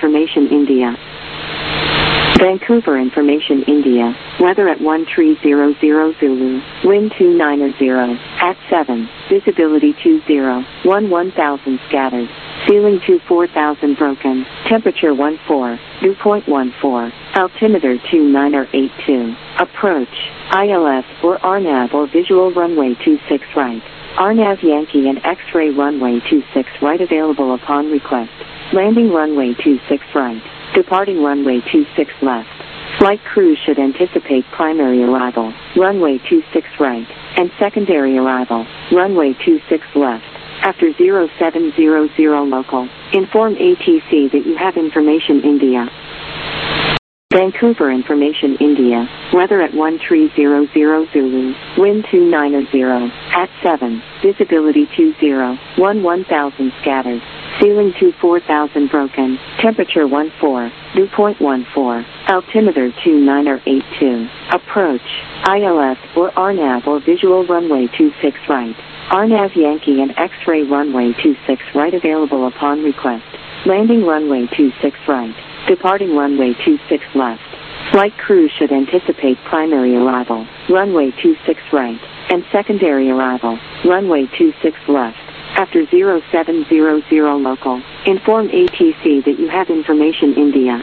Information India. Vancouver Information India. Weather at 1300 Zulu. Wind 290. At 7. Visibility 20. 1000 scattered. Ceiling 4000 broken. Temperature 14. Dew point 14. Altimeter 2982. Approach. ILS or RNAV or visual runway 26 right. RNAV Yankee and X-ray runway 26 right available upon request. Landing runway 26 right. Departing runway 26 left. Flight crew should anticipate primary arrival, runway 26 right, and secondary arrival, runway 26 left. After 0700 local, inform ATC that you have Information India. Vancouver Information India. Weather at 1300 Zulu. Wind 290. At 7. Visibility 20. 1000 scattered. Ceiling 4000 broken. Temperature 14. Dew point 14. Altimeter 2982. Approach. ILS or RNAV or visual runway 26 right. RNAV Yankee and X-ray runway 26 right available upon request. Landing runway 26 right. Departing runway 26 left. Flight crew should anticipate primary arrival, runway 26 right, and secondary arrival, runway 26 left. After 0700 local, inform ATC that you have Information India.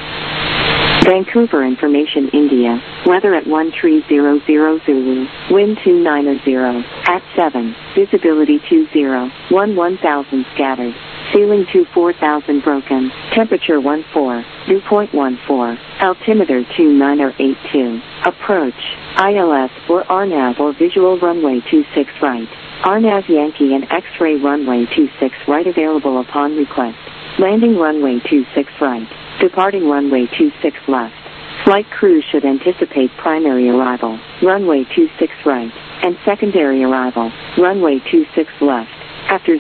Vancouver Information India. Weather at 1300 Zulu. Wind 290. At 7. Visibility 20. 1000 scattered. Ceiling 4000 broken. Temperature 14. Dew point 14. Altimeter 2982. Approach. ILS or RNAV or visual runway 26 right. RNAV Yankee and X-ray runway 26 right available upon request. Landing runway 26 right. Departing runway 26 left. Flight crew should anticipate primary arrival, runway 26 right, and secondary arrival, runway 26 left. After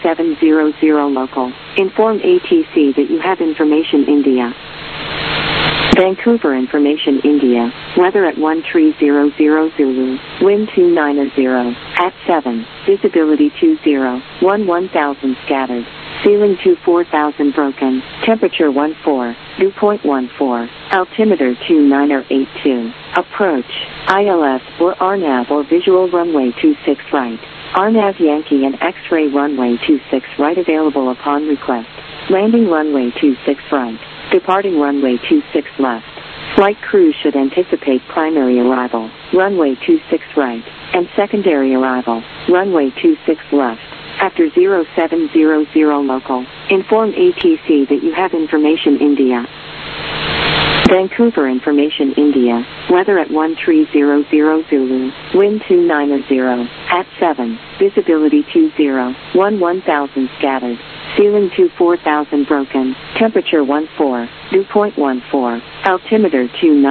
0700 local, inform ATC that you have Information India. Vancouver Information India. Weather at 1300 Zulu. Wind 290. At 7. Visibility 20. 1000 scattered. Ceiling 4000 broken. Temperature 14. Dew point 14. Altimeter 2982. Approach. ILS or RNAV or visual runway 26 right. RNAV Yankee and X-ray runway 26 right available upon request. Landing runway 26 right. Departing runway 26 left. Flight crew should anticipate primary arrival, runway 26 right, and secondary arrival, runway 26 left. After 0700 local, inform ATC that you have Information India. Vancouver Information India. Weather at 1300 Zulu. Wind 290. At 7. Visibility 20. 1000 scattered. Ceiling 4000 broken. Temperature 14. Dew point 14. Altimeter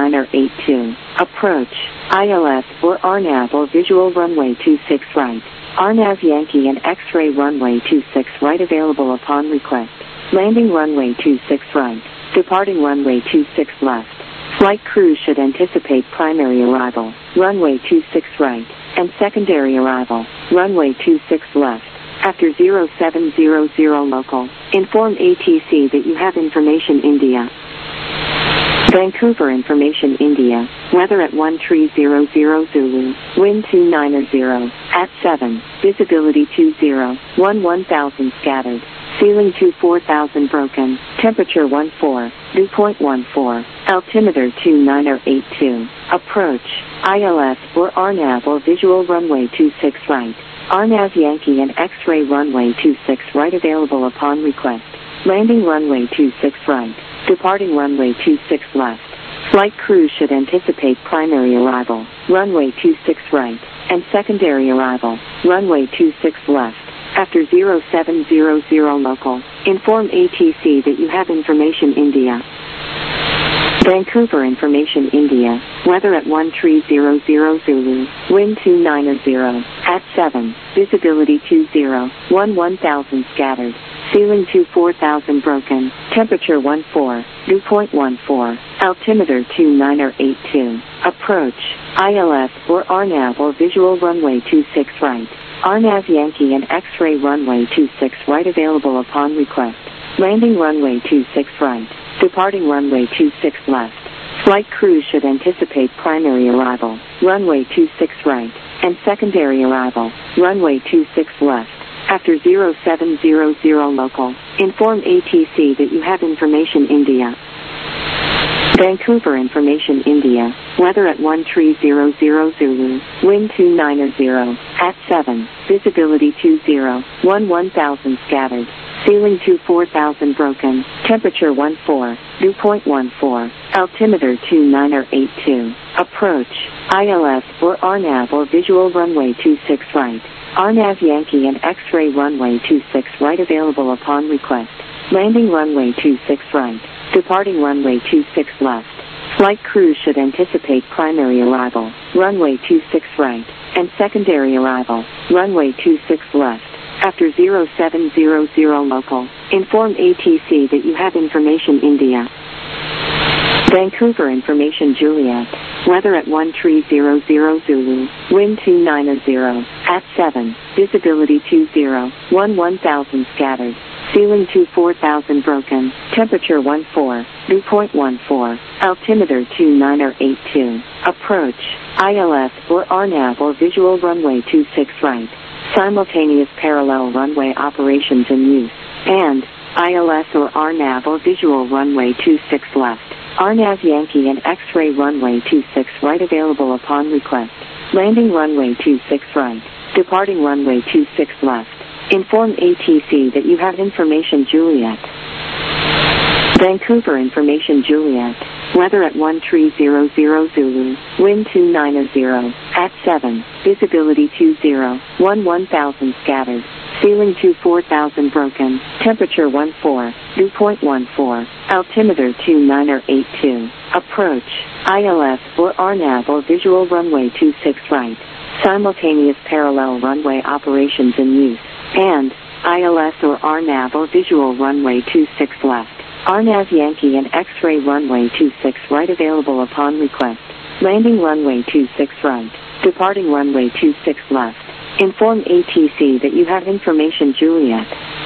2982. Approach. ILS or RNAV or visual runway 26 right. RNAV Yankee and X-ray runway 26 right available upon request. Landing runway 26 right. Departing runway 26 left. Flight crew should anticipate primary arrival, runway 26 right, and secondary arrival, runway 26 left. After 0700 local, inform ATC that you have Information India. Vancouver Information India. Weather at 1300 Zulu. Wind 290. At 7. Visibility 20. 1000 scattered. Ceiling 4000 broken. Temperature 14. Dew point 14. Altimeter 2982. Approach. ILS or RNAV or visual runway 26 right. RNAV Yankee and X-ray runway 26 right available upon request. Landing runway 26 right. Departing runway 26 left. Flight crew should anticipate primary arrival, runway 26 right, and secondary arrival, runway 26 left. After 0700 local, inform ATC that you have Information India. Vancouver Information India. Weather at 1300 Zulu. Wind 290. At 7. Visibility 20. 1000 scattered. Ceiling 4000 broken. Temperature 14. Dew point 14. Altimeter 2982. Approach. ILS or RNAV or visual runway 26 right. RNAV Yankee and X-ray runway 26 right available upon request. Landing runway 26 right. Departing runway 26 left. Flight crew should anticipate primary arrival, runway 26 right, and secondary arrival, runway 26 left. After 0700 local, inform ATC that you have information India. Vancouver information India, weather at 1300 Zulu, wind 290, at 7, visibility 20, 1000 scattered, ceiling 4000 broken, temperature 14, dew point 14, altimeter 2982, approach, ILS or RNAV or visual runway 26 right, RNAV Yankee and X-ray runway 26 right available upon request, landing runway 26 right, departing runway 26 left. Flight crew should anticipate primary arrival, runway 26 right, and secondary arrival, runway 26 left. After 0700 local, inform ATC that you have information India. Vancouver information Juliet, weather at 1300 Zulu, wind 290, at 7, visibility 20, 1000 scattered, ceiling 4000 broken, temperature 14, dew point 14, altimeter 2982, approach, ILS or RNAV or visual runway 26 right, simultaneous parallel runway operations in use, and ILS or RNAV or visual runway 26 left, RNAV Yankee and X-ray runway 26 right available upon request, landing runway 26 right, departing runway 26 left. Inform ATC that you have information Juliet. Vancouver information Juliet, weather at 1300 Zulu, wind 290, at 7, visibility 20, 1000 scattered, ceiling 4000 broken, temperature 14, dew point 14, altimeter 2982, approach, ILS or RNAV or visual runway 26 right, simultaneous parallel runway operations in use, and ILS or RNAV or visual runway 26 left, RNAV Yankee and X-ray runway 26 right available upon request, landing runway 26 right, departing runway 26 left. Inform ATC that you have information Juliet.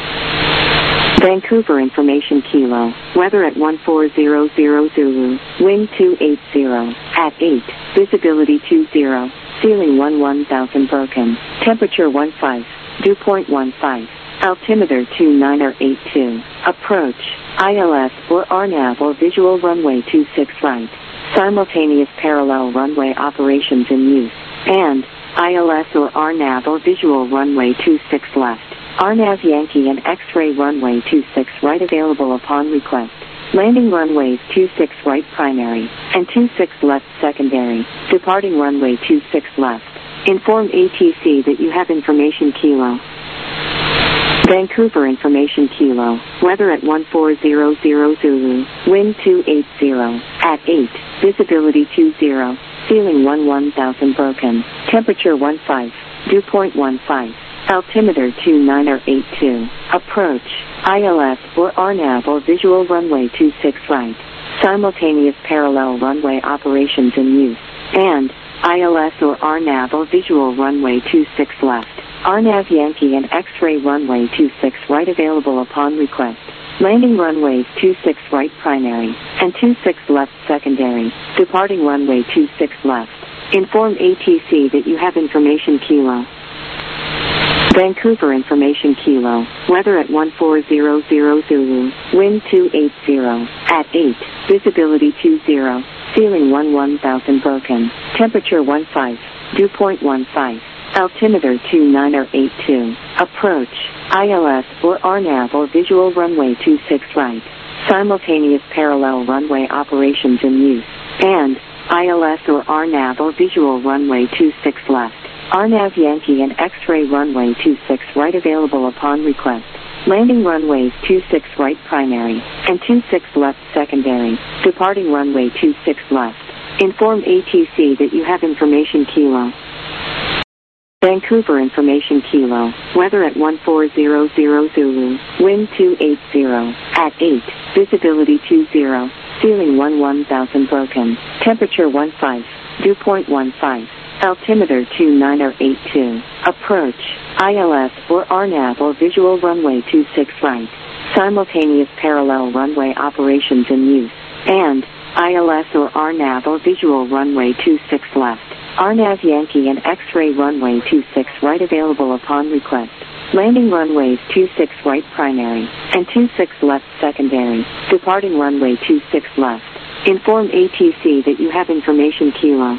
Vancouver information Kilo, weather at 1400 Zulu, wind 280, at 8, visibility 20, ceiling 1000 broken, temperature 15, dew point 15, altimeter 2982, approach, ILS or RNAV or visual runway 26 right, simultaneous parallel runway operations in use, and ILS or RNAV or visual runway 26 left, RNAV Yankee and X-ray runway 26 right available upon request, landing runways 26 right primary, and 26 left secondary, departing runway 26 left. Inform ATC that you have information Kilo. Vancouver information Kilo, weather at 1400 Zulu, wind 280, at 8, visibility 20, ceiling 1000 broken, temperature 15, dew point 15, altimeter 2982, approach, ILS or RNAV or visual runway 26 right, simultaneous parallel runway operations in use, and ILS or RNAV or visual runway 26 left, RNAV Yankee and X-ray runway 26 right available upon request, landing runways 26 right primary, and 26 left secondary, departing runway 26 left. Inform ATC that you have information Kilo. Vancouver information Kilo, weather at 1400 Zulu, wind 280, at 8, visibility 20, ceiling 1000 broken, temperature 15, dew point 15, altimeter 2982, approach, ILS or RNAV or visual runway 26 right, simultaneous parallel runway operations in use, and ILS or RNAV or visual runway 26 left, RNAV Yankee and X-ray runway 26 right available upon request, landing runways 26 right primary, and 26 left secondary, departing runway 26 left. Inform ATC that you have information Kilo. Vancouver information Kilo, weather at 1400 Zulu, wind 280, at 8, visibility 20, ceiling 1000 broken, temperature 15, dew point 15, altimeter 2982, approach, ILS or RNAV or visual runway 26 right, simultaneous parallel runway operations in use, and ILS or RNAV or visual runway 26 left, RNAV Yankee and X-ray runway 26 right available upon request. Landing runways 26 right primary and 26 left secondary, departing runway 26 left. Inform ATC that you have information Kilo.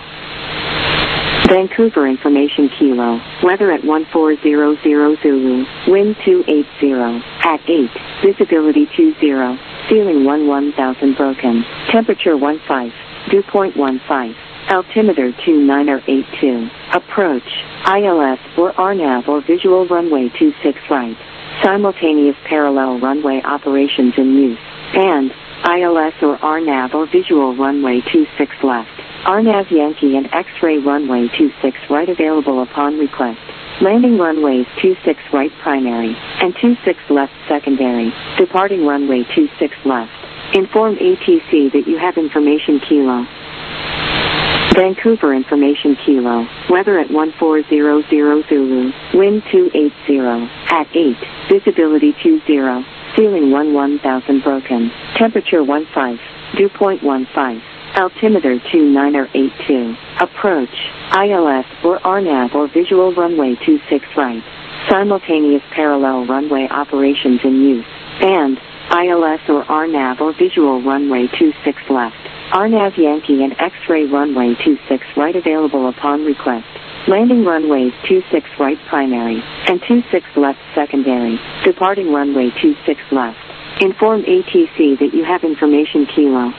Vancouver information Kilo, weather at 1400 Zulu, wind 280, at 8, visibility 20, ceiling 11,000 broken, temperature 15, dew point 15, altimeter 2982, approach, ILS or RNAV or visual runway 26 right, simultaneous parallel runway operations in use, and ILS or RNAV or visual runway 26 left, RNAV Yankee and X-ray runway 26 right available upon request. Landing runways 26 right primary and 26 left secondary, departing runway 26 left. Inform ATC that you have information Kilo. Vancouver information Kilo, weather at 1400 Zulu, wind 280, at 8, visibility 20, ceiling 11,000 broken, temperature 15, dew point 15, altimeter 2982, approach, ILS or RNAV or visual runway 26 right, simultaneous parallel runway operations in use, and ILS or RNAV or visual runway 26 left, RNAV Yankee and X-ray runway 26 right available upon request. Landing runways 26 right primary and 26 left secondary, departing runway 26 left. Inform ATC that you have information Kilo.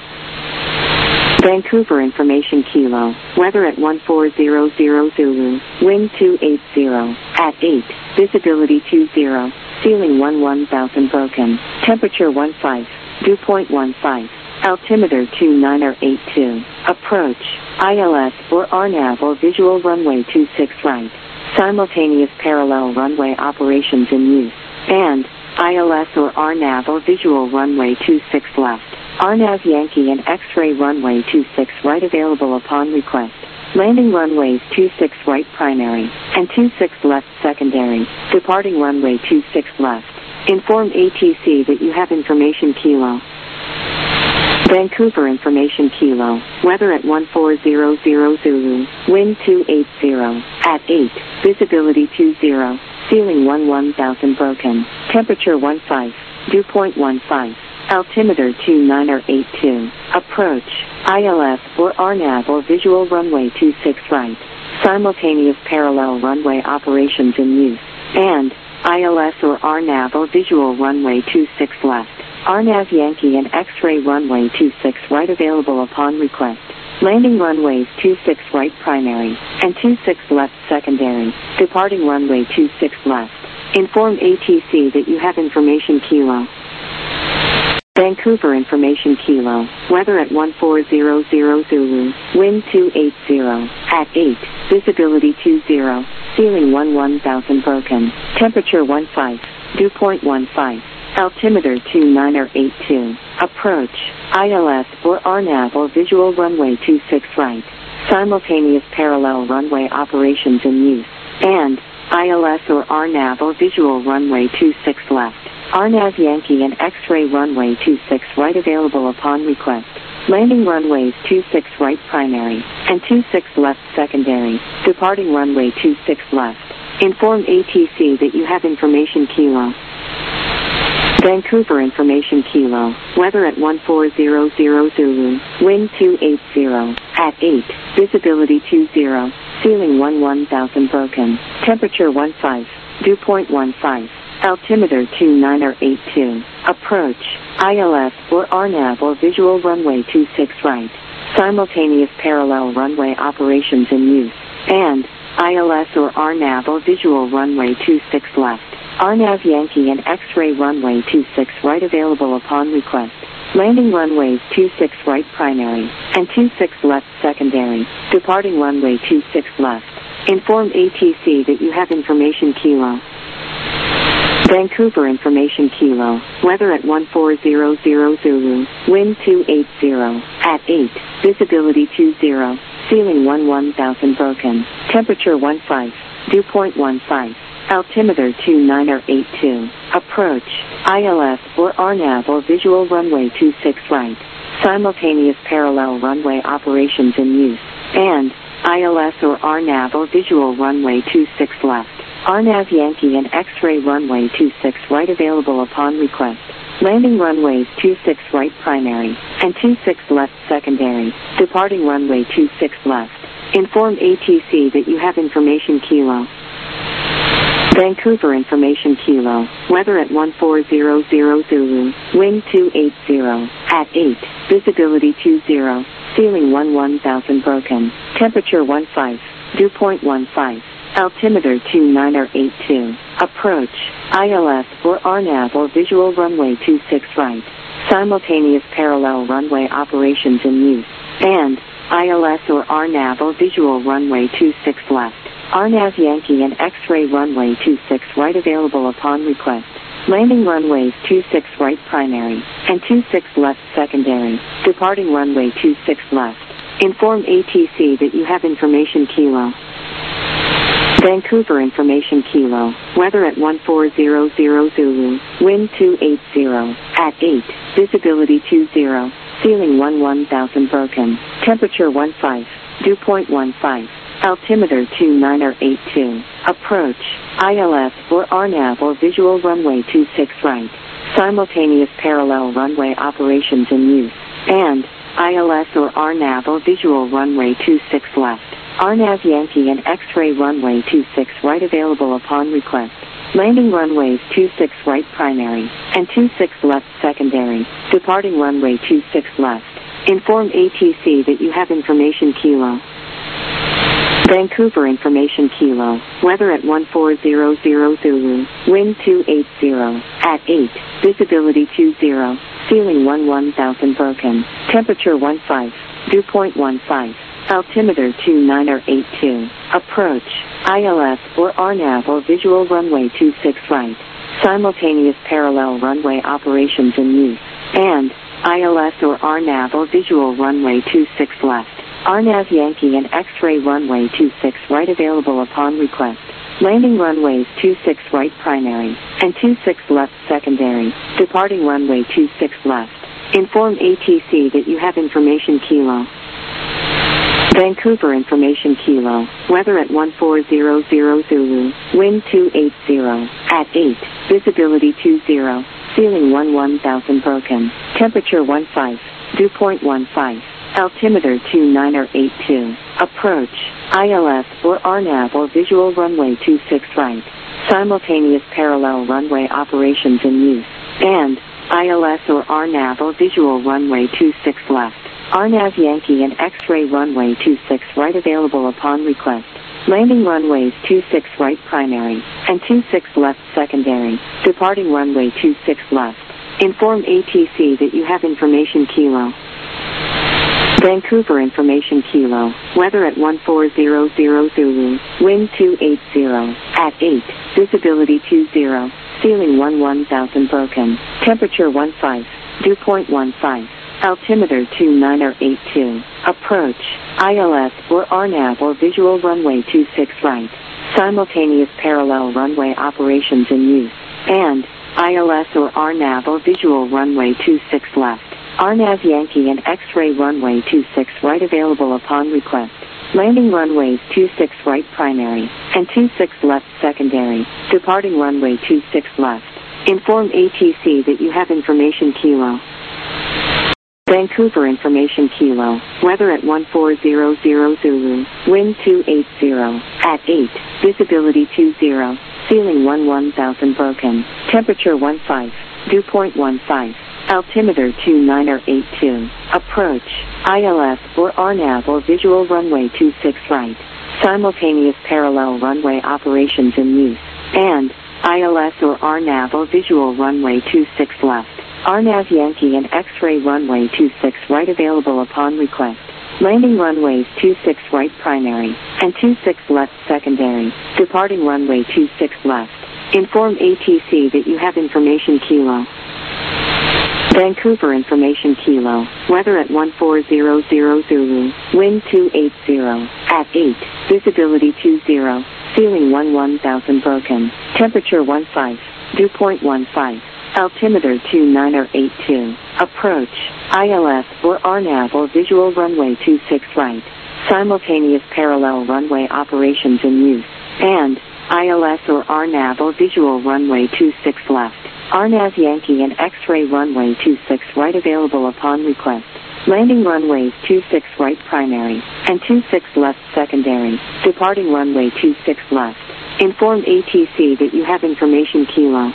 Vancouver information Kilo, weather at 1400 Zulu, wind 280, at 8, visibility 20, ceiling 11,000 broken, temperature 15, dew point 15, altimeter 2982, approach, ILS or RNAV or visual runway 26 right, simultaneous parallel runway operations in use, and ILS or RNAV or visual runway 26 left, RNAV Yankee and X-ray runway 26 right available upon request. Landing runways 26 right primary and 26 left secondary, departing runway 26 left. Inform ATC that you have information Kilo. Vancouver information Kilo, weather at 1400 Zulu, wind 280, at 8, visibility 20, ceiling 11,000 broken, temperature 15, dew point 15, altimeter 2982, approach, ILS or RNAV or visual runway 26 right, simultaneous parallel runway operations in use, and ILS or RNAV or visual runway 26 left, RNAV Yankee and X-ray runway 26 right available upon request. Landing runways 26 right primary and 26 left secondary, departing runway 26 left. Inform ATC that you have information Kilo. Vancouver information Kilo, weather at 1400 Zulu, wind 280, at 8, visibility 20, ceiling 11,000 broken, temperature 15, dew point 15, altimeter 2982, approach, ILS or RNAV or visual runway 26 right, simultaneous parallel runway operations in use, and ILS or RNAV or visual runway 26 left, RNAV Yankee and X-ray runway 26 right available upon request. Landing runways 26 right primary and 26 left secondary, departing runway 26 left. Inform ATC that you have information Kilo. Vancouver information Kilo, weather at 1400 Zulu, wind 280, at 8, visibility 20, ceiling 11,000 broken, temperature 15, dew point 15, altimeter 2982, approach, ILS or RNAV or visual runway 26 right, simultaneous parallel runway operations in use, and ILS or RNAV or visual runway 26 left, RNAV Yankee and X-ray runway 26 right available upon request. Landing runways 26 right primary and 26 left secondary, departing runway 26 left. Inform ATC that you have information Kilo. Vancouver information Kilo, weather at 1400 Zulu, wind 280, at 8, visibility 20, ceiling 11,000 broken, temperature 15, dew point 15, altimeter 2982, approach, ILS or RNAV or visual runway 26 right, simultaneous parallel runway operations in use, and ILS or RNAV or visual runway 26 left, RNAV Yankee and X-ray runway 26 right available upon request. Landing runways 26 right primary and 26 left secondary, departing runway 26 left. Inform ATC that you have information Kilo. Vancouver information Kilo, weather at 1400 Zulu, wind 280, at 8, visibility 20, ceiling 1000 broken, temperature 15, dew point 15, altimeter 2982, approach, ILS or RNAV or visual runway 26 right, simultaneous parallel runway operations in use, and ILS or RNAV or visual runway 26 left, RNAV Yankee and X-ray runway 26 right available upon request. Landing runways 26 right primary and 26 left secondary, departing runway 26 left. Inform ATC that you have information Kilo. Vancouver information Kilo, weather at 1400 Zulu, wind 280, at 8, visibility 20, ceiling 1000 broken, temperature 15, dew point 15, altimeter 2982, approach, ILS or RNAV or visual runway 26 right, simultaneous parallel runway operations in use, and ILS or RNAV or visual runway 26 left, RNAV Yankee and X-ray runway 26 right available upon request. Landing runways 26 right primary and 26 left secondary, departing runway 26 left. Inform ATC that you have information Kilo. Vancouver information Kilo, weather at 1400 Zulu, wind 280, at 8, visibility 20, ceiling 1000 broken, temperature 15, dew point 15, altimeter 2982, approach, ILS or RNAV or visual runway 26 right, simultaneous parallel runway operations in use, and ILS or RNAV or visual runway 26 left, RNAV Yankee and X-ray runway 26 right available upon request. Landing runways 26 right primary and 26 left secondary, departing runway 26 left. Inform ATC that you have information Kilo. Vancouver information Kilo, weather at 1400 Zulu, wind 280, at 8, visibility 20, ceiling 1000 broken, temperature 15, dew point 15, altimeter 2982, approach, ILS or RNAV or visual runway 26 right, simultaneous parallel runway operations in use, and ILS or RNAV or visual runway 26 left, RNAV Yankee and X-ray runway 26 right available upon request. Landing runways 26 right primary and 26 left secondary, departing runway 26 left. Inform ATC that you have information Kilo. Vancouver information Kilo, weather at 1400 Zulu, wind 280, at 8, visibility 20, ceiling 1000 broken, temperature 15, dew point 15, altimeter 2982, approach, ILS or RNAV or visual runway 26 right, simultaneous parallel runway operations in use, and ILS or RNAV or visual runway 26 left, RNAV Yankee and X-ray runway 26 right available upon request. Landing runways 26 right primary and 26 left secondary, departing runway 26 left. Inform ATC that you have information Kilo. Vancouver information Kilo, weather at 1400 Zulu, wind 280, at 8, visibility 20, ceiling 1000 broken, temperature 15, dew point 15, altimeter 2982, approach, ILS or RNAV or visual runway 26 right, simultaneous parallel runway operations in use, and ILS or RNAV or visual runway 26 left, RNAV Yankee and X-ray runway 26 right available upon request. Landing runways 26 right primary and 26 left secondary, departing runway 26 left. Inform ATC that you have information Kilo. Vancouver information Kilo, weather at 1400 Zulu, wind 280, at 8, visibility 20, Ceiling 1000 broken. Temperature 15. Dew point 15. Altimeter 2982. Approach. ILS or RNAV or visual runway 26 right. Simultaneous parallel runway operations in use. And ILS or RNAV or visual runway 26 left. RNAV Yankee and X-ray runway 26 right available upon request. Landing runways 26 right primary and 26 left secondary. Departing runway 26 left. Inform ATC that you have information Kilo.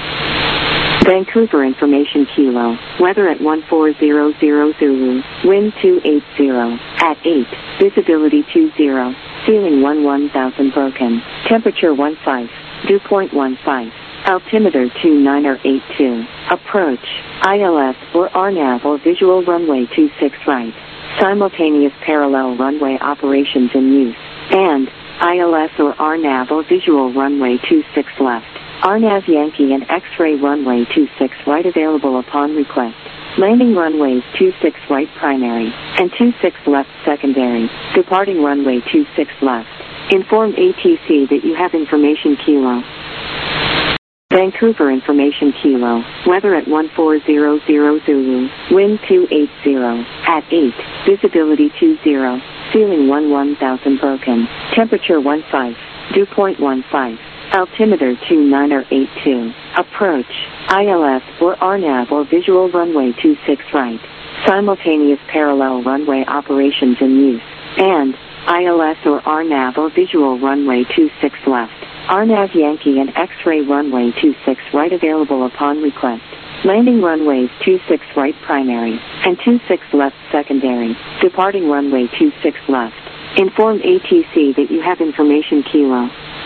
Vancouver information Kilo. Weather at 1400 Zulu. Wind 280. At 8. Visibility 20. Ceiling 1000 broken. Temperature 15. Dew point 15. Altimeter 2982. Approach. ILS or RNAV or visual runway 26 right. Simultaneous parallel runway operations in use. And ILS or RNAV or visual runway 26 left. RNAV Yankee and X-ray runway 26 right available upon request. Landing runways 26 right primary and 26 left secondary. Departing runway 26 left. Inform ATC that you have information Kilo. Vancouver information Kilo. Weather at 1400 Zulu. Wind 280. At 8. Visibility 20. Ceiling 1000 broken. Temperature 15. Dew point 15. Altimeter 2982. Approach. ILS or RNAV or visual runway 26 right. Simultaneous parallel runway operations in use. And ILS or RNAV or visual runway 26 left. RNAV Yankee and X-ray runway 26 right available upon request. Landing runways 26 right primary and 26 left secondary. Departing runway 26 left. Inform ATC that you have information Kilo.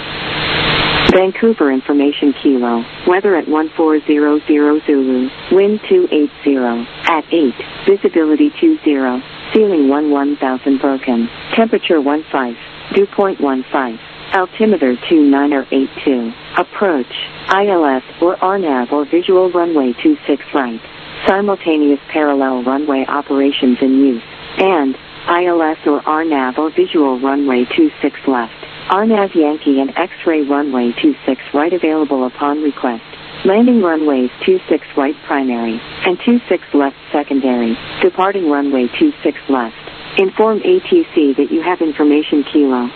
Vancouver information Kilo. Weather at 1400 Zulu. Wind 280. At 8. Visibility 20. Ceiling 1000 broken. Temperature 15. Dew point 15. Altimeter 2982. Approach. ILS or RNAV or visual runway 26 right. Simultaneous parallel runway operations in use. And ILS or RNAV or visual runway 26 left. RNAV Yankee and X-ray runway 26 right available upon request. Landing runways 26 right primary and 26 left secondary. Departing runway 26 left. Inform ATC that you have information Kilo.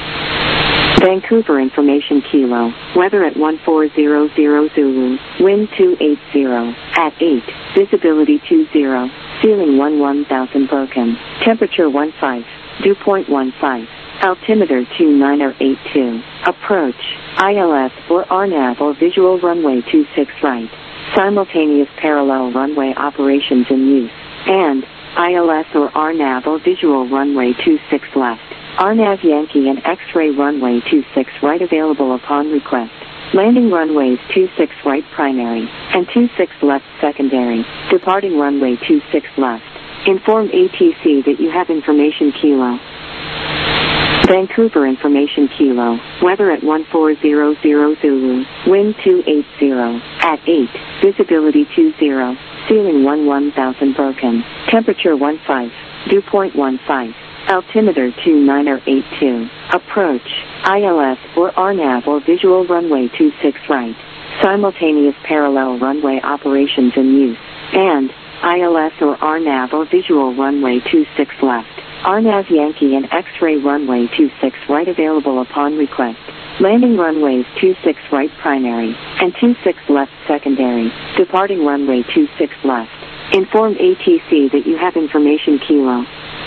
Vancouver information Kilo. Weather at 1400 Zulu. Wind 280. At 8. Visibility 20. Ceiling 1000 broken. Temperature 15. Dew point 15. Altimeter 2982. Approach. ILS or RNAV or visual runway 26 right. Simultaneous parallel runway operations in use. And ILS or RNAV or visual runway 26 left. RNAV Yankee and X-ray runway 26 right available upon request. Landing runways 26 right primary and 26 left secondary. Departing runway 26 left. Inform ATC that you have information Kilo. Vancouver information Kilo. Weather at 1400 Zulu. Wind 280. At 8. Visibility 20. Ceiling 1000 broken. Temperature 15. Dew point 15. Altimeter 2982. Approach. ILS or RNAV or visual runway 26 right. Simultaneous parallel runway operations in use. And ILS or RNAV or visual runway 26 left. RNAV Yankee and X-ray runway 26 right available upon request. Landing runways 26 right primary and 26 left secondary. Departing runway 26 left. Inform ATC that you have information Kilo.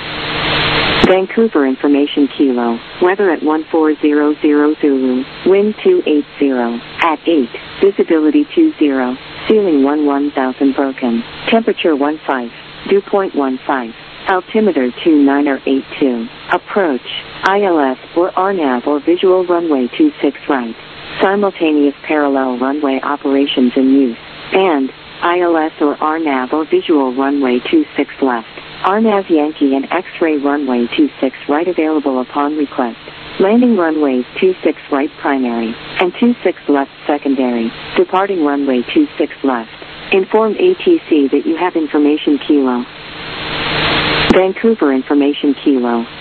Vancouver information Kilo. Weather at 1400 Zulu. Wind 280. At 8. Visibility 20. Ceiling 1000 broken. Temperature 15. Dew point 15. Altimeter 2982. Approach. ILS or RNAV or visual runway 26 right. Simultaneous parallel runway operations in use. And ILS or RNAV or visual runway 26 left. RNAV Yankee and X-ray runway 26 right available upon request. Landing runways 26 right primary and 26 left secondary. Departing runway 26 left. Inform ATC that you have information Kilo. Vancouver information Kilo.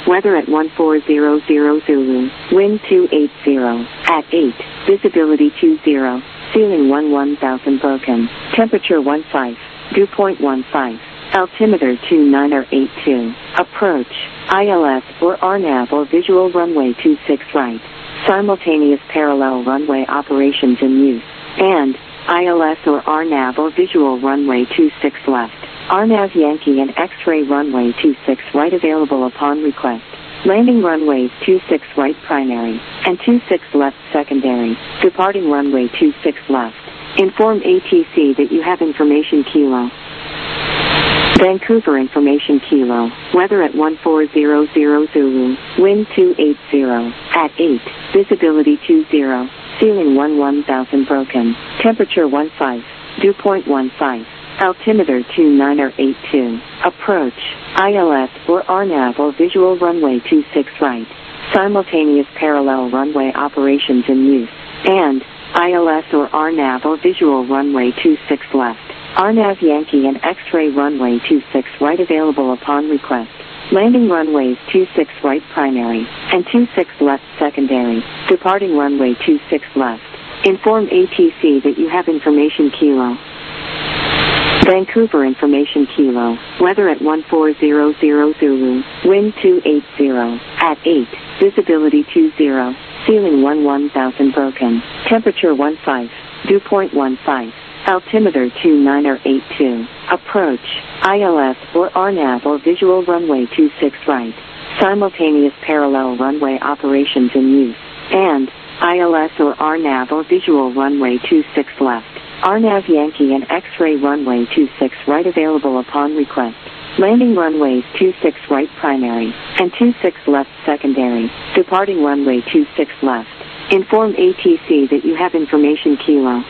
weather at 1400 Zulu, wind 280, at 8, visibility 20, ceiling 11,000 broken, temperature 15, dew point 15, altimeter 2982, approach, ILS or RNAV or visual runway 26 right, simultaneous parallel runway operations in use, and ILS or RNAV or visual runway 26 left, RNAV Yankee and X-ray runway 26 right available upon request. Landing runways 26 right primary and 26 left secondary, departing runway 26 left. Inform ATC that you have information Kilo. Vancouver information Kilo, weather at 1400 Zulu, wind 280, at 8, visibility 20, ceiling 11,000 broken, temperature 15, dew point 15, altimeter 2982, approach, ILS or RNAV or visual runway 26 right, simultaneous parallel runway operations in use, and ILS or RNAV or visual runway 26 left, RNAV Yankee and X-ray runway 26 right available upon request. Landing runways 26 right primary and 26 left secondary, departing runway 26 left. Inform ATC that you have information Kilo. Vancouver information Kilo, weather at 1400 Zulu, wind 280, at 8, visibility 20, ceiling 11,000 broken, temperature 15, dew point 15, altimeter 2982, approach, ILS or RNAV or visual runway 26 right, simultaneous parallel runway operations in use, and ILS or RNAV or visual runway 26 left, RNAV Yankee and X-ray runway 26 right available upon request. Landing runways 26 right primary and 26 left secondary, departing runway 26 left. Inform ATC that you have information Kilo.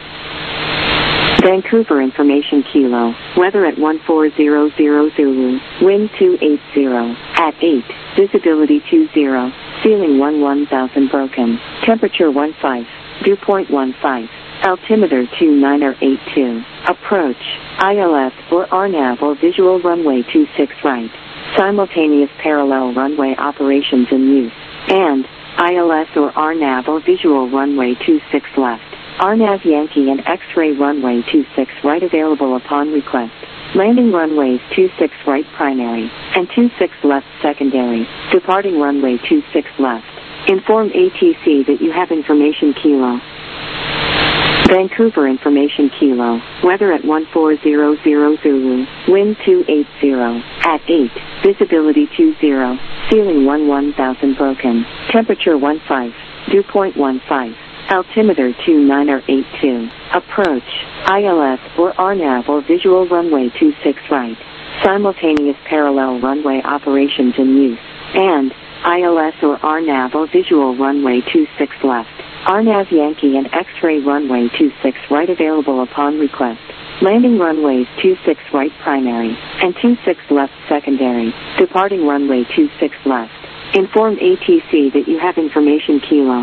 Vancouver information Kilo, weather at 1400 Zulu, wind 280, at 8, visibility 20, ceiling 11,000 broken, temperature 15, dew point 15, altimeter 2982, approach, ILS or RNAV or visual runway 26 right, simultaneous parallel runway operations in use, and ILS or RNAV or visual runway 26 left, RNAV Yankee and X-ray runway 26 right available upon request. Landing runways 26 right primary and 26 left secondary, departing runway 26 left. Inform ATC that you have information Kilo. Vancouver information Kilo, weather at 1400 Zulu, wind 280, at 8, visibility 20, ceiling 11,000 broken, temperature 15, dew point 15, altimeter 2982, approach, ILS or RNAV or visual runway 26 right, simultaneous parallel runway operations in use, and ILS or RNAV or visual runway 26 left, RNAV Yankee and X-ray runway 26 right available upon request. Landing runways 26 right primary and 26 left secondary, departing runway 26 left. Inform ATC that you have information Kilo.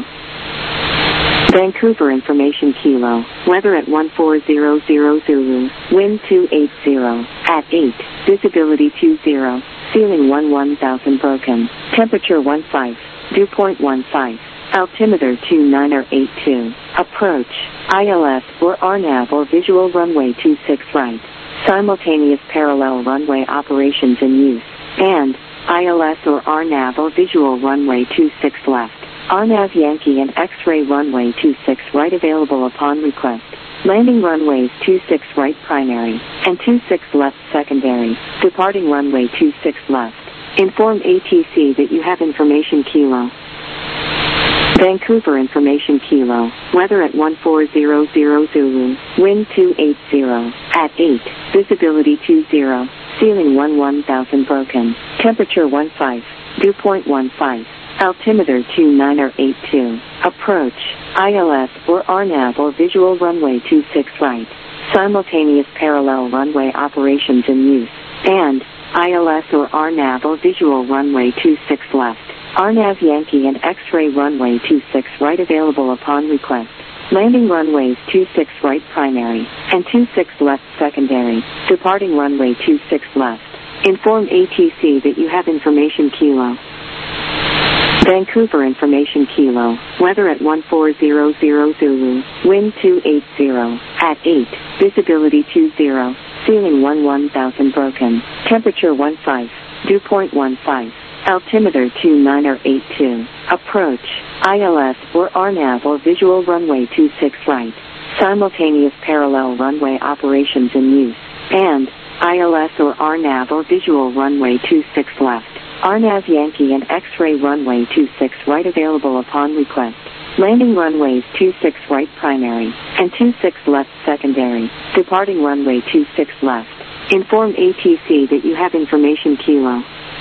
Vancouver information Kilo, weather at 1400 Zulu, wind 280, at 8, visibility 20, ceiling 11,000 broken, temperature 15, dew point 15, altimeter 2982, approach, ILS or RNAV or visual runway 26 right, simultaneous parallel runway operations in use, and ILS or RNAV or visual runway 26 left, RNAV Yankee and X-ray runway 26 right available upon request. Landing runways 26 right primary and 26 left secondary, departing runway 26 left. Inform ATC that you have information Kilo. Vancouver information Kilo, weather at 1400 Zulu, wind 280, at 8, visibility 20, ceiling 11,000 broken, temperature 15, dew point 15, altimeter 2982, approach, ILS or RNAV or visual runway 26 right, simultaneous parallel runway operations in use, and ILS or RNAV or visual runway 26 left, RNAV Yankee and X-ray runway 26 right available upon request. Landing runways 26 right primary and 26 left secondary, departing runway 26 left. Inform ATC that you have information Kilo. Vancouver Information Kilo, weather at 1400 Zulu, wind 280, at 8, visibility 20, ceiling 1000 broken, temperature 15, dew point 15, altimeter 2982, approach, ILS or RNAV or visual runway 26 right, simultaneous parallel runway operations in use, and ILS or RNAV or visual runway 26 left. RNAV Yankee and X-ray runway 26 right available upon request. Landing runways 26 right primary and 26 left secondary. Departing runway 26 left. Inform ATC that you have information Kilo.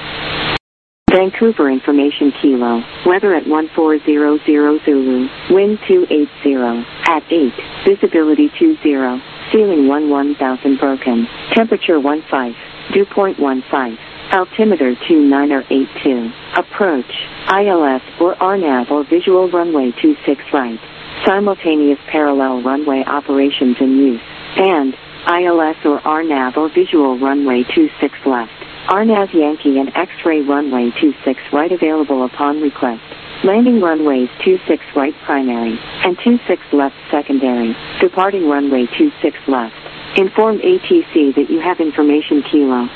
Vancouver Information Kilo, weather at 1400 Zulu, wind 280, at 8, visibility 20, ceiling 1000 broken, temperature 15, dew point 15. Altimeter 2982, approach, ILS or RNAV or visual runway 26 right, simultaneous parallel runway operations in use, and ILS or RNAV or visual runway 26 left, RNAV Yankee and X-ray runway 26 right available upon request, landing runways 26 right primary and 26 left secondary, departing runway 26 left. Inform ATC that you have information Kilo.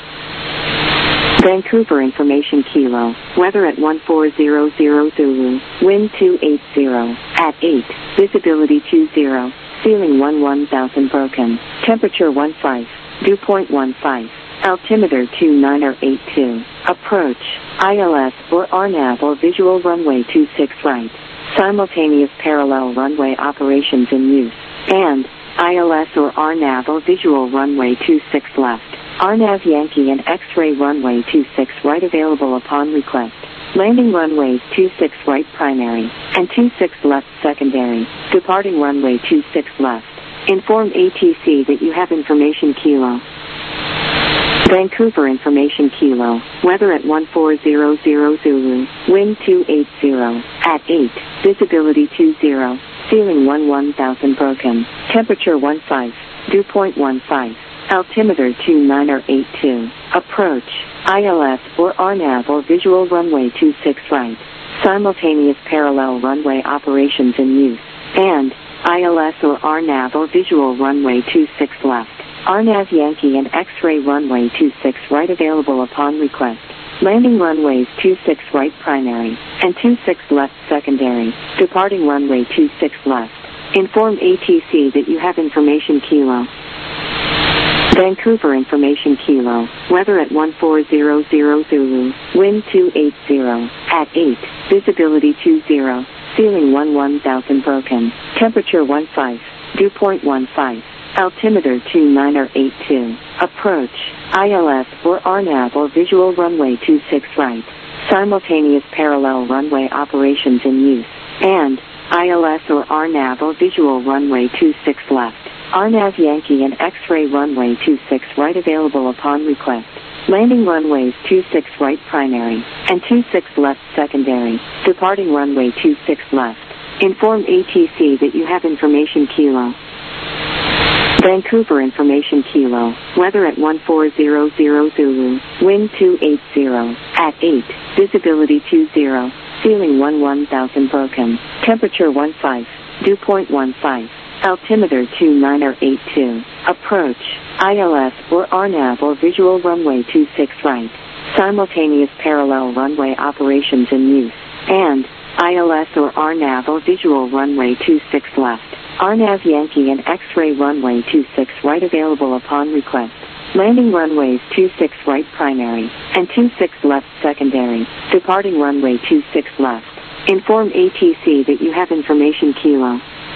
Vancouver Information Kilo, weather at 1400 Zulu, wind 280, at 8, visibility 20, ceiling 1000 broken, temperature 15, dew point 15, altimeter 2982, approach, ILS or RNAV or visual runway 26 right, simultaneous parallel runway operations in use, and ILS or RNAV or visual runway 26 left. RNAV Yankee and X-ray runway 26 right available upon request. Landing runways 26 right primary and 26 left secondary. Departing runway 26 left. Inform ATC that you have information Kilo. Vancouver Information Kilo, weather at 1400 Zulu, wind 280, at 8, visibility 20, ceiling 1000 broken, temperature 15, dew point 15. Altimeter 2982, approach, ILS or RNAV or visual runway 26 right, simultaneous parallel runway operations in use, and ILS or RNAV or visual runway 26 left, RNAV Yankee and X-ray runway 26 right available upon request, landing runways 26 right primary and 26 left secondary, departing runway 26 left. Inform ATC that you have information Kilo. Vancouver Information Kilo, weather at 1400 Zulu, wind 280, at 8, visibility 20, ceiling 1000 broken, temperature 15, dew point 15, altimeter 2982, approach, ILS or RNAV or visual runway 26 right, simultaneous parallel runway operations in use, and ILS or RNAV or visual runway 26 left. RNAV Yankee and X-ray runway 26 right available upon request. Landing runways 26 right primary and 26 left secondary. Departing runway 26 left. Inform ATC that you have information Kilo. Vancouver Information Kilo, weather at 1400 Zulu, wind 280, at 8, visibility 20, ceiling 1000 broken, temperature 15, dew point 15. Altimeter 2982, approach, ILS or RNAV or visual runway 26 right, simultaneous parallel runway operations in use, and ILS or RNAV or visual runway 26 left, RNAV Yankee and X-ray runway 26 right available upon request, landing runways 26 right primary and 26 left secondary, departing runway 26 left. Inform ATC that you have information Kilo.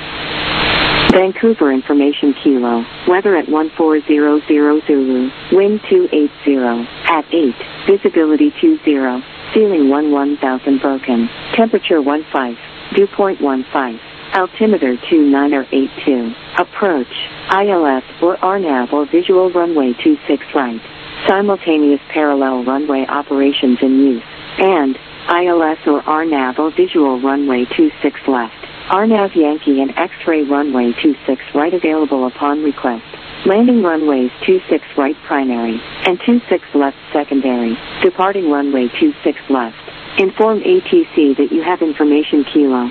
Vancouver Information Kilo, weather at 1400 Zulu, wind 280, at 8, visibility 20, ceiling 1000 broken, temperature 15, dew point 15, altimeter 2982, approach, ILS or RNAV or visual runway 26 right, simultaneous parallel runway operations in use, and ILS or RNAV or visual runway 26 left. RNAV Yankee and X-ray runway 26 right available upon request. Landing runways 26 right primary and 26 left secondary. Departing runway 26 left. Inform ATC that you have information Kilo.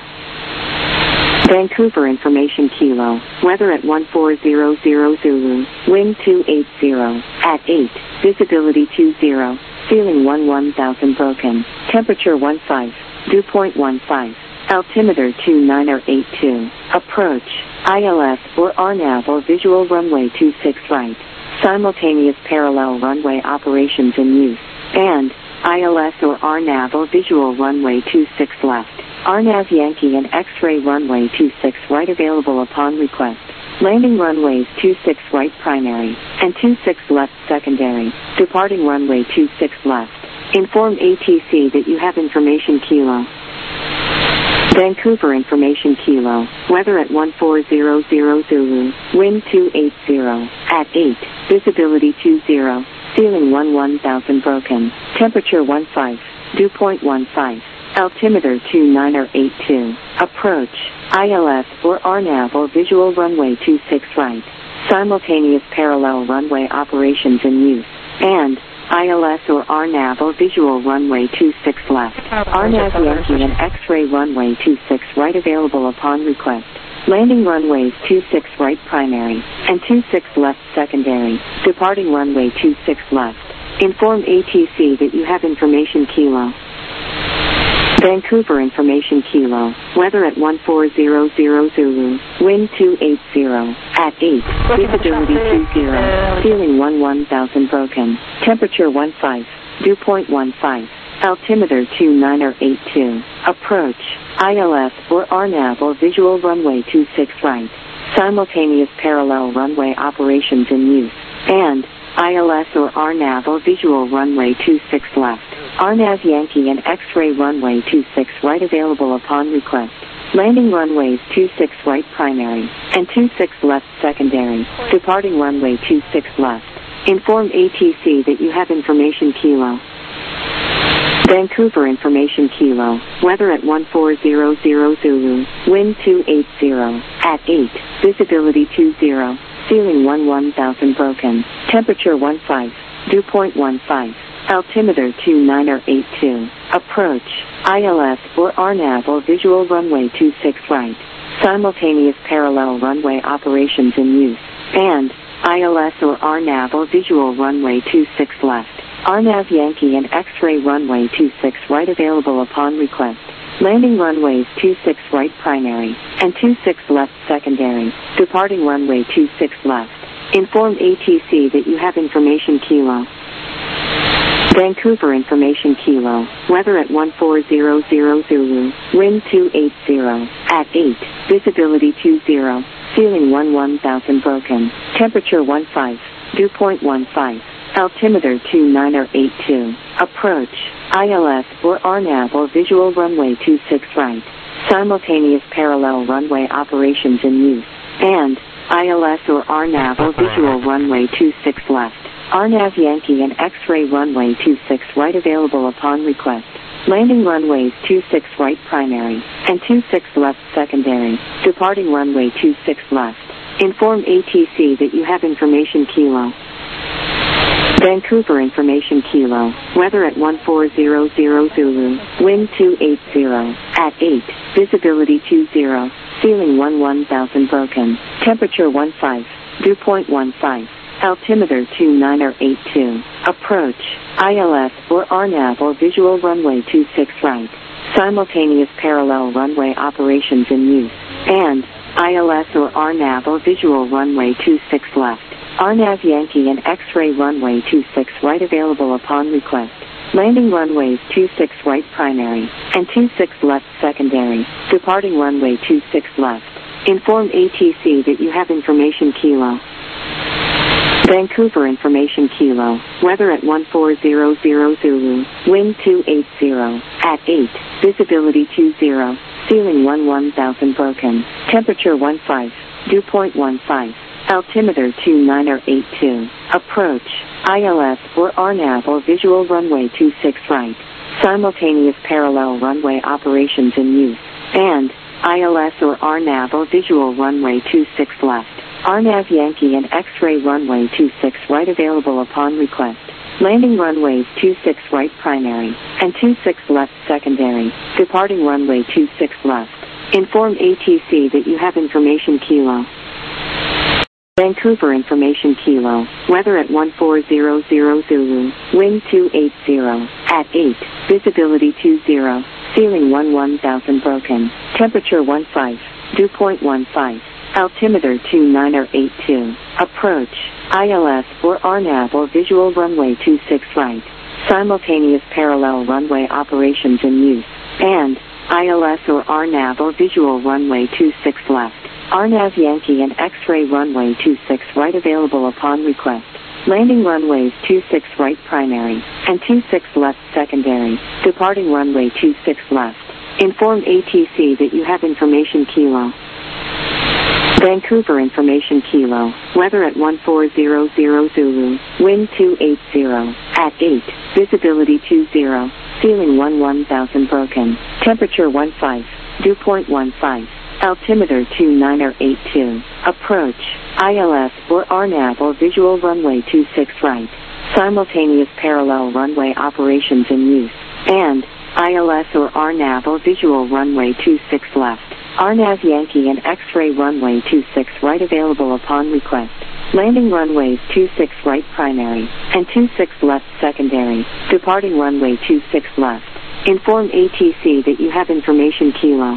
Vancouver information Kilo. Weather at 1400 Zulu. Wind 280. At 8. Visibility 20. Ceiling 11,000 broken. Temperature 15. Dew point 15. Altimeter 2982. Approach. ILS or RNAV or visual runway 26 right. Simultaneous parallel runway operations in use. And ILS or RNAV or visual runway 26 left. RNAV Yankee and X-ray runway 26 right available upon request. Landing runways 26 right primary and 26 left secondary. Departing runway 26 left. Inform ATC that you have information Kilo. Vancouver information Kilo. Weather at 1400 Zulu. Wind 280. At 8. Visibility 20. Ceiling 11,000 broken. Temperature 15. Dew point 15. Altimeter 2982. Approach. ILS or RNAV or visual runway 26 right. Simultaneous parallel runway operations in use. And ILS or RNAV or visual runway 26 left. RNAV Yankee and X-ray runway 26 right available upon request. Landing runways 26 right primary and 26 left secondary. Departing runway 26 left. Inform ATC that you have information Kilo. Vancouver information Kilo. Weather at 1400 Zulu. Wind 280. At 8. Visibility 20. Ceiling 11,000 broken. Temperature 15. Dew point 15. Altimeter 2982. Approach. ILS or RNAV or visual runway 26 right. Simultaneous parallel runway operations in use. And ILS or RNAV or visual runway 26 left. RNAV Yankee and X-ray runway 26 right available upon request. Landing runways 26 right primary and 26 left secondary. Departing runway 26 left. Inform ATC that you have information Kilo. Vancouver information Kilo. Weather at 1400 Zulu. Wind 280. At 8. Visibility 20. Ceiling 11,000 broken. Temperature 15. Dew point 15. Altimeter 2982. Approach. ILS or RNAV or visual runway 26 right. Simultaneous parallel runway operations in use. And ILS or RNAV or visual runway 26 left. RNAV Yankee and X-ray runway 26 right available upon request. Landing runways 26 right primary and 26 left secondary. Departing runway 26 left. Inform ATC that you have information Kilo. Vancouver information Kilo. Weather at 1400 Zulu. Wind 280. At 8. Visibility 20. Ceiling 11,000 broken. Temperature 15. Dew point 15. Altimeter 2982. Approach. ILS or RNAV or visual runway 26 right. Simultaneous parallel runway operations in use. And ILS or RNAV or visual runway 26 left. RNAV Yankee and X-ray runway 26 right available upon request. Landing runways 26 right primary and 26 left secondary. Departing runway 26 left. Inform ATC that you have information Kilo. Vancouver information Kilo. Weather at 1400 Zulu. Wind 280. At 8. Visibility 20. Ceiling 11,000 broken. Temperature 15. Dew point 15. Altimeter 2982. Approach. ILS or RNAV or visual runway 26 right. Simultaneous parallel runway operations in use. And ILS or RNAV or visual runway 26 left. RNAV Yankee and X-ray runway 26 right available upon request. Landing runways 26 right primary and 26 left secondary. Departing runway 26 left. Inform ATC that you have information Kilo. Vancouver information Kilo. Weather at 1400 Zulu. Wind 280. At 8. Visibility 20. Ceiling 11,000 broken. Temperature 15. Dew point 15. Altimeter 2982. Approach. ILS or RNAV or visual runway 26 right. Simultaneous parallel runway operations in use. And ILS or RNAV or visual runway 26 left. RNAV Yankee and X-ray runway 26 right available upon request. Landing runways 26 right primary and 26 left secondary. Departing runway 26 left. Inform ATC that you have information Kilo. Vancouver information Kilo. Weather at 1400 Zulu. Wind 280. At 8. Visibility 20. Ceiling 11,000 broken. Temperature 15. Dew point 15. Altimeter 2982. Approach. ILS or RNAV or visual runway 26 right. Simultaneous parallel runway operations in use. And ILS or RNAV or visual runway 26 left. RNAV Yankee and X-ray runway 26 right available upon request. Landing runways 26 right primary and 26 left secondary. Departing runway 26 left. Inform ATC that you have information Kilo. Vancouver information Kilo. Weather at 1400 Zulu. Wind 280. At 8. Visibility 20. Ceiling 11,000 broken. Temperature 15. Dew point 15. Altimeter 2982. Approach. ILS or RNAV or visual runway 26 right. Simultaneous parallel runway operations in use. And ILS or RNAV or visual runway 26 left. RNAV Yankee and X-ray runway 26 right available upon request. Landing runways 26 right primary and 26 left secondary. Departing runway 26 left. Inform ATC that you have information Kilo.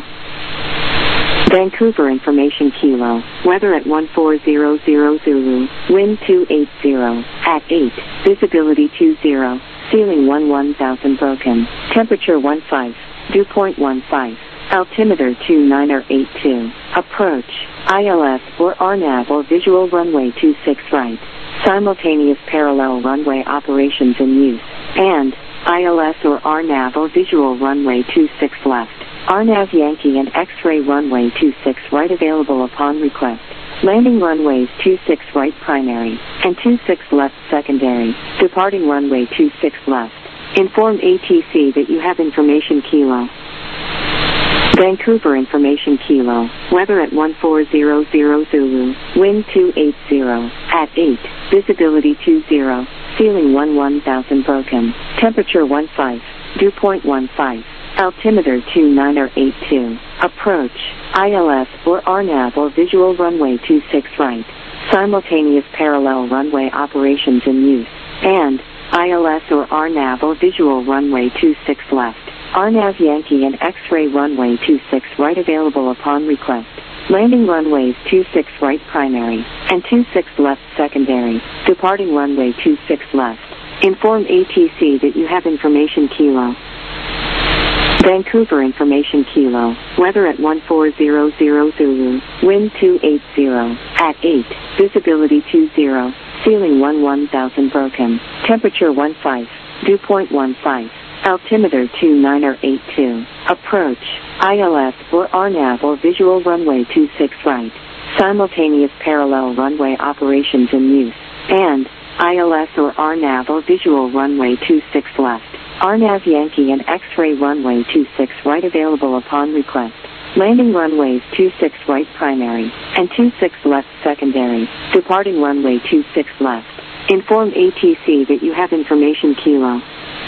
Vancouver information Kilo. Weather at 1400 Zulu. Wind 280. At 8. Visibility 20. Ceiling 11,000 broken. Temperature 15. Dew point 15. Altimeter 2982. Approach. ILS or RNAV or visual runway 26 right. Simultaneous parallel runway operations in use. And ILS or RNAV or visual runway 26 left. RNAV Yankee and X-ray runway 26 right available upon request. Landing runways 26 right primary and 26 left secondary. Departing runway 26 left. Inform ATC that you have information Kilo. Vancouver information Kilo. Weather at 1400 Zulu. Wind 280. At 8. Visibility 20. Ceiling 11,000 broken. Temperature 15. Dew point 15. Altimeter 2982. Approach. ILS or RNAV or visual runway 26 right. Simultaneous parallel runway operations in use. And ILS or RNAV or visual runway 26 left. RNAV Yankee and X-ray runway 26 right available upon request. Landing runways 26 right primary and 26 left secondary. Departing runway 26 left. Inform ATC that you have information Kilo. Vancouver information Kilo. Weather at 1400 Zulu. Wind 280. At 8. Visibility 20. Ceiling 11,000 broken. Temperature 15. Dew point 15. Altimeter 2982. Approach. ILS or RNAV or visual runway 26 right. Simultaneous parallel runway operations in use. And ILS or RNAV or visual runway 26 left. RNAV Yankee and X-ray runway 26 right available upon request. Landing runways 26 right primary and 26 left secondary. Departing runway 26 left. Inform ATC that you have information Kilo.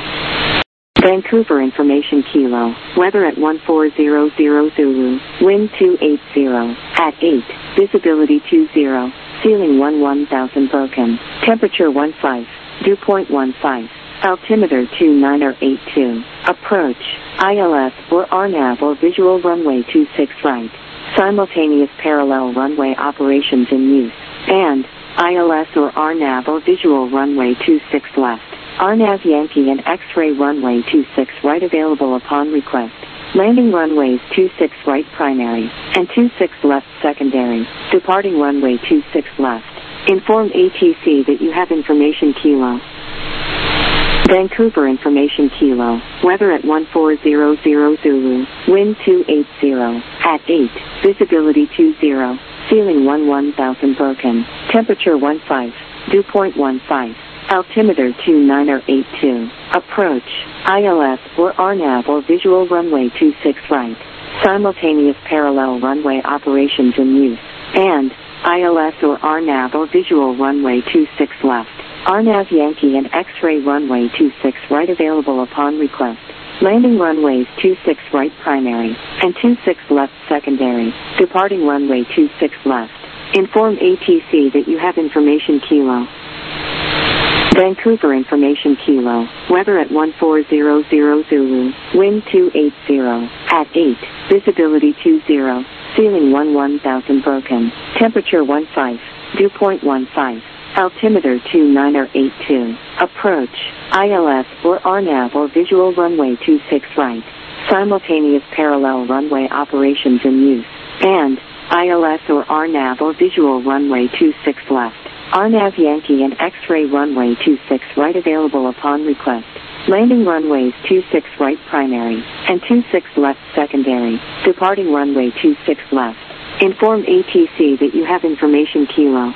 Vancouver information Kilo. Weather at 1400 Zulu. Wind 280. At 8. Visibility 20. Ceiling 11,000 broken. Temperature 15. Dew point 15. Altimeter 2982. Approach. ILS or RNAV or visual runway 26 right. Simultaneous parallel runway operations in use. And ILS or RNAV or visual runway 26 left. RNAV Yankee and X-ray runway 26 right available upon request. Landing runways 26 right primary and 26 left secondary. Departing runway 26 left. Inform ATC that you have information Kilo. Vancouver information Kilo. Weather at 1400 Zulu. Wind 280. At 8. Visibility 20. Ceiling 11,000 broken. Temperature 15. Dew point 15. Altimeter 2982. Approach. ILS or RNAV or visual runway 26 right. Simultaneous parallel runway operations in use. And ILS or RNAV or visual runway 26 left. RNAV Yankee and X-ray runway 26 right available upon request. Landing runways 26 right primary and 26 left secondary. Departing runway 26 left. Inform ATC that you have information Kilo. Vancouver information Kilo. Weather at 1400 Zulu. Wind 280. At 8. Visibility 20. Ceiling 1000 broken. Temperature 15. Dew point 15. Altimeter 2982. Approach. ILS or RNAV or visual runway 26 right. Simultaneous parallel runway operations in use. And ILS or RNAV or visual runway 26 left. RNAV Yankee and X-ray runway 26 right available upon request. Landing runways 26 right primary and 26 left secondary. Departing runway 26 left. Inform ATC that you have information Kilo.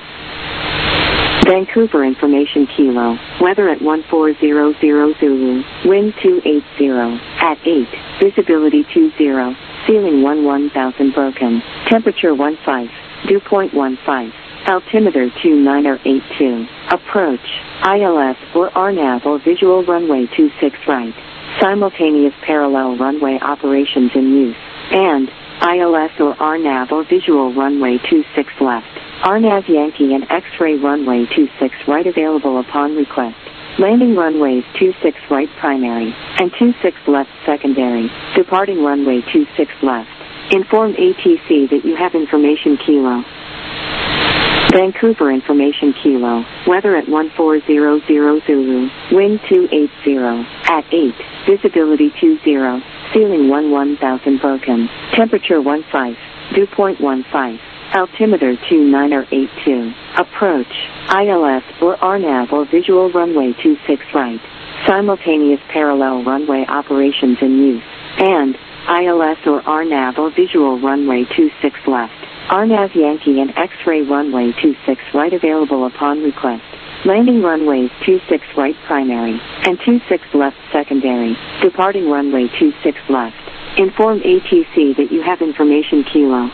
Vancouver information Kilo. Weather at 1400 Zulu. Wind 280. At 8. Visibility 20. Ceiling 1000 broken. Temperature 15. Dew point 15. Altimeter 2982. Approach. ILS or RNAV or visual runway 26 right. Simultaneous parallel runway operations in use. And ILS or RNAV or visual runway 26 left. RNAV Yankee and X-ray runway 26 right available upon request. Landing runways 26 right primary and 26 left secondary. Departing runway 26 left. Inform ATC that you have information Kilo. Vancouver information Kilo. Weather at 1400 Zulu. Wind 280. At 8. Visibility 20. Ceiling 1000 broken. Temperature 15. Dew point 15. Altimeter 2982. Approach. ILS or RNAV or visual runway 26 right. Simultaneous parallel runway operations in use. And ILS or RNAV or visual runway 26 left. RNAV Yankee and X-ray runway 26 right available upon request. Landing runways 26 right primary and 26 left secondary. Departing runway 26 left. Inform ATC that you have information Kilo.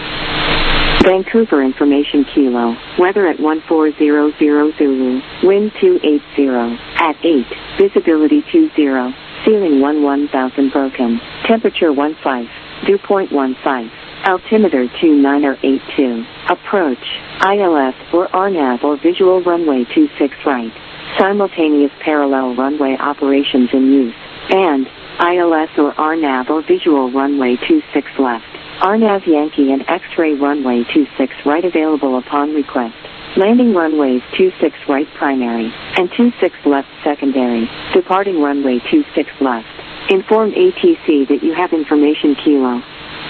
Vancouver information Kilo. Weather at 1400 Zulu. Wind 280. At 8. Visibility 20. Ceiling 1000 broken. Temperature 15. Dew point 15. Altimeter 2982. Approach. ILS or RNAV or visual runway 26 right. Simultaneous parallel runway operations in use. And ILS or RNAV or visual runway 26 left. RNAV Yankee and X-ray runway 26 right available upon request. Landing runways 26 right primary and 26 left secondary. Departing runway 26 left. Inform ATC that you have information Kilo.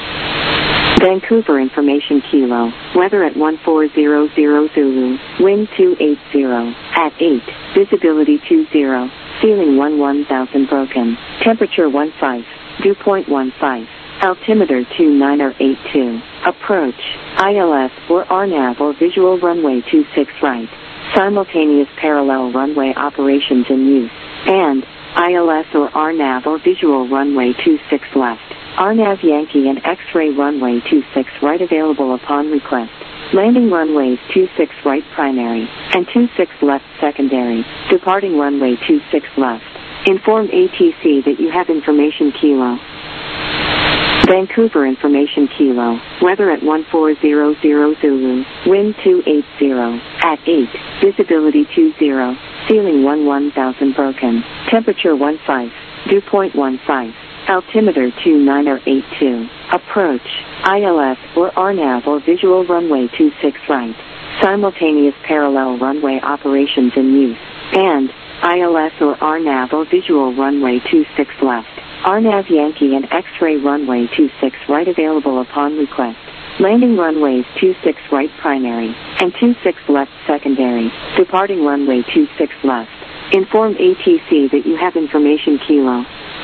Vancouver information Kilo. Weather at 1400 Zulu. Wind 280. At 8. Visibility 20. Ceiling 1000 broken. Temperature 15. Dew point 15. Altimeter 2982. Approach. ILS or RNAV or visual runway 26 right. Simultaneous parallel runway operations in use. And ILS or RNAV or visual runway 26 left. RNAV Yankee and X-ray runway 26 right available upon request. Landing runways 26 right primary and 26 left secondary. Departing runway 26 left. Inform ATC that you have information Kilo. Vancouver information Kilo. Weather at 1400 Zulu. Wind 280. At 8. Visibility 20. Ceiling 1000 broken. Temperature 15. Dew point 15. Altimeter 2982. Approach. ILS or RNAV or visual runway 26 right. Simultaneous parallel runway operations in use. And ILS or RNAV or visual runway 26 left. RNAV Yankee and X-ray runway 26 right available upon request. Landing runways 26 right primary and 26 left secondary. Departing runway 26 left. Inform ATC that you have information Kilo.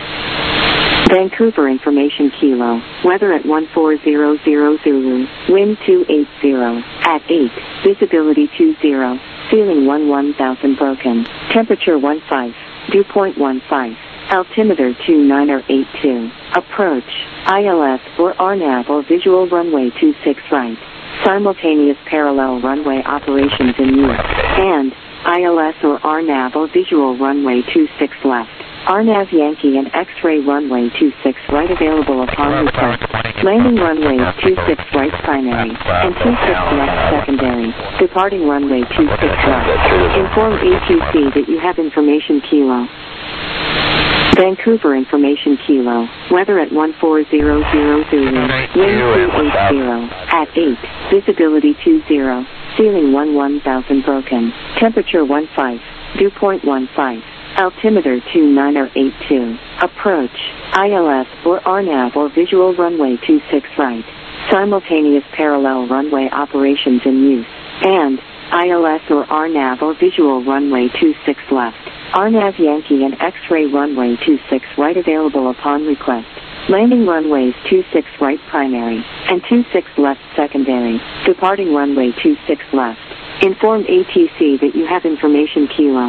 Vancouver information Kilo. Weather at 1400 Zulu. Wind 280. At 8. Visibility 20. Ceiling 1000 broken. Temperature 15. Dew point 15. Altimeter 2982. Approach. ILS or RNAV or visual runway 26 right. Simultaneous parallel runway operations in use. And ILS or RNAV or visual runway 26 left. RNAV Yankee and X-ray runway 26 right available upon request. Landing runway 26 right primary and 26 left secondary. Departing runway 26 left. Inform ATC that you have information Kilo. Vancouver information Kilo. Weather at 14000 Zulu. Wind 280 at 8. Visibility 20. Ceiling 11,000 broken. Temperature 15. Dew point 15. Altimeter 2982. Approach. ILS or RNAV or visual runway 26 right. Simultaneous parallel runway operations in use. And ILS or RNAV or visual runway 26 left. RNAV Yankee and X-ray runway 26 right available upon request. Landing runways 26 right primary and 26 left secondary. Departing runway 26 left. Inform ATC that you have information Kilo.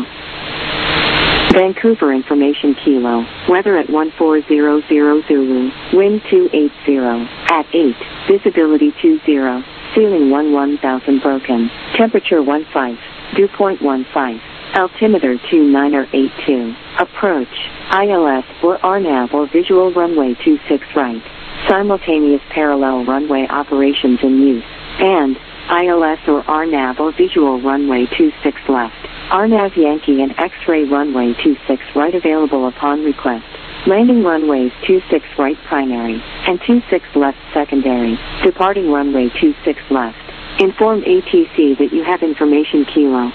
Vancouver information Kilo. Weather at 14000 Zulu. Wind 280 at 8. Visibility 20. Ceiling 11,000 broken. Temperature 15. Dew point 15. Altimeter 2982. Approach. ILS or RNAV or visual runway 26 right. Simultaneous parallel runway operations in use. And ILS or RNAV or visual runway 26 left. RNAV Yankee and X-ray runway 26 right available upon request. Landing runways 26 right primary and 26 left secondary. Departing runway 26 left. Inform ATC that you have information Kilo.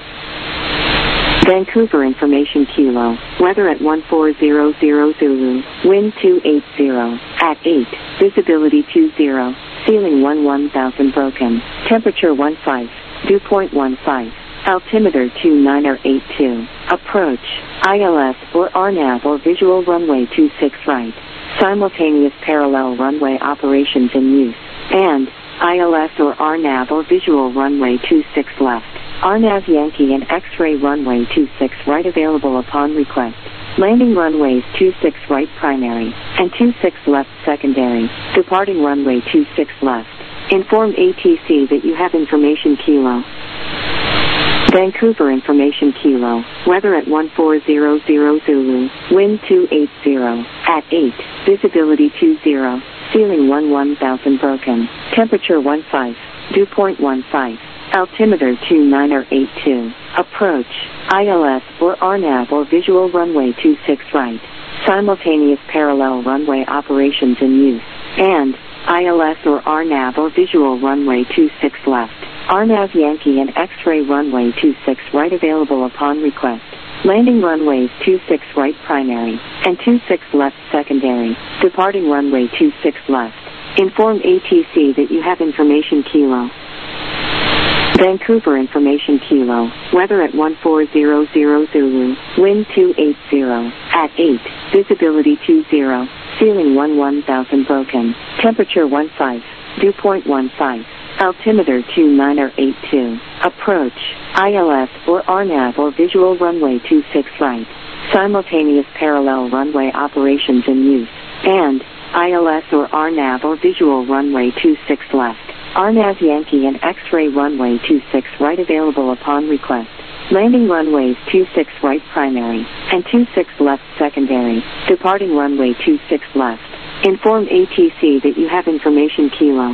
Vancouver information Kilo. Weather at 14000 Zulu. Wind 280 at 8. Visibility 20. Ceiling 11,000 broken. Temperature 15. Dew point 15. Altimeter 2982. Approach. ILS or RNAV or visual runway 26 right. Simultaneous parallel runway operations in use. And ILS or RNAV or visual runway 26 left. RNAV Yankee and X-ray runway 26 right available upon request. Landing runways 26 right primary and 26 left secondary. Departing runway 26 left. Inform ATC that you have information Kilo. Vancouver information Kilo. Weather at 14000 Zulu. Wind 280 at 8. Visibility 20. Ceiling 11,000 broken. Temperature 15. Dew point 15. Altimeter 2982. Approach. ILS or RNAV or visual runway 26 right. Simultaneous parallel runway operations in use. And ILS or RNAV or visual runway 26 left. RNAV Yankee and X-ray runway 26 right available upon request. Landing runways 26 right primary and 26 left secondary. Departing runway 26 left. Inform ATC that you have information Kilo. Vancouver information Kilo. Weather at 14000 Zulu. Wind 280 at 8. Visibility 20. Ceiling 11,000 broken. Temperature 15. Dew point 15. Altimeter 2982. Approach. ILS or RNAV or visual runway 26 right. Simultaneous parallel runway operations in use. And ILS or RNAV or visual runway 26 left. RNAV Yankee and X-ray runway 26 right available upon request. Landing runways 26 right primary and 26 left secondary. Departing runway 26 left. Inform ATC that you have information Kilo.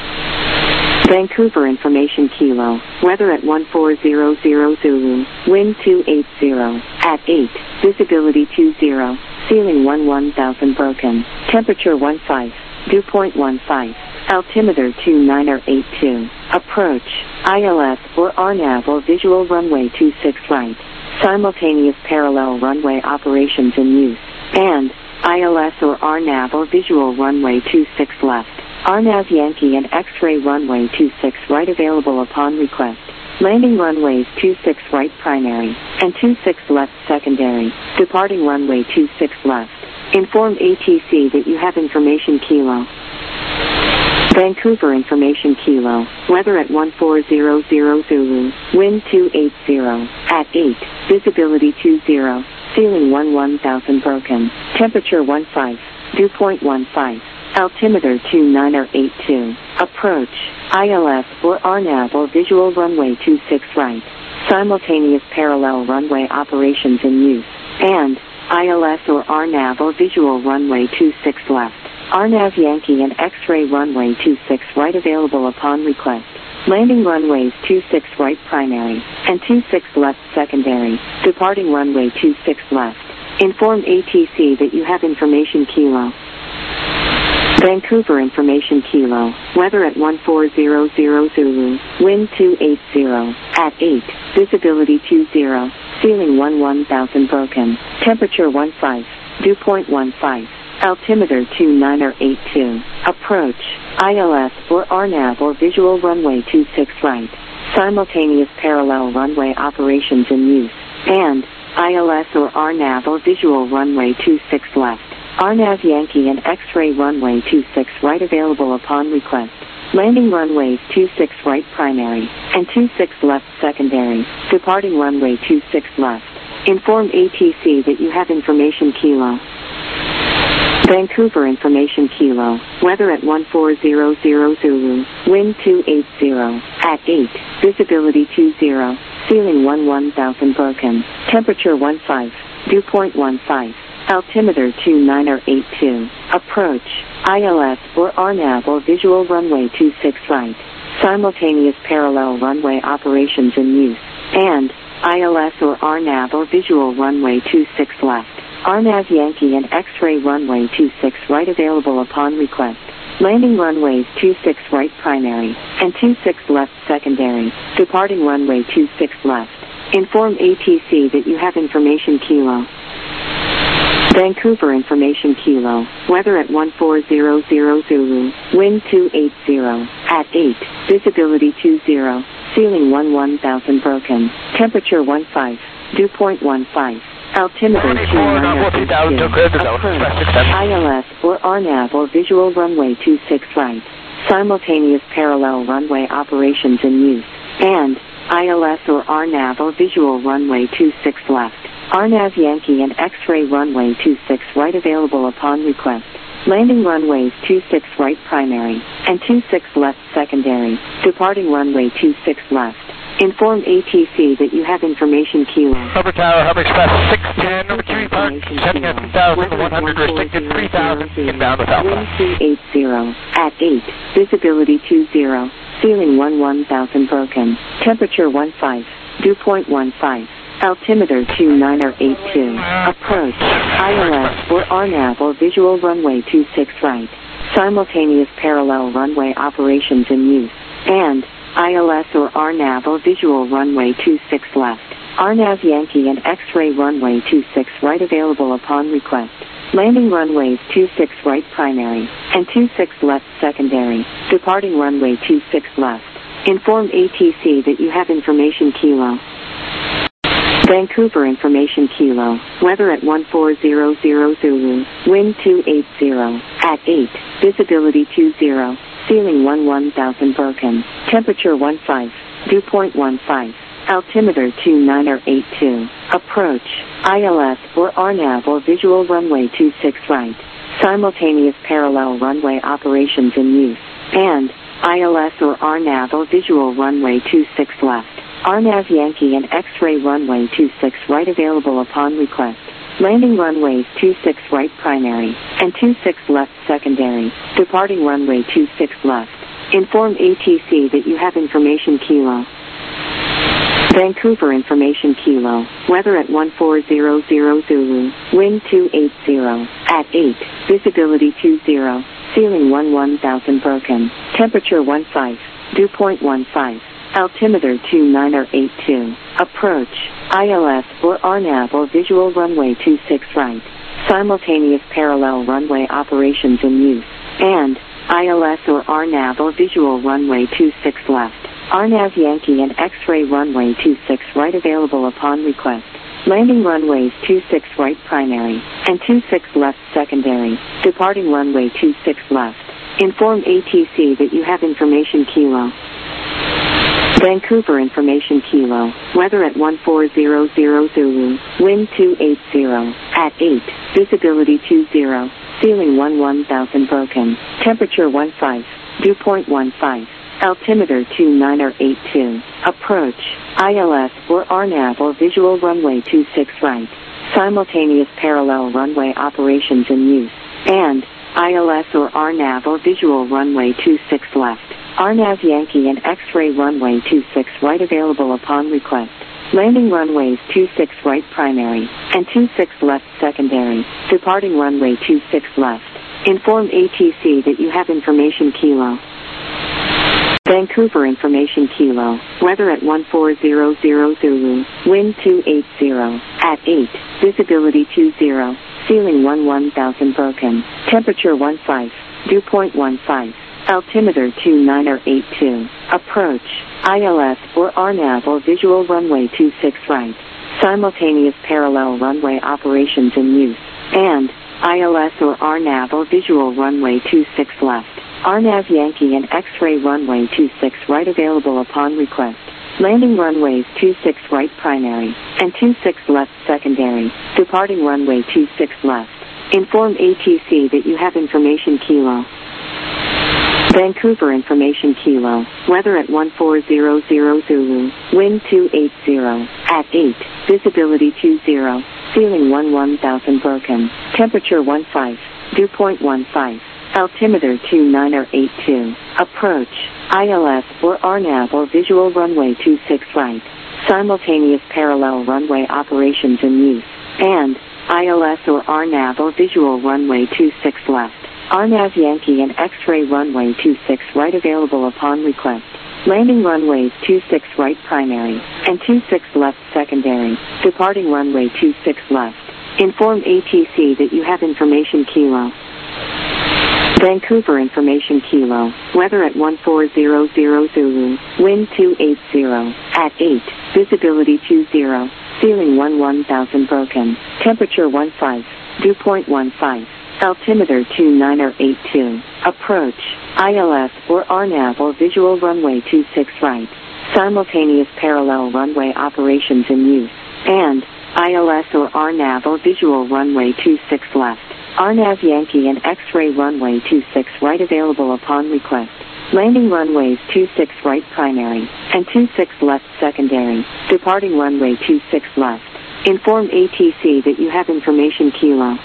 Vancouver information Kilo. Weather at 14000 Zulu. Wind 280 at 8. Visibility 20. Ceiling 11,000 broken. Temperature 15. Dew point 15. Altimeter 2982. Approach. ILS or RNAV or visual runway 26 right. Simultaneous parallel runway operations in use. And ILS or RNAV or visual runway 26 left. RNAV Yankee and X-ray runway 26 right available upon request. Landing runways 26 right primary and 26 left secondary. Departing runway 26 left. Inform ATC that you have information Kilo. Vancouver information Kilo. Weather at 14000 Zulu. Wind 280 at 8. Visibility 20. Ceiling 11,000 broken. Temperature 15. Dew point 15. Altimeter 2982. Approach. ILS or RNAV or visual runway 26 right. simultaneous parallel runway operations in use, and ILS or RNAV or visual runway 26 left, RNAV Yankee and X-ray runway 26 right available upon request. Landing runways 26 right primary and 26 left secondary, departing runway 26 left. Inform ATC that you have information Kilo. Vancouver information Kilo, weather at 1400 Zulu, wind 280, at 8, visibility 20, ceiling 1000 broken, temperature 15, dew point 15, altimeter 2982, approach, ILS or RNAV or visual runway 26 right, simultaneous parallel runway operations in use, and ILS or RNAV or visual runway 26 left, RNAV Yankee and X-ray runway 26 right available upon request. Landing runways 26 right primary and 26 left secondary, departing runway 26 left. Inform ATC that you have information Kilo. Vancouver information Kilo, weather at 1400 Zulu, wind 280, at 8, visibility 20, ceiling 1000 broken, temperature 15, dew point 15, altimeter 2982, approach, ILS or RNAV or visual runway 26 right, simultaneous parallel runway operations in use, and ILS or RNAV or visual runway 26 left, RNAV Yankee and X-ray runway 26 right available upon request. Landing runways 26 right primary and 26 left secondary, departing runway 26 left. Inform ATC that you have information Kilo. Vancouver information Kilo, weather at 1400 Zulu, wind 280, at 8, visibility 20, ceiling 1000 broken, temperature 15, dew point 15, altimeter 2982, ILS or RNAV or visual runway 26 right, simultaneous parallel runway operations in use, and ILS or RNAV or visual runway 26 left, RNAV Yankee and X-ray runway 26 right available upon request. Landing runways 26 right primary and 26 left secondary, departing runway 26 left. Inform ATC that you have information Kilo. Hubbard Tower, Hubbard Express 610, number 3 Park, setting at 3,100, restricted 3,000, inbound with Alpha. Wind 280, at 8, visibility 20, ceiling 1000 broken, temperature 15, dew point 15. Altimeter 2982, approach, ILS or RNAV or visual runway 26 right, simultaneous parallel runway operations in use, and ILS or RNAV or visual runway 26 left, RNAV Yankee and X-ray runway 26 right available upon request. Landing runways 26 right primary and 26 left secondary, departing runway 26 left. Inform ATC that you have information Kilo. Vancouver information Kilo, weather at 1400 Zulu, wind 280, at 8, visibility 20, ceiling 1000 broken, temperature 15, dew point 15, altimeter 2982, approach, ILS or RNAV or visual runway 26 right, simultaneous parallel runway operations in use, and ILS or RNAV or visual runway 26 left, RNAV Yankee and X-ray runway 26 right available upon request. Landing runways 26 right primary and 26 left secondary, departing runway 26 left. Inform ATC that you have information Kilo. Vancouver information Kilo, weather at 1400 Zulu, wind 280, at 8, visibility 20, ceiling 1000 broken, temperature 15, dew point 15. Altimeter 2982, approach, ILS or RNAV or visual runway 26 right, simultaneous parallel runway operations in use, and ILS or RNAV or visual runway 26 left, RNAV Yankee and X-ray runway 26 right available upon request. Landing runways 26 right primary and 26 left secondary, departing runway 26 left. Inform ATC that you have information Kilo. Vancouver information Kilo, weather at 1400 Zulu, wind 280, at 8, visibility 20, ceiling 1000 broken, temperature 15, dew point 15, Altimeter 2982. Approach. ILS or RNAV or visual runway 26 right. Simultaneous parallel runway operations in use. And ILS or RNAV or visual runway 26 left. RNAV Yankee and X-ray runway 26 right available upon request. Landing runways 26 right primary and 26 left secondary. Departing runway 26 left. Inform ATC that you have information Kilo. Vancouver information Kilo. Weather at 1400 Zulu. Wind 280. At 8. Visibility 20. Ceiling 11,000 broken. Temperature 15. Dew point 15. Altimeter 2982. Approach. ILS or RNAV or visual runway 26 right. Simultaneous parallel runway operations in use. And ILS or RNAV or visual runway 26 left. RNAV Yankee and X-ray runway 26 right available upon request. Landing runways 26 right primary and 26 left secondary. Departing runway 26 left. Inform ATC that you have information Kilo. Vancouver information Kilo. Weather at 1400 Zulu. Wind 280. At 8. Visibility 20. Ceiling 11,000 broken. Temperature 15. Dew point 15. Altimeter 2982. Approach. ILS or RNAV or visual runway 26 right. Simultaneous parallel runway operations in use. And ILS or RNAV or visual runway 26 left. RNAV Yankee and X-ray runway 26 right available upon request. Landing runways 26 right primary and 26 left secondary. Departing runway 26 left. Inform ATC that you have information Kilo. Vancouver information Kilo. Weather at 1400 Zulu. Wind 280. At 8. Visibility 20. Ceiling 11,000 broken. Temperature 15. Dew point 15. Altimeter 2982. Approach. ILS or RNAV or visual runway 26 right. Simultaneous parallel runway operations in use. And ILS or RNAV or visual runway 26 left. RNAV Yankee and X-ray runway 26 right available upon request. Landing runways 26 right primary and 26 left secondary. Departing runway 26 left. Inform ATC that you have information Kilo.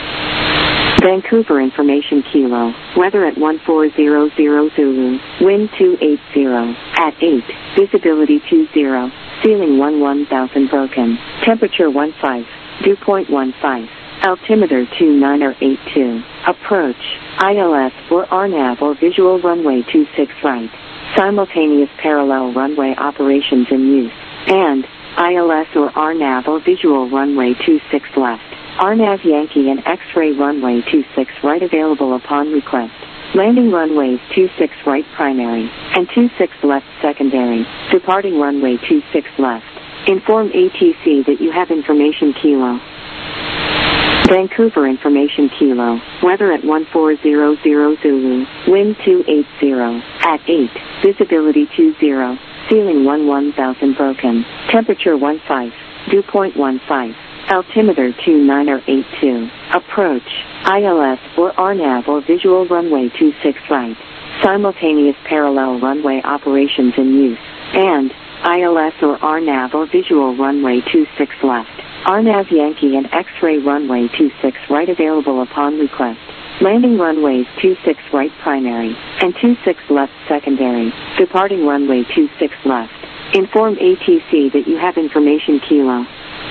Vancouver information Kilo. Weather at 1400 Zulu. Wind 280. At 8. Visibility 20. Ceiling 11,000 broken. Temperature 15. Dew point 15. Altimeter 2982. Approach. ILS or RNAV or visual runway 26 right. Simultaneous parallel runway operations in use. And ILS or RNAV or visual runway 26 left. RNAV Yankee and X-ray runway 26 right available upon request. Landing runways 26 right primary and 26 left secondary. Departing runway 26 left. Inform ATC that you have information Kilo. Vancouver information Kilo. Weather at 1400 Zulu. Wind 280. At 8. Visibility 20. Ceiling 11,000 broken. Temperature 15. Dew point 15. Altimeter 2982. Approach. ILS or RNAV or visual runway 26 right. Simultaneous parallel runway operations in use. And ILS or RNAV or visual runway 26 left. RNAV Yankee and X-ray runway 26 right available upon request. Landing runways 26 right primary and 26 left secondary. Departing runway 26 left. Inform ATC that you have information Kilo.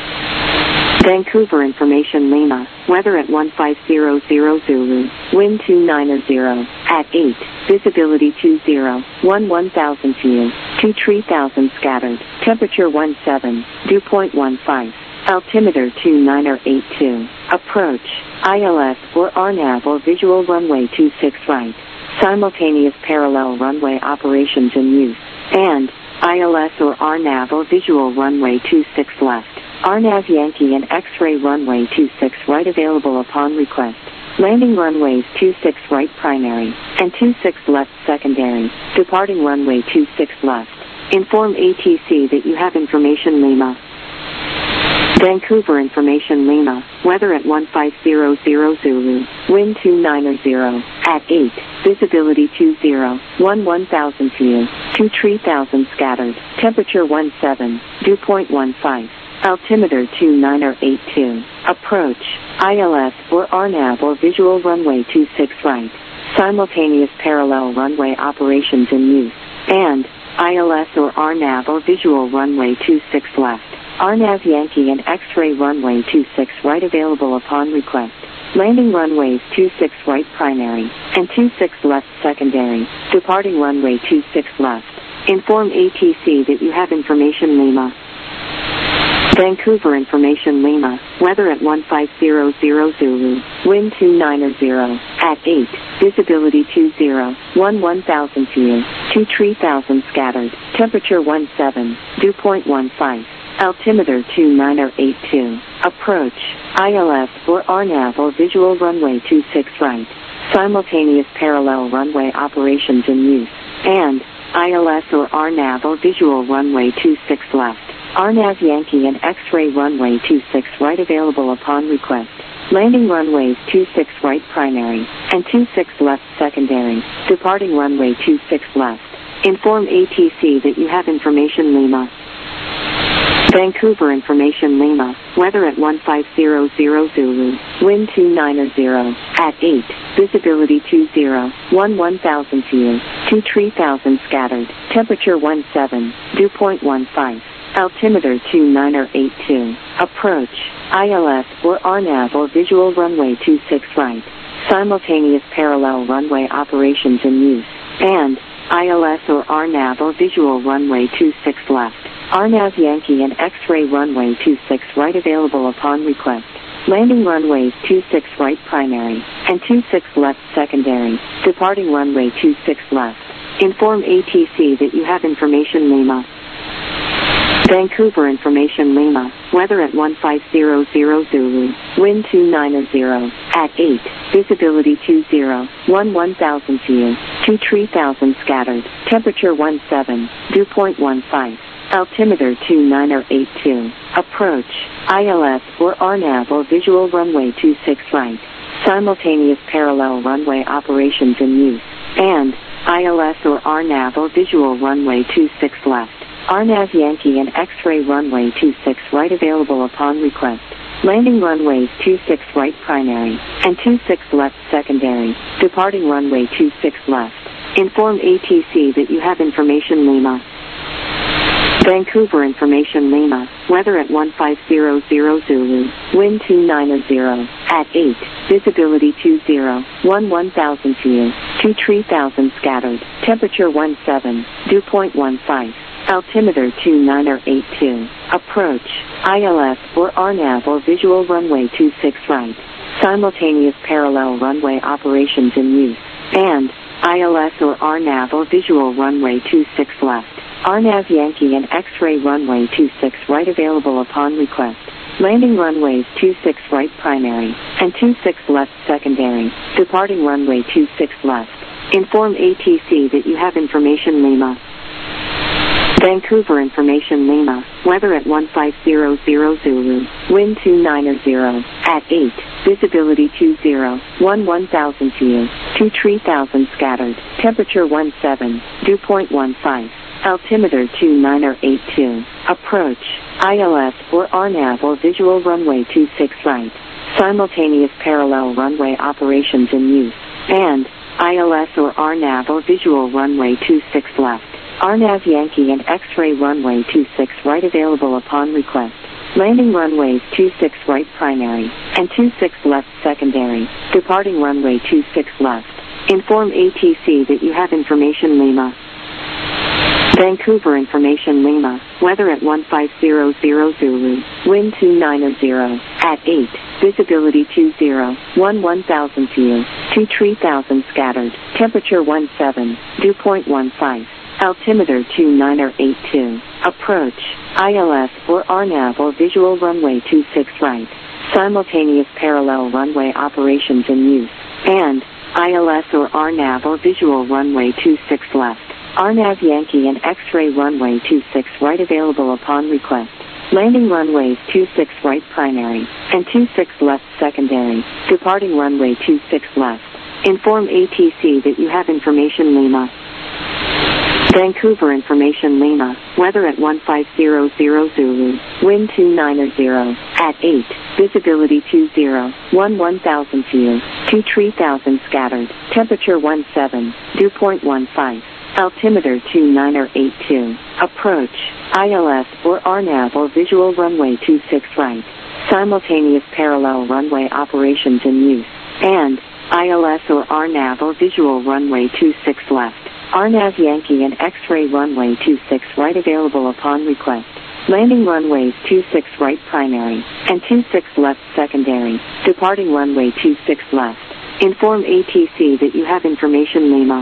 Vancouver information Lima. Weather at 1500 Zulu. Wind 290. At 8. Visibility 20. 11,000 view. 2,000 scattered. Temperature 17. Dew point 15. Altimeter 2982. Approach. ILS or RNAV or visual runway 26 right. Simultaneous parallel runway operations in use. And ILS or RNAV or visual runway 26 left. RNAV Yankee and X-ray runway 26 right available upon request. Landing runways 26 right primary and 26 left secondary. Departing runway 26 left. Inform ATC that you have information Lima. Vancouver information Lima. weather at 150 Zulu, wind 290, at 8, visibility 20, 1000 view, 23000 scattered, temperature 17, dew point 15, altimeter 2982, approach, ILS or RNAV or visual runway 26 right, simultaneous parallel runway operations in use, and ILS or RNAV or visual runway 26 left, RNAV Yankee and X-ray runway 26 right available upon request. Landing runways 26 right primary and 26 left secondary. Departing runway 26 left. Inform ATC that you have information Lima. Vancouver information Lima. Weather at 150 Zulu. Wind 290. At 8. Visibility 20. 1000 view. 23000 scattered. Temperature 17. Dew point 15. Altimeter 2982. Approach. ILS or RNAV or visual runway 26 right. Simultaneous parallel runway operations in use. And ILS or RNAV or visual runway 26 left. RNAV Yankee and X-ray runway 26 right available upon request. Landing runways 26 right primary and 26 left secondary. Departing runway 26 left. Inform ATC that you have information Lima. Vancouver information Lima. Weather at 150 Zulu. Wind 290. At 8. Visibility 20. 1000 view. 23000 scattered. Temperature 17. Dew point 15. Altimeter 2982. Approach. ILS or RNAV or visual runway 26 right. Simultaneous parallel runway operations in use. And ILS or RNAV or visual runway 26 left. RNAV Yankee and X-ray runway 26 right available upon request. Landing runways 26 right primary and 26 left secondary. Departing runway 26 left. Inform ATC that you have information Lima. Vancouver information Lima. Weather at 150 Zulu. Wind 290. At 8. Visibility 20. 1000 view. 23000 scattered. Temperature 17. Dew point 15. Altimeter 2982. Approach. ILS or RNAV or visual runway 26 right. Simultaneous parallel runway operations in use. And ILS or RNAV or visual runway 26 left. RNAV Yankee and X-ray runway 26 right available upon request. Landing runways 26 right primary and 26 left secondary. Departing runway 26 left. Inform ATC that you have information Lima. Vancouver information Lima. Weather at 150 Zulu. Wind 290. At 8. Visibility 20. 1000 view. 23000 scattered. Temperature 17. Dew point 15. Altimeter 2982. Approach. ILS or RNAV or visual runway 26 right. Simultaneous parallel runway operations in use. And ILS or RNAV or visual runway 26 left. RNAV Yankee and X-ray runway 26 right available upon request. Landing runways 26 right primary and 26 left secondary. Departing runway 26 left. Inform ATC that you have information Lima. Vancouver information Lima. Weather at 150 Zulu. Wind 290. At 8. Visibility 20. 1000 view. 23000 scattered. Temperature 17. Dew point 15. Altimeter 2982. Approach. ILS or RNAV or visual runway 26 right. Simultaneous parallel runway operations in use. And ILS or RNAV or visual runway 26 left. RNAV Yankee and X-ray runway 26 right available upon request. Landing runways 26 right primary and 26 left secondary. Departing runway 26 left. Inform ATC that you have information Lima. Vancouver information Lima. Weather at 150 Zulu. Wind 290. At 8. Visibility 20. 1000 view. 23000 scattered. Temperature 17. Dew point 15. Altimeter 2982. Approach. ILS or RNAV or visual runway 26 right. Simultaneous parallel runway operations in use. And ILS or RNAV or visual runway 26 left. RNAV Yankee and X-ray runway 26 right available upon request. Landing runways 26 right primary and 26 left secondary. Departing runway 26 left. Inform ATC that you have information Lima. Vancouver information Lima. Weather at 1500 Zulu. Wind 290 at 8. Visibility 20. 1000 view. 3000 scattered. Temperature 17. Dew point 15. Altimeter 2982. Approach. ILS or RNAV or visual runway 26 right. Simultaneous parallel runway operations in use. And ILS or RNAV or visual runway 26 left. RNAV Yankee and X-ray runway 26 right available upon request. Landing runways 26 right primary and 26 left secondary. Departing runway 26 left. Inform ATC that you have information Lima.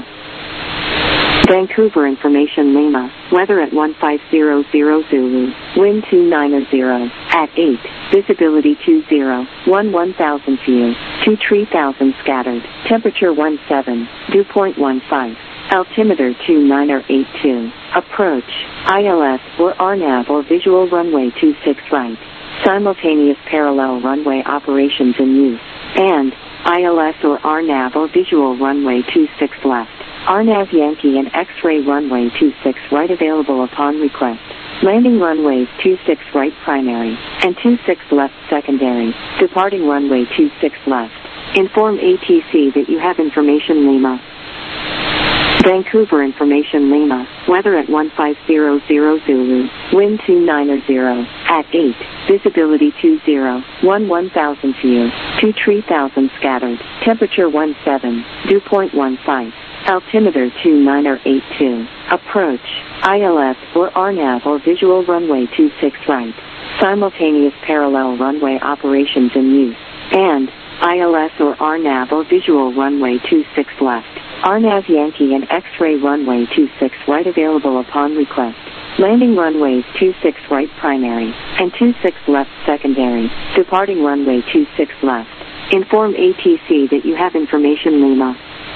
Vancouver information Lima. Weather at 1500 Zulu. Wind 290 at 8. Visibility 20. 1000 view. 3000 scattered. Temperature 17. Dew point 15. Altimeter 2982. Approach. ILS or RNAV or visual runway 26 right. Simultaneous parallel runway operations in use. And ILS or RNAV or visual runway 26 left. RNAV Yankee and X-ray runway 26 right available upon request. Landing runways 26 right primary and 26 left secondary. Departing runway 26 left. Inform ATC that you have information Lima. Vancouver information Lima. Weather at 1500 Zulu. Wind 290 at 8. Visibility 20. 1000 view. 3000 scattered. Temperature 17. Dew point 15. Altimeter 2982. Approach. ILS or RNAV or visual runway 26 right. Simultaneous parallel runway operations in use. And ILS or RNAV or visual runway 26 left. RNAV Yankee and X-ray runway 26 right available upon request. Landing runways 26 right primary and 26 left secondary. Departing runway 26 left. Inform ATC that you have information Lima.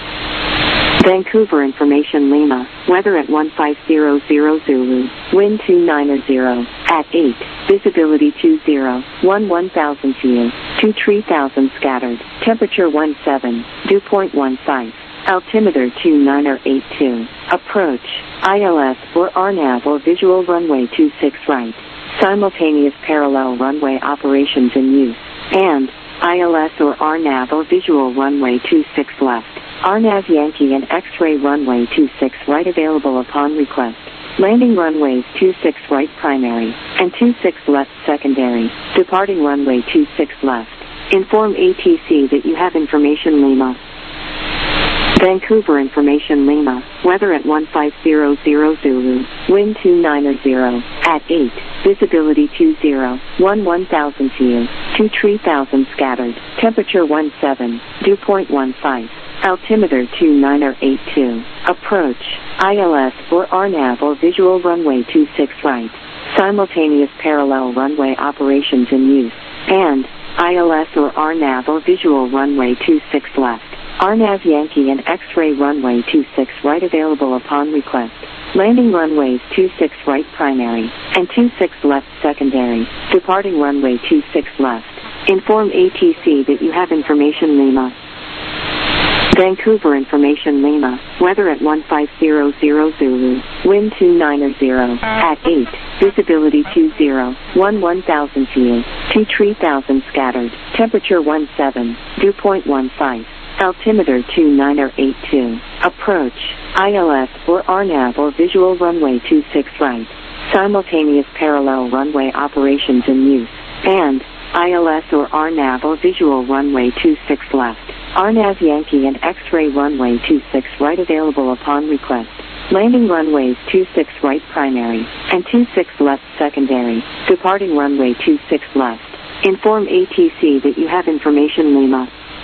Vancouver information Lima. Weather at 1500 Zulu. Wind 290 at 8. Visibility 20. 1000 view. 3000 scattered. Temperature 17. Dew point 15. Altimeter 2982. Approach. ILS or RNAV or visual runway 26 right. Simultaneous parallel runway operations in use. And ILS or RNAV or visual runway 26 left. RNAV Yankee and X-ray runway 26 right available upon request. Landing runways 26 right primary and 26 left secondary. Departing runway 26 left. Inform ATC that you have information Lima. Vancouver information Lima. Weather at 1500 Zulu. Wind 290 at 8. Visibility 20. 1000 view. 3000 scattered. Temperature 17. Dew point 15. Altimeter 2982. Approach. ILS or RNAV or visual runway 26 right. Simultaneous parallel runway operations in use. And ILS or RNAV or visual runway 26 left. RNAV Yankee and X-ray runway 26 right available upon request. Landing runways 26 right primary and 26 left secondary. Departing runway 26 left. Inform ATC that you have information Lima. Vancouver information Lima. Weather at 1500 Zulu. Wind 290 at 8. Visibility 20. 1000 view. 3000 scattered. Temperature 17. Dew point 15. Altimeter 2982. Approach. ILS or RNAV or visual runway 26 right. Simultaneous parallel runway operations in use. And ILS or RNAV or visual runway 26 left. RNAV Yankee and X-ray runway 26 right available upon request. Landing runways 26 right primary and 26 left secondary. Departing runway 26 left. Inform ATC that you have information Lima.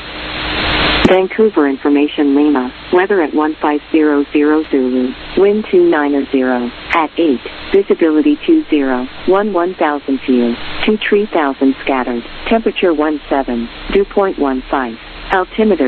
Vancouver information Lima. Weather at 1500 Zulu. Wind 290 at 8. Visibility 20. 1000 view. 3000 scattered. Temperature 17. Dew point 15. Altimeter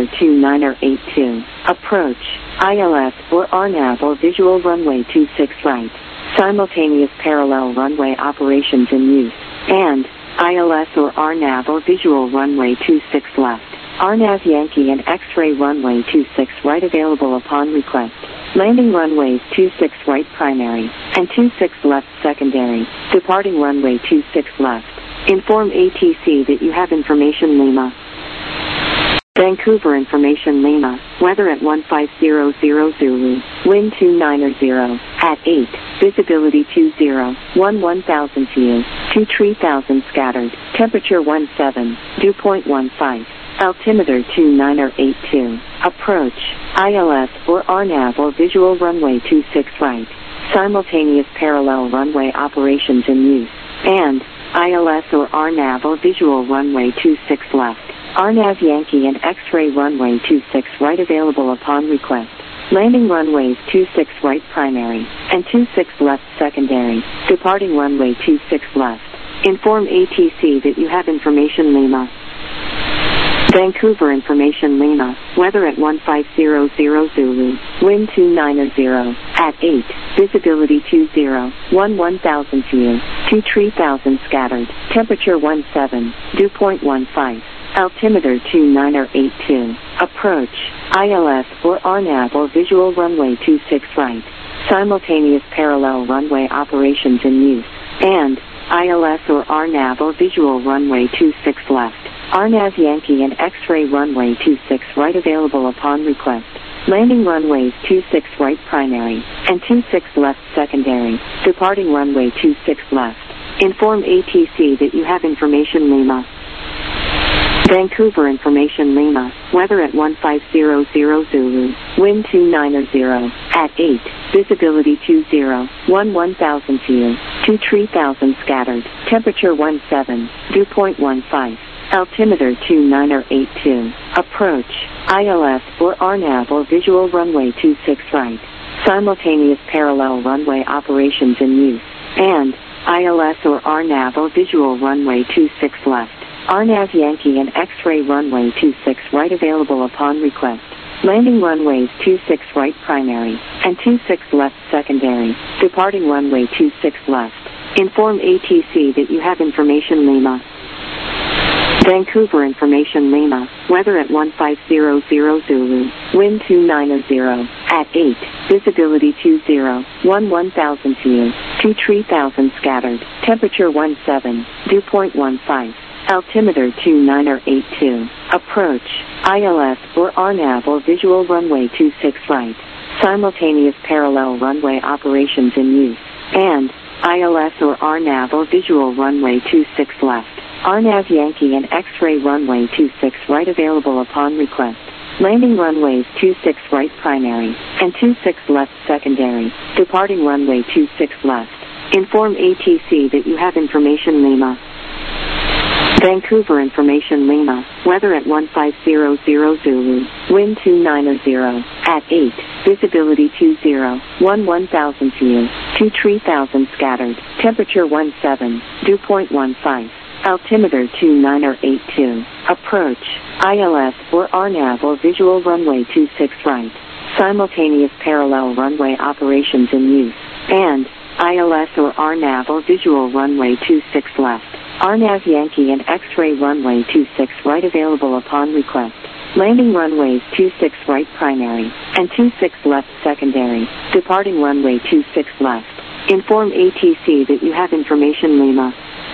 2982. Approach. ILS or RNAV or visual runway 26 right. simultaneous parallel runway operations in use, and ILS or RNAV or visual runway 26 left, RNAV Yankee and X-ray runway 26 right available upon request. Landing runways 26 right primary and 26 left secondary, departing runway 26 left. Inform ATC that you have information Lima. Vancouver information Lima, weather at 1500 Zulu, wind 29 at 8, visibility 20, 1000 view, 3000 scattered, temperature 17, dew point 15, altimeter 2982, approach, ILS or RNAV or visual runway 26 right, simultaneous parallel runway operations in use, and ILS or RNAV or visual runway 26 left, RNAV Yankee and X-ray runway 26 right available upon request. Landing runways 26 right primary and 26 left secondary, departing runway 26 left. Inform ATC that you have information Lima. Vancouver information Lima, weather at 1500 Zulu, wind 290 at 8, visibility 20, 1000 view, 3000 scattered, temperature 17, dew point 15, altimeter 2982, approach, ILS or RNAV or visual runway 26 right, simultaneous parallel runway operations in use, and ILS or RNAV or visual runway 26 left, RNAV Yankee and X-ray runway 26 right available upon request. Landing runways 26 right primary and 26 left secondary, departing runway 26 left. Inform ATC that you have information Lima. Vancouver information Lima, weather at 1500 Zulu, wind 290 at 8, visibility 20, 1000 view, 3000 scattered, temperature 17, dew point 15, altimeter 2982, approach, ILS or RNAV or visual runway 26 right, simultaneous parallel runway operations in use, and ILS or RNAV or visual runway 26 left, RNAV Yankee and X-ray runway 26 right available upon request. Landing runways 26 right primary and 26 left secondary, departing runway 26 left. Inform ATC that you have information Lima. Vancouver information Lima, weather at 1500 Zulu, wind 290 at 8, visibility 20, 1000 view, 3000 scattered, temperature 17, dew point 15, altimeter 2982, approach, ILS or RNAV or visual runway 26 right, simultaneous parallel runway operations in use, and ILS or RNAV or visual runway 26 left, RNAV Yankee and X-ray runway 26 right available upon request. Landing runways 26 right primary and 26 left secondary, departing runway 26 left. Inform ATC that you have information Lima. Vancouver information Lima, weather at 1500 Zulu, wind 290 at 8, visibility 20, 1000 view, 3000 scattered, temperature 17, dew point 15, altimeter 2982, approach, ILS or RNAV or visual runway 26 right, simultaneous parallel runway operations in use, and ILS or RNAV or visual runway 26 left, RNAV Yankee and X-ray runway 26 right available upon request. Landing runways 26 right primary and 26 left secondary, departing runway 26 left. Inform ATC that you have information Lima.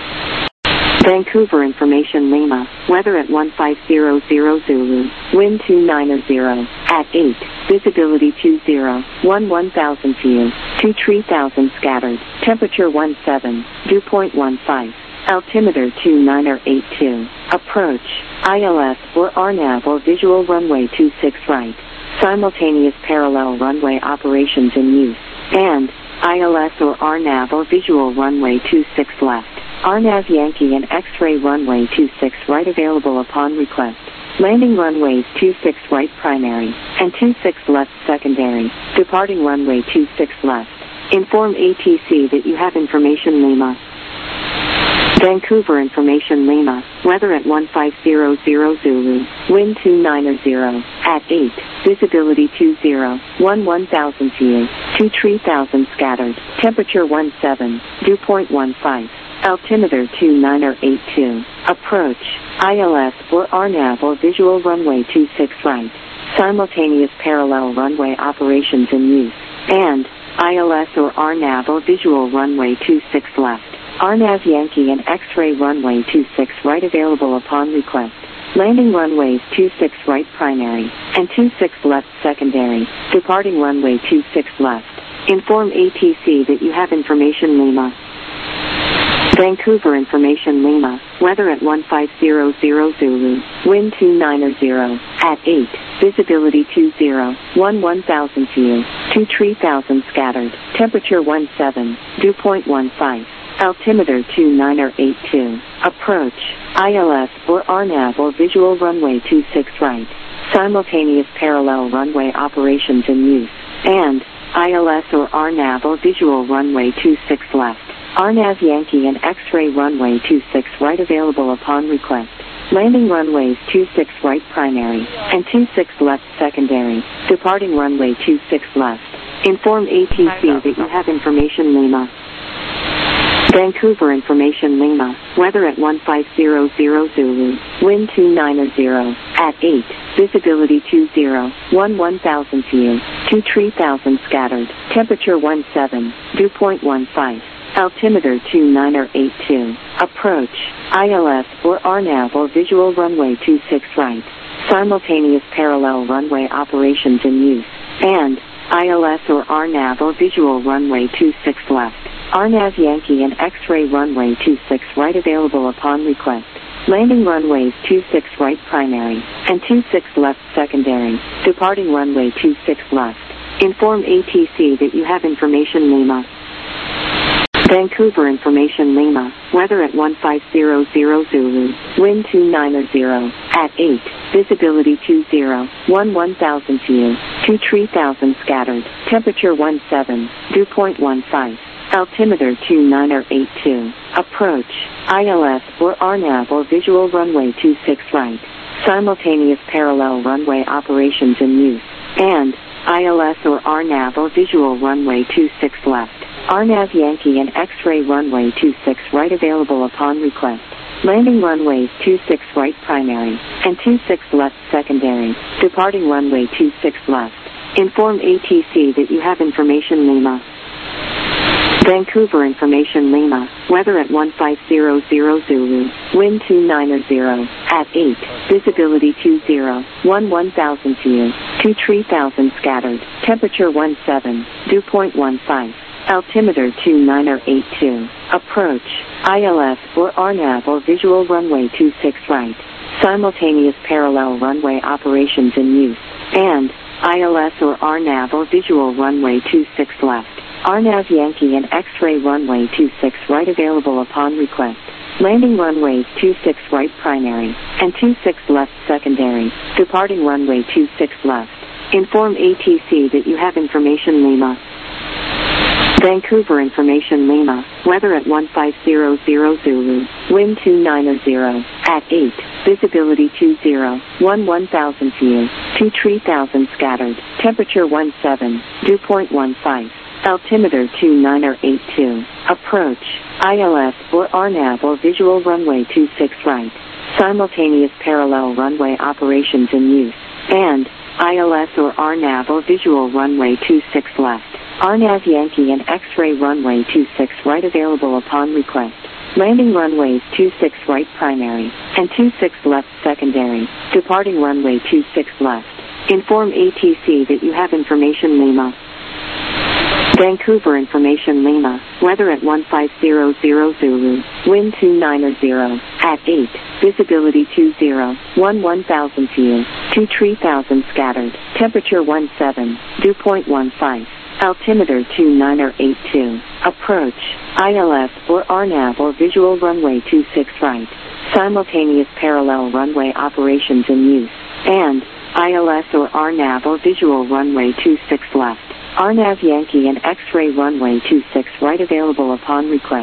Vancouver information Lima, weather at 1500 Zulu, wind 290 at 8, visibility 20, 1000 view, 3000 scattered, temperature 17, dew point 15, altimeter 2982, approach, ILS or RNAV or visual runway 26 right, simultaneous parallel runway operations in use, and ILS or RNAV or visual runway 26 left, RNAV Yankee and X-ray runway 26 right available upon request. Landing runways 26 right primary and 26 left secondary, departing runway 26 left. Inform ATC that you have information Lima. Vancouver information Lima, weather at 150 Zulu, wind 290, at 8, visibility 20, 1000 view, 3000 scattered, temperature 17, dew point 15, altimeter 29082, approach, ILS or RNAV or visual runway 26 right, simultaneous parallel runway operations in use, and ILS or RNAV or visual runway 26 left, RNAV Yankee and X-ray runway 26 right available upon request. Landing runways 26 right primary and 26 left secondary, departing runway 26 left. Inform ATC that you have information Lima. Vancouver information Lima, weather at 150 Zulu, wind 290, at 8, visibility 20, 1000 view, 3000 scattered, temperature 17, dew point 15, altimeter 29082, approach, ILS or RNAV or visual runway 26 right, simultaneous parallel runway operations in use, and ILS or RNAV or visual runway 26 left. RNAV Yankee and X-ray runway 26 right available upon request. Landing runways 26 right primary and 26 left secondary, departing runway 26 left. Inform ATC that you have information Lima. Vancouver information Lima, weather at 150 Zulu, wind 290, at 8, visibility 20, 1000 view, 3000 scattered, temperature 17, dew point 15. Altimeter 29082, approach, ILS or RNAV or visual runway 26 right, simultaneous parallel runway operations in use, and ILS or RNAV or visual runway 26 left, RNAV Yankee and X-ray runway 26 right available upon request. Landing runways 26 right primary and 26 left secondary, departing runway 26 left. Inform ATC that you have information Lima. Vancouver information Lima, weather at 150 Zulu, wind 290, at 8, visibility 20, 1000 view, 3000 scattered, temperature 17, dew point 15, altimeter 29082, approach, ILS or RNAV or visual runway 26 right, simultaneous parallel runway operations in use, and ILS or RNAV or visual runway 26 left. RNAV Yankee and X-ray runway 26 right available upon request. Landing runways 26 right primary and 26 left secondary, departing runway 26 left. Inform ATC that you have information Lima. Vancouver information Lima, weather at 150 Zulu, wind 290, at 8, visibility 20, 1000 view, 3000 scattered, temperature 17, dew point 15. Altimeter 29082, approach, ILS or RNAV or visual runway 26 right, simultaneous parallel runway operations in use, and ILS or RNAV or visual runway 26 left, RNAV Yankee and X-ray runway 26 right available upon request. Landing runways 26 right primary and 26 left secondary, departing runway 26 left. Inform ATC that you have information Lima. Vancouver information Lima, weather at 150 Zulu, wind 290, at 8, visibility 20, 1000 view, 3000 scattered, temperature 17, dew point 15, altimeter 29082, approach, ILS or RNAV or visual runway 26 right, simultaneous parallel runway operations in use, and ILS or RNAV or visual runway 26 left. RNAV Yankee and X-ray runway 26 right available upon request. Landing runways 26 right primary and 26 left secondary, departing runway 26 left. Inform ATC that you have information Lima. Vancouver information Lima, weather at 150 Zulu, wind 290, at 8, visibility 20, 1000 view, 3000 scattered, temperature 17, dew point 15. Altimeter 29082, approach, ILS or RNAV or visual runway 26 right, simultaneous parallel runway operations in use, and ILS or RNAV or visual runway 26 left, RNAV Yankee and X-ray runway 26 right available upon request.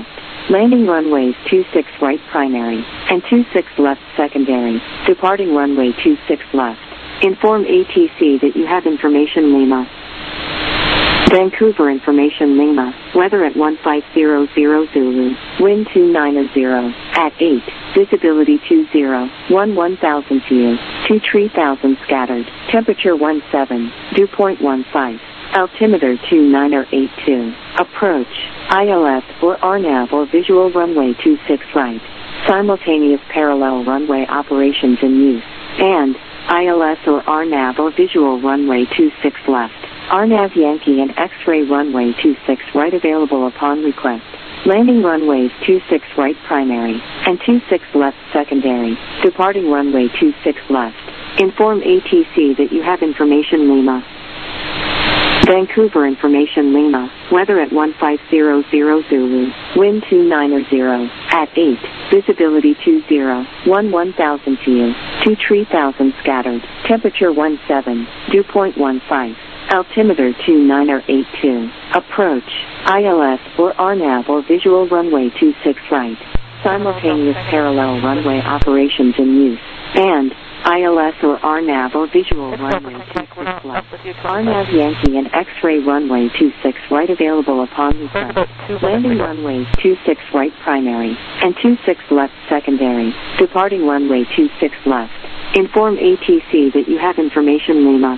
Landing runways 26 right primary and 26 left secondary. Departing runway 26 left. Inform ATC that you have information Lima. Vancouver information Lima. Weather at 1500 Zulu. Wind 290 at 8. Visibility 20. 1000 view. 23000 scattered. Temperature 17. Dew point 15. Altimeter 2982. Approach. ILS or RNAV or visual runway 26 right. Simultaneous parallel runway operations in use. And ILS or RNAV or visual runway 26 left. RNAV Yankee and X-ray runway 26 right available upon request. Landing runways 26 right primary and 26 left secondary. Departing runway 26 left. Inform ATC that you have information Lima. Vancouver information Lima. Weather at 1500 Zulu. Wind 290 at 8. Visibility 20. 1000 view. 23000 scattered. Temperature 17. Dew point 15. Altimeter 2982. Approach. ILS or RNAV or visual runway 26 right. Simultaneous parallel runway operations in use. And ILS or RNAV or visual runway 26 left. RNAV Yankee and X-ray runway 26 right available upon request. Landing runways 26 right primary and 26 left secondary. Departing runway 26 left. Inform ATC that you have information Lima.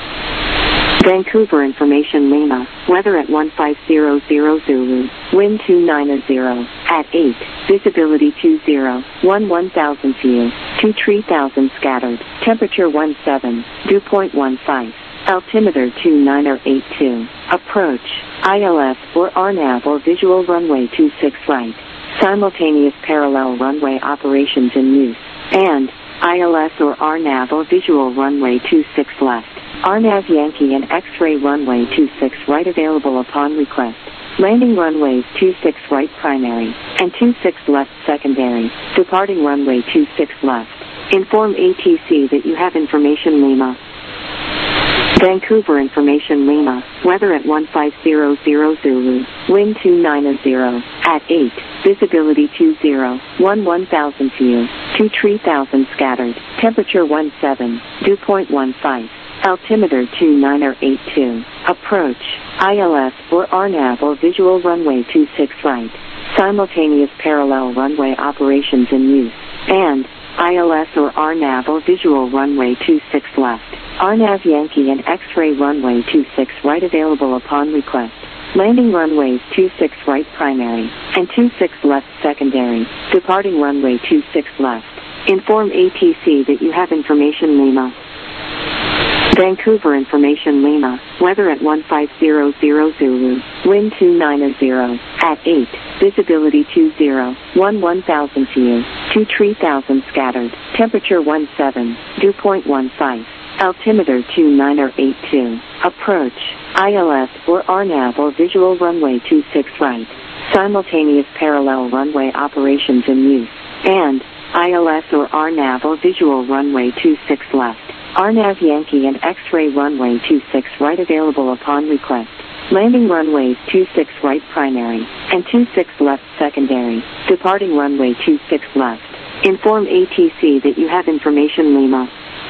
Vancouver information Lima. Weather at 1500 Zulu. Wind 290 at 8. Visibility 20. 1000 view. 23000 scattered. Temperature 17. Dew point 15. Altimeter 2982. Approach. ILS or RNAV or visual runway 26 right. Simultaneous parallel runway operations in use. And ILS or RNAV or visual runway 26 left. RNAV Yankee and X-ray runway 26 right available upon request. Landing runways 26 right primary and 26 left secondary. Departing runway 26 left. Inform ATC that you have information Lima. Vancouver information Lima. Weather at 1500 Zulu. Wind 290 at 8. Visibility 20. 1000 view. 23000 scattered. Temperature 17. Dew point 15. Altimeter 2982. Approach. ILS or RNAV or visual runway 26 right. Simultaneous parallel runway operations in use. And ILS or RNAV or visual runway 26 left. RNAV Yankee and X-ray runway 26 right available upon request. Landing runways 26 right primary and 26 left secondary. Departing runway 26 left. Inform ATC that you have information Lima. Vancouver information Lima. Weather at 1500 Zulu. Wind 290 at 8. Visibility 20. 1000 view. 23000 scattered. Temperature 17. Dew point 15. Altimeter 2982. Approach. ILS or RNAV or visual runway 26 right. Simultaneous parallel runway operations in use. And ILS or RNAV or visual runway 26 left. RNAV Yankee and X-ray runway 26 right available upon request. Landing runways 26 right primary and 26 left secondary. Departing runway 26 left. Inform ATC that you have information Lima.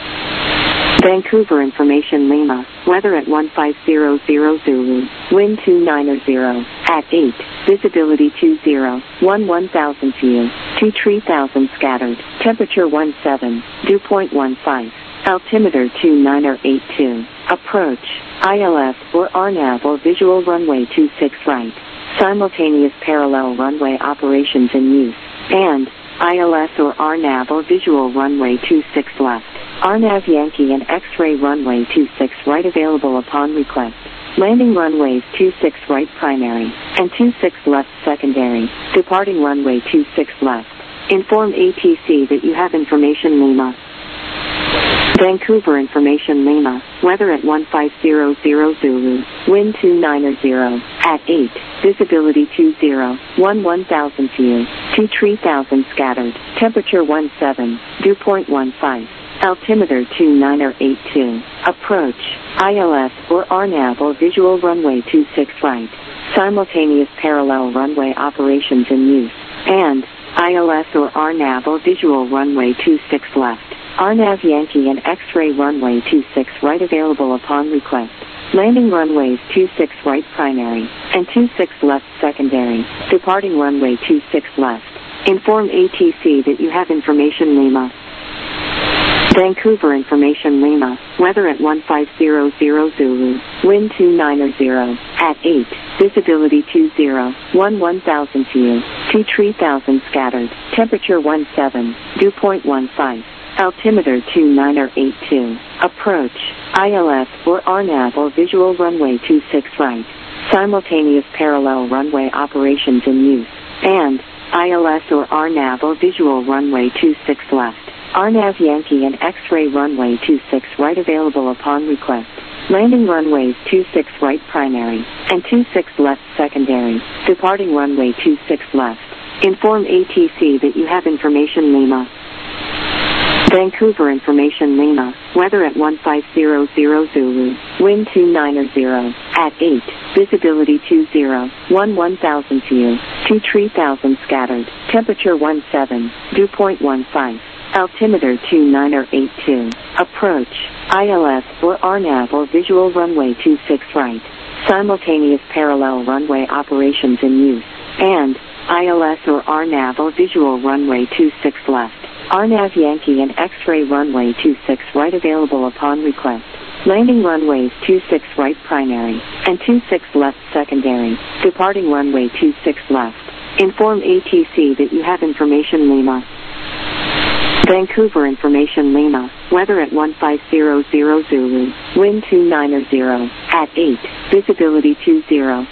Vancouver information Lima. Weather at 1500 Zulu. Wind 290 at 8. Visibility 20. 1000 view. 23000 scattered. Temperature 17. Dew point 15. Altimeter 2982. Approach. ILS or RNAV or visual runway 26 right. Simultaneous parallel runway operations in use. And ILS or RNAV or visual runway 26 left. RNAV Yankee and X-ray runway 26 right available upon request. Landing runways 26 right primary and 26 left secondary. Departing runway 26 left. Inform ATC that you have information Lima. Vancouver information Lima. Weather at 1500 Zulu. Wind 290 at 8. Visibility 20. 1000 view. 23000 scattered. Temperature 17. Dew point 15. Altimeter 2982. Approach. ILS or RNAV or visual runway 26 right. simultaneous parallel runway operations in use, and ILS or RNAV or visual runway 26 left, RNAV Yankee and X-ray runway 26 right available upon request. Landing runways 26 right primary and 26 left secondary, departing runway 26 left. Inform ATC that you have information Lima. Vancouver information Lima, weather at 1500 Zulu, wind 290, at 8, visibility 20, 1000 view, 3000 scattered, temperature 17, dew point 15, altimeter 2982, approach, ILS or RNAV or visual runway 26 right, simultaneous parallel runway operations in use, and ILS or RNAV or visual runway 26 left. RNAV Yankee and X-ray runway 26 right available upon request. Landing runways 26 right primary and 26 left secondary, departing runway 26 left. Inform ATC that you have information Lima. Vancouver information Lima, weather at 1500 Zulu, wind 290, at 8, visibility 20, 1000 view, 3000 scattered, temperature 17, dew point 15. Altimeter 2982, approach, ILS or RNAV or visual runway 26 right, simultaneous parallel runway operations in use, and ILS or RNAV or visual runway 26 left, RNAV Yankee and X-ray runway 26 right available upon request. Landing runways 26 right primary and 26 left secondary, departing runway 26 left. Inform ATC that you have information Lima. Vancouver information Lima, weather at 1500 Zulu, wind 290, at 8, visibility 20,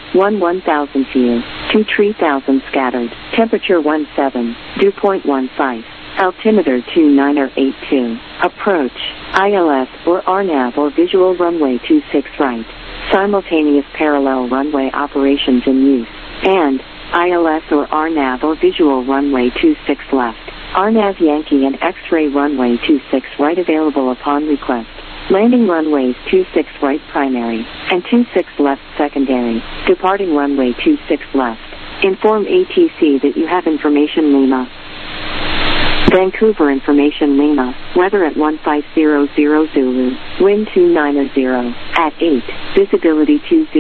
1000 view, 3000 scattered, temperature 17, dew point 15, altimeter 2982, approach, ILS or RNAV or visual runway 26 right, simultaneous parallel runway operations in use, and ILS or RNAV or visual runway 26 left. RNAV Yankee and X-ray runway 26 right available upon request. Landing runways 26 right primary and 26 left secondary, departing runway 26 left. Inform ATC that you have information Lima. Vancouver information Lima, weather at 1500 Zulu, wind 290, at 8, visibility 20,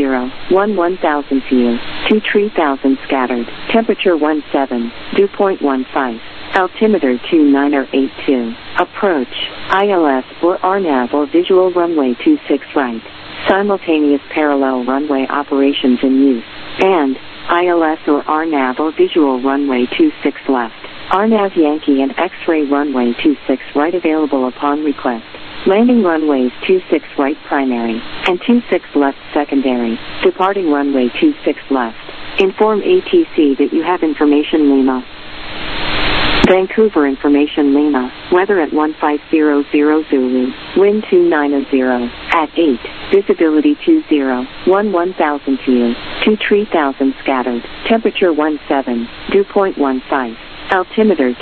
1000 view, 3000 scattered, temperature 17, dew point 15. Altimeter 2982, approach, ILS or RNAV or visual runway 26 right, simultaneous parallel runway operations in use, and ILS or RNAV or visual runway 26 left, RNAV Yankee and X-ray runway 26 right available upon request. Landing runways 26 right primary and 26 left secondary, departing runway 26 left. Inform ATC that you have information Lima. Vancouver information Lima, weather at 1500 Zulu, wind 290, at 8, visibility 20, 1000 view, 3000 scattered, temperature 17, dew point 15, altimeter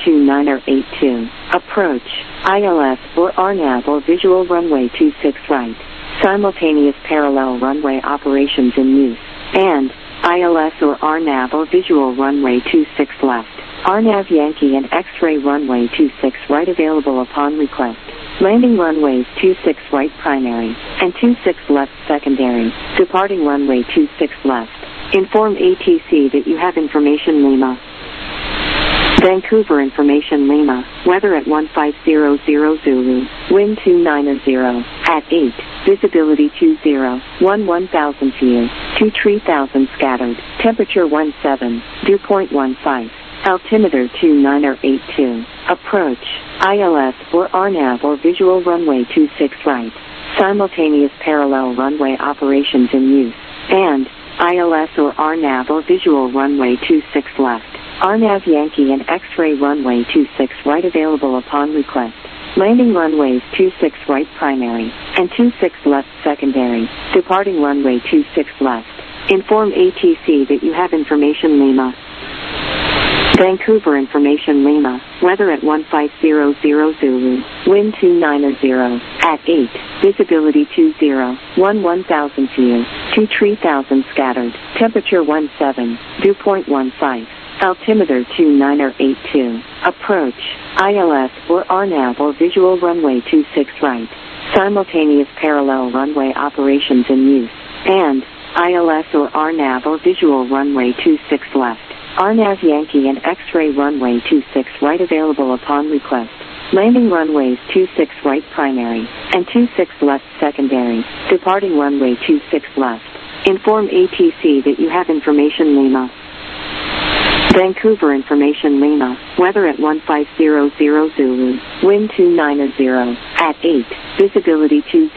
2982, approach, ILS or RNAV or visual runway 26 right, simultaneous parallel runway operations in use, and ILS or RNAV or visual runway 26 left. RNAV Yankee and X-ray runway 26 right available upon request. Landing runways 26 right primary and 26 left secondary, departing runway 26 left. Inform ATC that you have information Lima. Vancouver information Lima, weather at 1500 Zulu, wind 290, at 8, visibility 20, 1000 view, 3000 scattered, temperature 17, dew point 15. Altimeter 2982, approach, ILS or RNAV or visual runway 26 right, simultaneous parallel runway operations in use, and ILS or RNAV or visual runway 26 left, RNAV Yankee and X-ray runway 26 right available upon request. Landing runways 26 right primary and 26 left secondary, departing runway 26 left. Inform ATC that you have information Lima. Vancouver information Lima, weather at 1500 Zulu, wind 290, at 8, visibility 20, 1000 view, 3000 scattered, temperature 17, dew point 15. Altimeter 2982. Approach, ILS or RNAV or visual runway 26 right. Simultaneous parallel runway operations in use. And, ILS or RNAV or visual runway 26 left. RNAV Yankee and X-ray runway 26 right available upon request. Landing runways 26 right primary, and 26 left secondary. Departing runway 26 left. Inform ATC that you have information Lima. Vancouver information Lima, weather at 1500 Zulu, wind 290, at 8, visibility 20,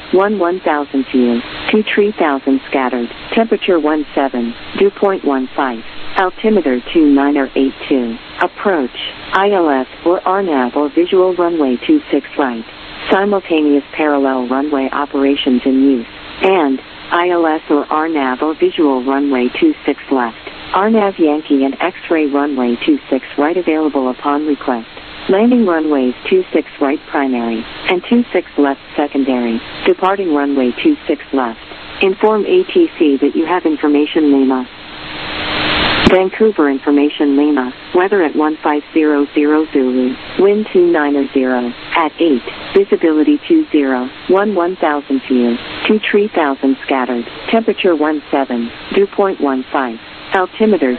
1000 view, 3000 scattered, temperature 17, dew point 15, altimeter 2982, approach, ILS or RNAV or visual runway 26 right, simultaneous parallel runway operations in use, and, ILS or RNAV or visual runway 26 left. RNAV Yankee and X-ray runway 26 right available upon request. Landing runways 26 right primary, and 26 left secondary. Departing runway 26 left. Inform ATC that you have information Lima. Vancouver information Lima, weather at 1500 Zulu, wind 290, at 8, visibility 20, 1000 view, 3000 scattered, temperature 17, dew point 15. Altimeter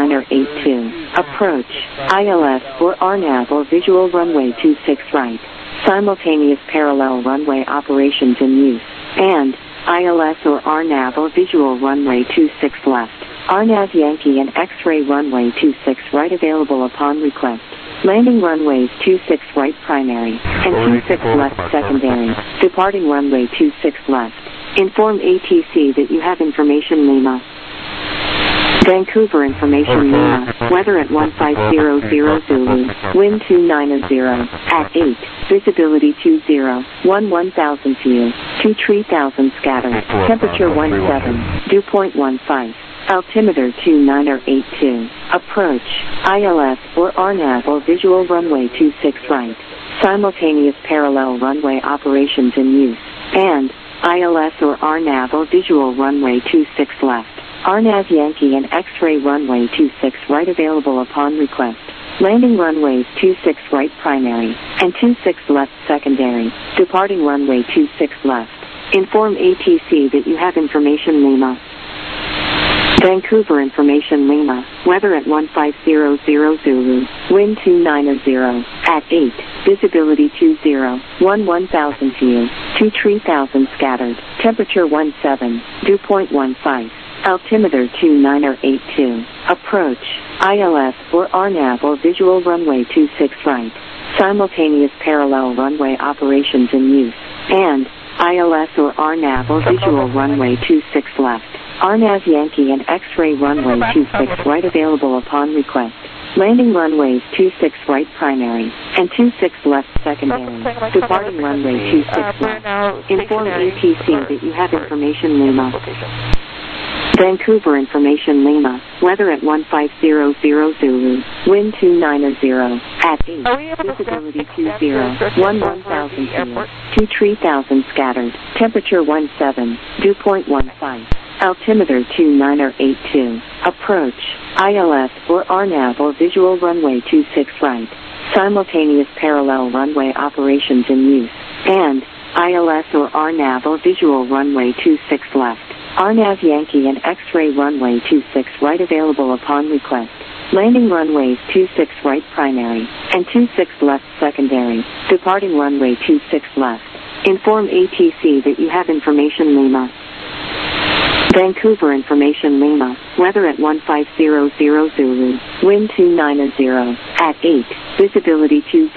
2982. Approach, ILS or RNAV or visual runway 26 right. Simultaneous parallel runway operations in use. And, ILS or RNAV or visual runway 26 left. RNAV Yankee and X-ray runway 26 right available upon request. Landing runways 26 right primary, and 26 left secondary. Departing runway 26 left. Inform ATC that you have information Lima. Vancouver information Lima, weather at 1500 Zulu, wind 290, at 8, visibility 20, 1000 view, 3000 scattered, temperature 17, dew point 15, altimeter 2982, approach, ILS or RNAV or visual runway 26 right, simultaneous parallel runway operations in use, and, ILS or RNAV or visual runway 26 left. RNAV Yankee and X-ray runway 26 right available upon request. Landing runways 26 right primary, and 26 left secondary. Departing runway 26 left. Inform ATC that you have information Lima. Vancouver information Lima, weather at 1500 Zulu, wind 290, at 8, visibility 20, 1000 view, 3000 scattered, temperature 17, dew point 15. Altimeter 2982. Approach, ILS or RNAV or visual runway 26 right. Simultaneous parallel runway operations in use. And, ILS or RNAV or visual runway 26 left. RNAV Yankee and X-ray runway 26 right available upon request. Landing runways 26 right primary, and 26 left secondary. Departing runway 26 left. Inform ATC that you have information Lima. Vancouver information Lima, weather at 1500 Zulu, wind 290, at 8, visibility 20, 1000 view, 3000 scattered, temperature 17, dew point 15, altimeter 2982, approach, ILS or RNAV or visual runway 26 right, simultaneous parallel runway operations in use, and, ILS or RNAV or visual runway 26 left. RNAV Yankee and X-ray runway 26 right available upon request. Landing runways 26 right primary, and 26 left secondary. Departing runway 26 left. Inform ATC that you have information Lima. Vancouver information Lima, weather at 1500 Zulu, wind 290, at 8, visibility 20,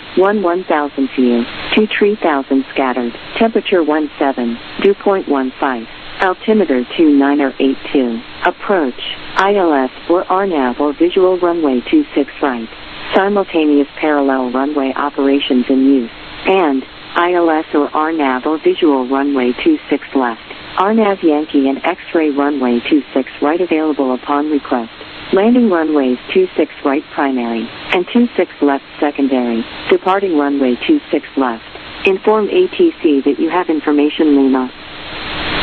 1000 view, 3000 scattered, temperature 17, dew point 15. Altimeter 2982. Approach, ILS or RNAV or visual runway 26 right. Simultaneous parallel runway operations in use. And, ILS or RNAV or visual runway 26 left. RNAV Yankee and X-ray runway 26 right available upon request. Landing runways 26 right primary, and 26 left secondary. Departing runway 26 left. Inform ATC that you have information Lima.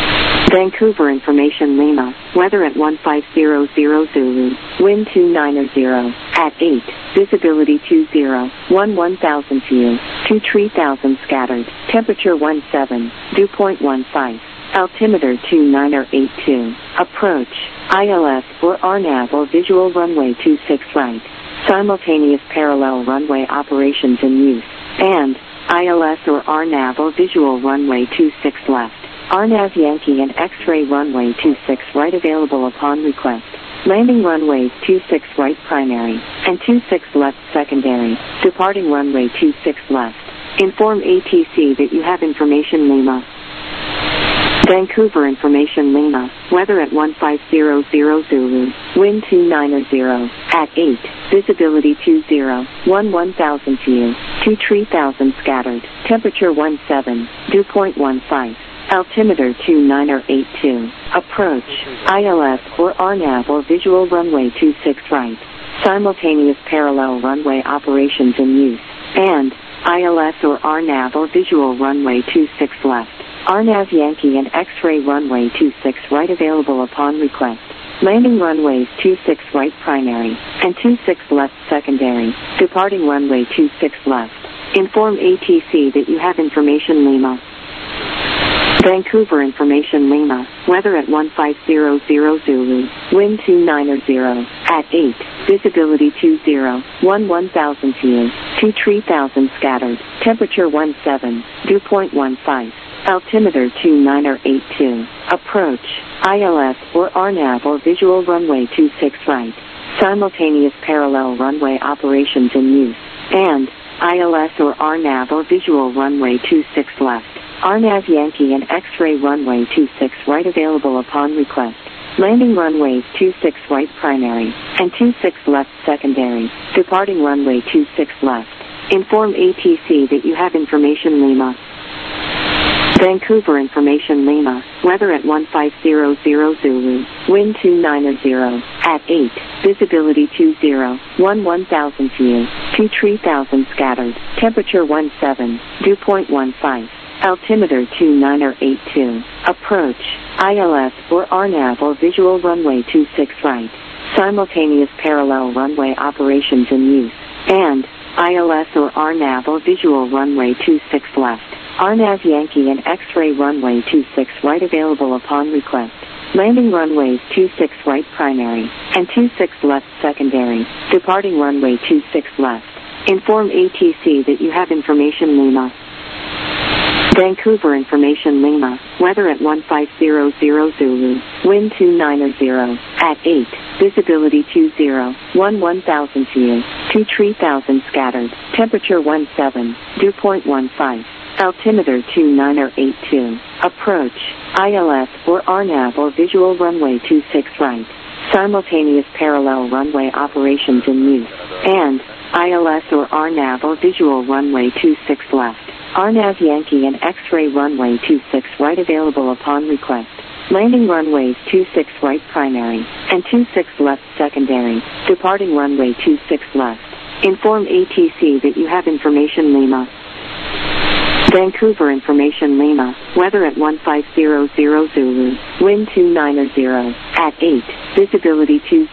Vancouver Information Lima, weather at 1500 Zulu, wind 290, at 8, visibility 20, 1000 view, 23000 scattered, temperature 17, dew point 15, altimeter 2982, approach, ILS or RNAV or visual runway 26 right, simultaneous parallel runway operations in use, and ILS or RNAV or visual runway 26 left. RNAV Yankee and X-ray runway 26 right available upon request. Landing runways 26 right primary and 26 left secondary. Departing runway 26 left. Inform ATC that you have information Lima. Vancouver Information Lima, weather at 1500 Zulu, wind 290, at 8, visibility 20, 1000 view, 23000 scattered, temperature 17, dew point 15. Altimeter 2982, approach, ILS or RNAV or visual runway 26 right, simultaneous parallel runway operations in use, and ILS or RNAV or visual runway 26 left, RNAV Yankee and X-ray runway 26 right available upon request. Landing runways 26 right primary and 26 left secondary, departing runway 26 left. Inform ATC that you have information Lima. Vancouver Information Lima, weather at 1500 Zulu, wind 290, at 8, visibility 20, 1000 view, 23000 scattered, temperature 17, dew point 15, altimeter 2982, approach, ILS or RNAV or visual runway 26 right, simultaneous parallel runway operations in use, and ILS or RNAV or visual runway 26 left. RNAV Yankee and X-ray runway 26 right available upon request. Landing runways 26 right primary and 26 left secondary. Departing runway 26 left. Inform ATC that you have information Lima. Vancouver Information Lima, weather at 1500 Zulu, wind 290, at 8, visibility 20, 1000 view, 23000 scattered, temperature 17, dew point 15. Altimeter 2982, approach, ILS or RNAV or visual runway 26 right, simultaneous parallel runway operations in use, and ILS or RNAV or visual runway 26 left, RNAV Yankee and X-ray runway 26 right available upon request. Landing runways 26 right primary and 26 left secondary, departing runway 26 left. Inform ATC that you have information Lima. Vancouver Information Lima, weather at 1500 Zulu, wind 290, at 8, visibility 20, 1000 view, 23000 scattered, temperature 17, dew point 15, altimeter 2982, approach, ILS or RNAV or visual runway 26 right, simultaneous parallel runway operations in use, and ILS or RNAV or visual runway 26 left. RNAV Yankee and X-ray runway 26 right available upon request. Landing runways 26 right primary and 26 left secondary. Departing runway 26 left. Inform ATC that you have information Lima. Vancouver Information Lima, weather at 1500 Zulu, wind 290, at 8, visibility 20,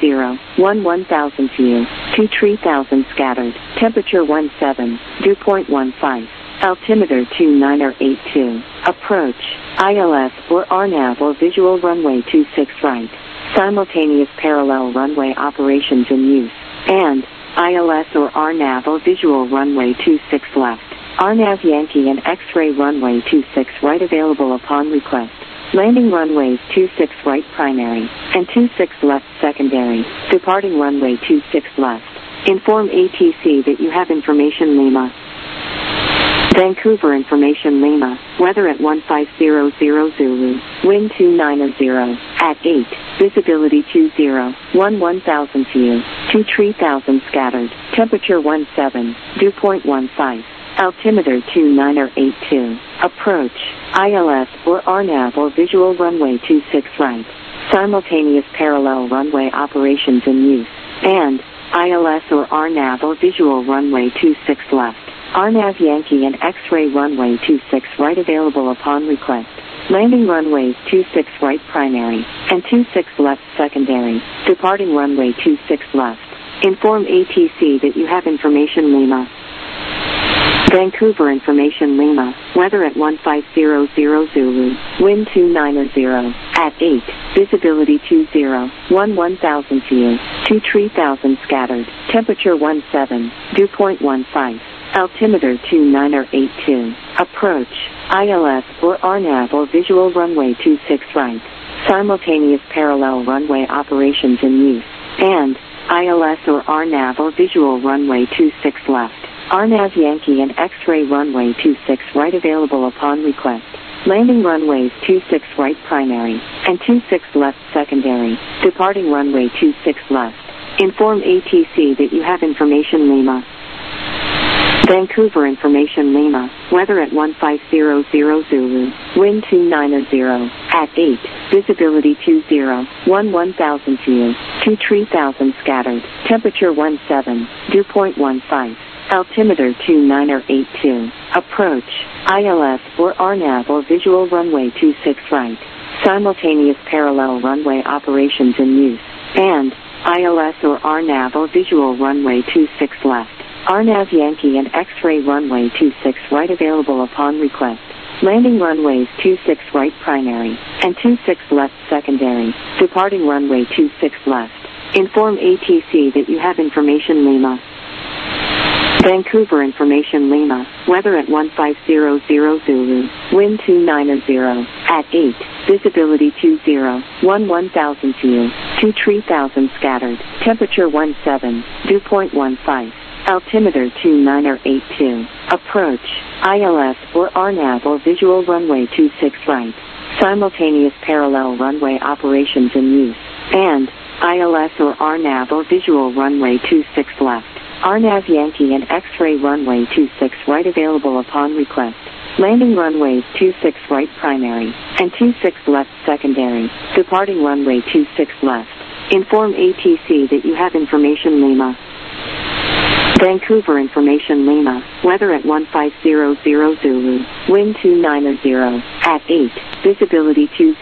1000 view, 23000 scattered, temperature 17, dew point 15. Altimeter 2982, approach, ILS or RNAV or visual runway 26 right, simultaneous parallel runway operations in use, and ILS or RNAV or visual runway 26 left, RNAV Yankee and X-ray runway 26 right available upon request. Landing runways 26 right primary and 26 left secondary, departing runway 26 left. Inform ATC that you have information Lima. Vancouver Information Lima, weather at 1500 Zulu, wind 290, at 8, visibility 20, 1000 view, 23000 scattered, temperature 17, dew point 15, altimeter 2982, approach, ILS or RNAV or visual runway 26 right, simultaneous parallel runway operations in use, and ILS or RNAV or visual runway 26 left. RNAV Yankee and X-ray runway 26 right available upon request. Landing runways 26 right primary and 26 left secondary. Departing runway 26 left. Inform ATC that you have information Lima. Vancouver information Lima. Weather at 1500 Zulu. Wind 290 at 8. Visibility 20. 1000 view. 3000 scattered. Temperature 17. Dew point 15. Altimeter 2982. Approach. ILS or RNAV or visual runway 26 right. Simultaneous parallel runway operations in use. And ILS or RNAV or visual runway 26 left. RNAV Yankee and X-ray runway 26 right available upon request. Landing runways 26 right primary and 26 left secondary. Departing runway 26 left. Inform ATC that you have information Lima. Vancouver information Lima. Weather at 1500 Zulu. Wind 290 at 8. Visibility 20. 1000 view. 3000 scattered. Temperature 17. Dew point 15. Altimeter 2982. Approach. ILS or RNAV or visual runway 26 right. Simultaneous parallel runway operations in use. And ILS or RNAV or visual runway 26 left. RNAV Yankee and X-ray runway 26 right available upon request. Landing runways 26 right primary and 26 left secondary. Departing runway 26 left. Inform ATC that you have information Lima. Vancouver information Lima. Weather at 1500 Zulu. Wind 290 at 8. Visibility 20. 1000 view. 3000 scattered. Temperature 17. Dew point 15. Altimeter 2982. Approach. ILS or RNAV or visual runway 26 right. Simultaneous parallel runway operations in use. And ILS or RNAV or visual runway 26 left. RNAV Yankee and X-ray runway 26 right available upon request. Landing runways 26 right primary and 26 left secondary. Departing runway 26 left. Inform ATC that you have information Lima. Vancouver information Lima. Weather at 1500 Zulu. Wind 290 at 8. Visibility 20.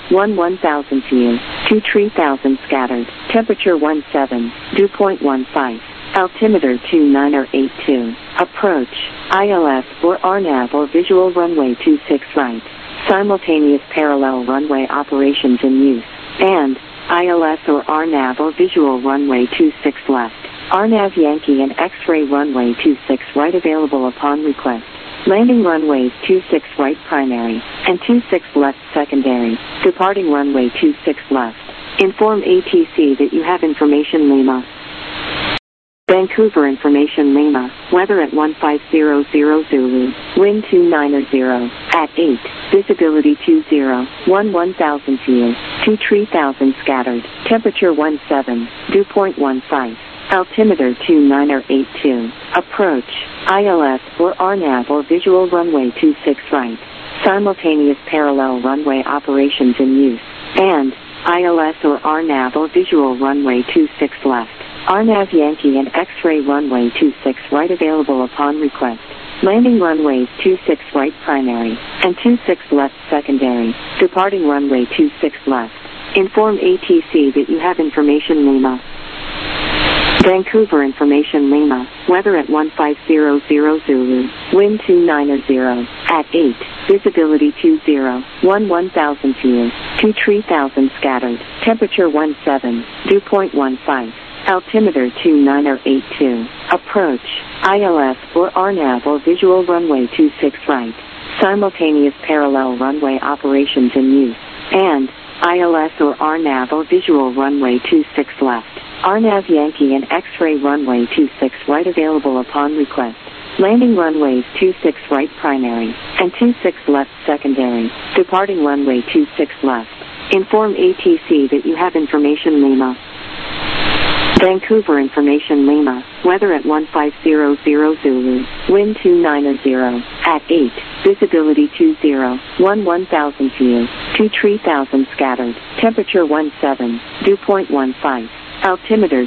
1000 view. 3000 scattered. Temperature 17. Dew point 15. Altimeter 2982. Approach. ILS or RNAV or visual runway 26 right. Simultaneous parallel runway operations in use. And ILS or RNAV or visual runway 26 left. RNAV Yankee and X-ray runway 26 right available upon request. Landing runways 26 right primary and 26 left secondary. Departing runway 26 left. Inform ATC that you have information Lima. Vancouver information Lima. Weather at 1500 Zulu. Wind 290 at 8. Visibility 20. 1000 view. 3000 scattered. Temperature 17. Dew point 15. Altimeter 2982. Approach. ILS or RNAV or visual runway 26 right. Simultaneous parallel runway operations in use. And ILS or RNAV or visual runway 26 left. RNAV Yankee and X-ray runway 26 right available upon request. Landing runways 26 right primary and 26 left secondary. Departing runway 26 left. Inform ATC that you have information Lima. Vancouver information Lima. Weather at 1500 Zulu. Wind 290 at 8. Visibility 20. 1000 view. 3000 scattered. Temperature 17. Dew point 15. Altimeter 2982. Approach. ILS or RNAV or visual runway 26 right. Simultaneous parallel runway operations in use. And ILS or RNAV or visual runway 26 left. RNAV Yankee and X-ray runway 26 right available upon request. Landing runways 26 right primary and 26 left secondary. Departing runway 26 left. Inform ATC that you have information Lima. Vancouver information Lima. Weather at 1500 Zulu. Wind 290 at 8. Visibility 20. 1000 view. 3000 scattered. Temperature 17. Dew point 15. Altimeter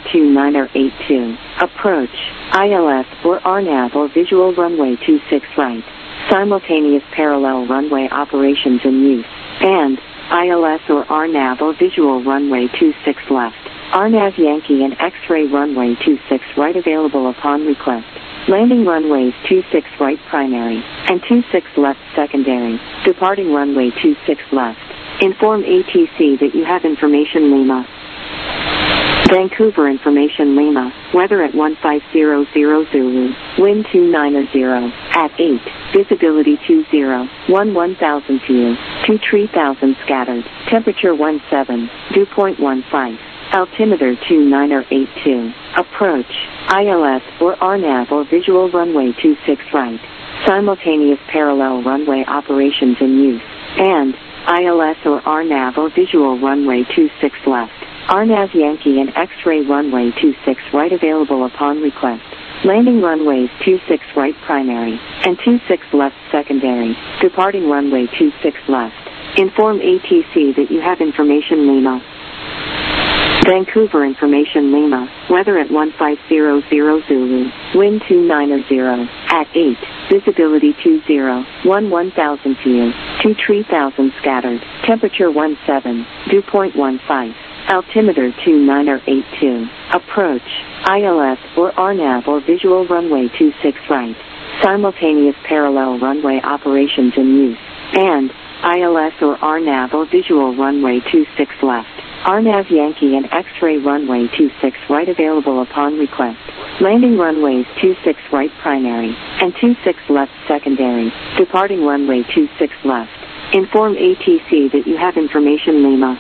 2982. Approach. ILS or RNAV or visual runway 26 right. simultaneous parallel runway operations in use, and ILS or RNAV or visual runway 26 left, RNAV Yankee and X-ray runway 26 right available upon request. Landing runways 26 right primary and 26 left secondary, departing runway 26 left. Inform ATC that you have information Lima. Vancouver information Lima, weather at 1500 Zulu, wind 290, at 8, visibility 20, 1000 view, 23000 scattered, temperature 17, dew point 15, altimeter 2982, approach, ILS or RNAV or visual runway 26 right, simultaneous parallel runway operations in use, and ILS or RNAV or visual runway 26 left. RNAV Yankee and X-ray runway 26 right available upon request. Landing runways 26 right primary and 26 left secondary, departing runway 26 left. Inform ATC that you have information Lima. Vancouver information Lima, weather at 1500 Zulu, wind 290, at 8, visibility 20, 1000 view, 23000 scattered, temperature 17, dew point 15. Altimeter 2982, approach, ILS or RNAV or visual runway 26 right, simultaneous parallel runway operations in use, and ILS or RNAV or visual runway 26 left, RNAV Yankee and X-ray runway 26 right available upon request. Landing runways 26 right primary and 26 left secondary, departing runway 26 left. Inform ATC that you have information Lima.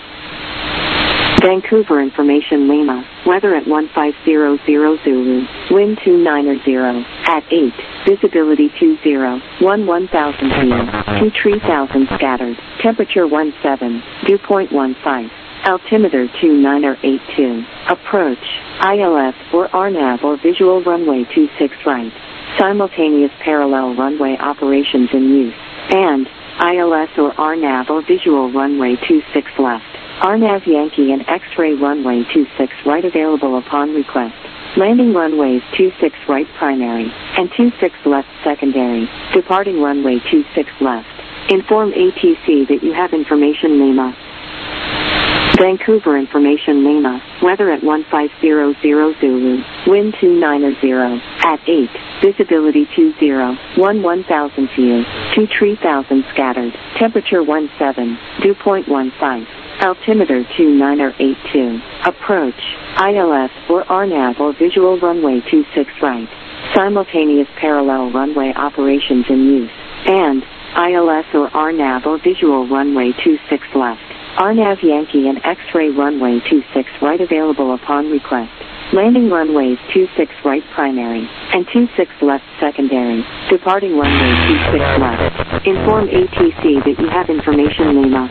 Vancouver information Lima, weather at 1500 Zulu, wind 290, at 8, visibility 20, 1000 view, 23000 scattered, temperature 17, dew point 15, altimeter 2982, approach, ILS or RNAV or visual runway 26 right, simultaneous parallel runway operations in use, and ILS or RNAV or visual runway 26 left. RNAV Yankee and X-ray runway 26 right available upon request. Landing runways 26 right primary and 26 left secondary, departing runway 26 left. Inform ATC that you have information Lima. Vancouver information Lima, weather at 1500 Zulu, wind 290, at 8, visibility 20, 1000 view, 23000 scattered, temperature 17, dew point 15. Altimeter 2982, approach, ILS or RNAV or visual runway 26 right, simultaneous parallel runway operations in use, and ILS or RNAV or visual runway 26 left, RNAV Yankee and X-ray runway 26 right available upon request. Landing runways 26 right primary and 26 left secondary, departing runway 26 left. Inform ATC that you have information Lima.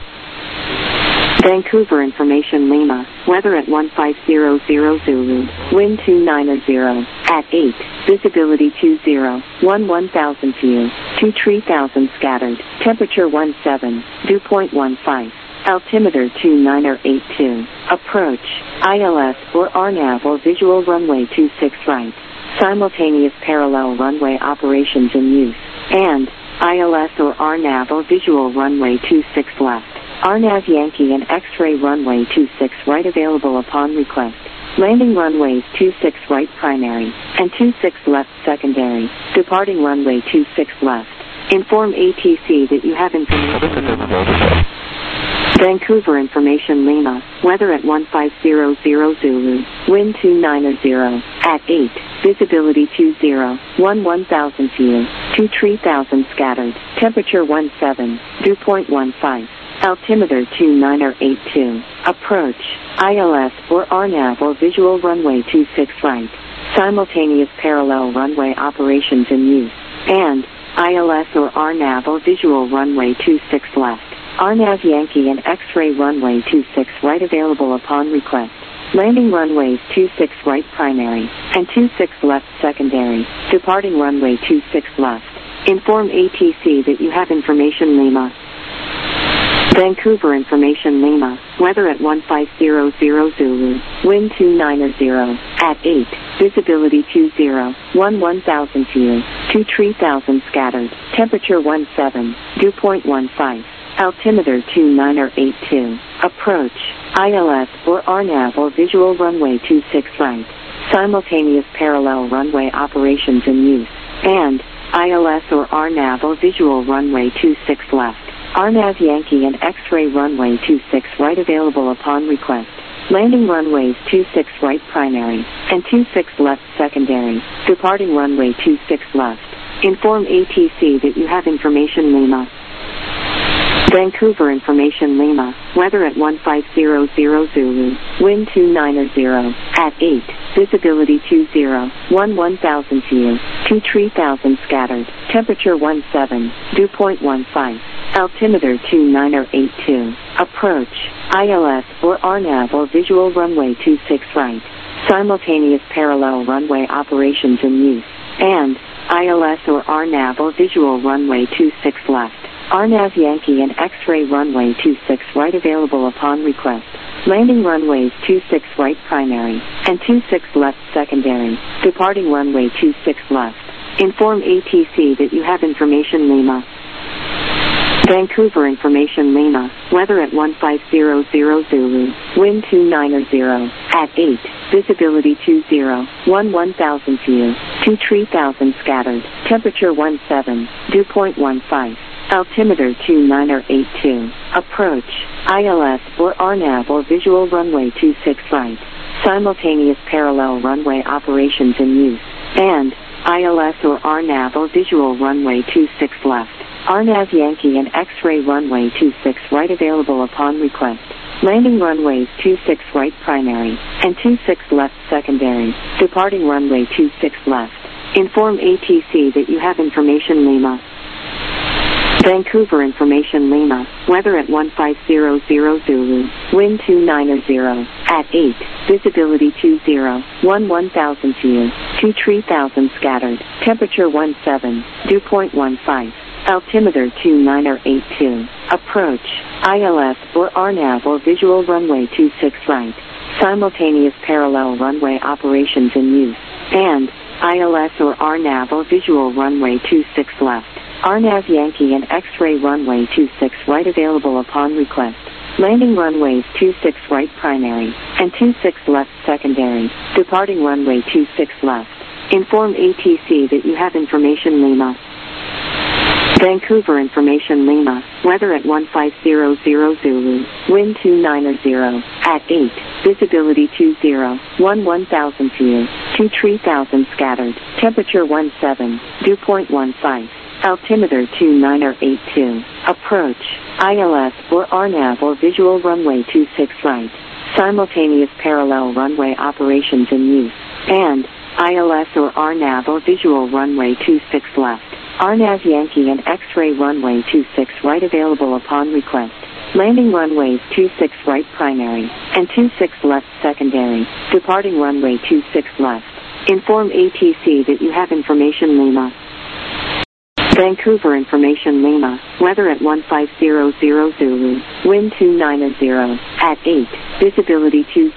Vancouver information Lima, weather at 1500 Zulu, wind 290, at 8, visibility 20, 1000 view, 23000 scattered, temperature 17, dew point 15, altimeter 2982, approach, ILS or RNAV or visual runway 26 right, simultaneous parallel runway operations in use, and ILS or RNAV or visual runway 26 left. RNAV Yankee and X-ray runway 26 right available upon request. Landing runways 26 right primary and 26 left secondary, departing runway 26 left. Inform ATC that you have information. Vancouver information Lima, weather at 1500 Zulu, wind 290, at 8, visibility 20, 1000 view, 23000 scattered, temperature 17, dew point 15. Altimeter 2982, approach, ILS or RNAV or visual runway 26 right, simultaneous parallel runway operations in use, and ILS or RNAV or visual runway 26 left, RNAV Yankee and X-ray runway 26 right available upon request. Landing runways 26 right primary and 26 left secondary, departing runway 26 left. Inform ATC that you have information Lima. Vancouver information Lima, weather at 1500 Zulu, wind 290, at 8, visibility 20, 1000 view, 2 3000 scattered, temperature 17, dew point 15. Altimeter 2982. Approach, ILS or RNAV or visual runway 26 right. Simultaneous parallel runway operations in use. And, ILS or RNAV or visual runway 26 left. RNAV Yankee and X-ray runway 26 right available upon request. Landing runways 26 right primary, and 26 left secondary. Departing runway 26 left. Inform ATC that you have information Lima. Vancouver information Lima, weather at 1500 Zulu, wind 290, at 8, visibility 20, 1000 view, 2 3000 scattered, temperature 17, dew point 15, altimeter 2982, approach, ILS or RNAV or visual runway 26 right, simultaneous parallel runway operations in use, and, ILS or RNAV or visual runway 26 left. RNAV Yankee and X-ray runway 26 right available upon request. Landing runways 26 right primary, and 26 left secondary. Departing runway 26 left. Inform ATC that you have information Lima. Vancouver information Lima, weather at 1500 Zulu, wind 290, at 8, visibility 20, 1000 view, 2 3000 scattered, temperature 17, dew point 15. Altimeter 2982. Approach, ILS or RNAV or visual runway 26 right. Simultaneous parallel runway operations in use. And, ILS or RNAV or visual runway 26 left. RNAV Yankee and X-ray runway 26 right available upon request. Landing runways 26 right primary, and 26 left secondary. Departing runway 26 left. Inform ATC that you have information Lima. Vancouver information Lima, weather at 1500 Zulu, wind 290, at 8, visibility 20, 1000 view, 2 3000 scattered, temperature 17, dew point 15, altimeter 2982, approach, ILS or RNAV or visual runway 26 right, simultaneous parallel runway operations in use, and, ILS or RNAV or visual runway 26 left. RNAV Yankee and X-ray runway 26 right available upon request. Landing runways 26 right primary, and 26 left secondary. Departing runway 26 left. Inform ATC that you have information Lima. Vancouver information Lima, weather at 1500 Zulu, wind 290, at 8, visibility 20, 1000 view, 2 3000 scattered, temperature 17, dew point 15. Altimeter 2982. Approach, ILS or RNAV or visual runway 26 right. Simultaneous parallel runway operations in use. And, ILS or RNAV or visual runway 26 left. RNAV Yankee and X-ray runway 26 right available upon request. Landing runways 26 right primary, and 26 left secondary. Departing runway 26 left. Inform ATC that you have information Lima. Vancouver information Lima, weather at 1500 Zulu, wind 290, at 8, visibility 20,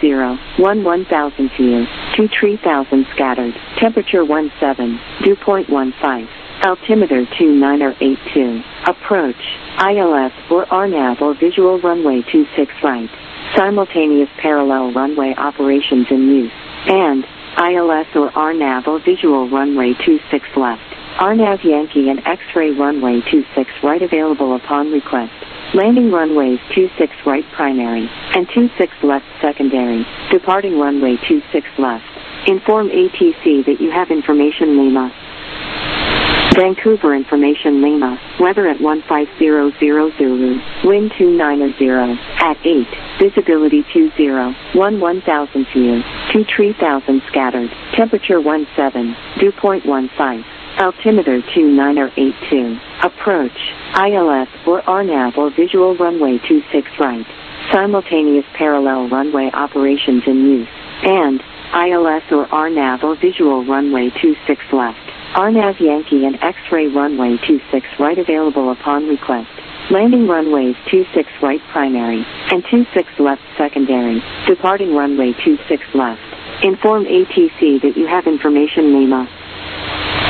1000 view, 2 3000 scattered, temperature 17, dew point 15, altimeter 2982, approach, ILS or RNAV or visual runway 26 right, simultaneous parallel runway operations in use, and, ILS or RNAV or visual runway 26 left. RNAV Yankee and X-ray runway 26 right available upon request. Landing runways 26 right primary, and 26 left secondary. Departing runway 26 left. Inform ATC that you have information Lima. Vancouver information Lima, weather at 1500 Zulu, wind 290, at 8, visibility 20, 1000 view, 2 3000 scattered, temperature 17, dew point 15. Altimeter 2982. Approach, ILS or RNAV or visual runway 26 right. Simultaneous parallel runway operations in use. And, ILS or RNAV or visual runway 26 left. RNAV Yankee and X-ray runway 26 right available upon request. Landing runways 26 right primary, and 26 left secondary. Departing runway 26 left. Inform ATC that you have information Lima.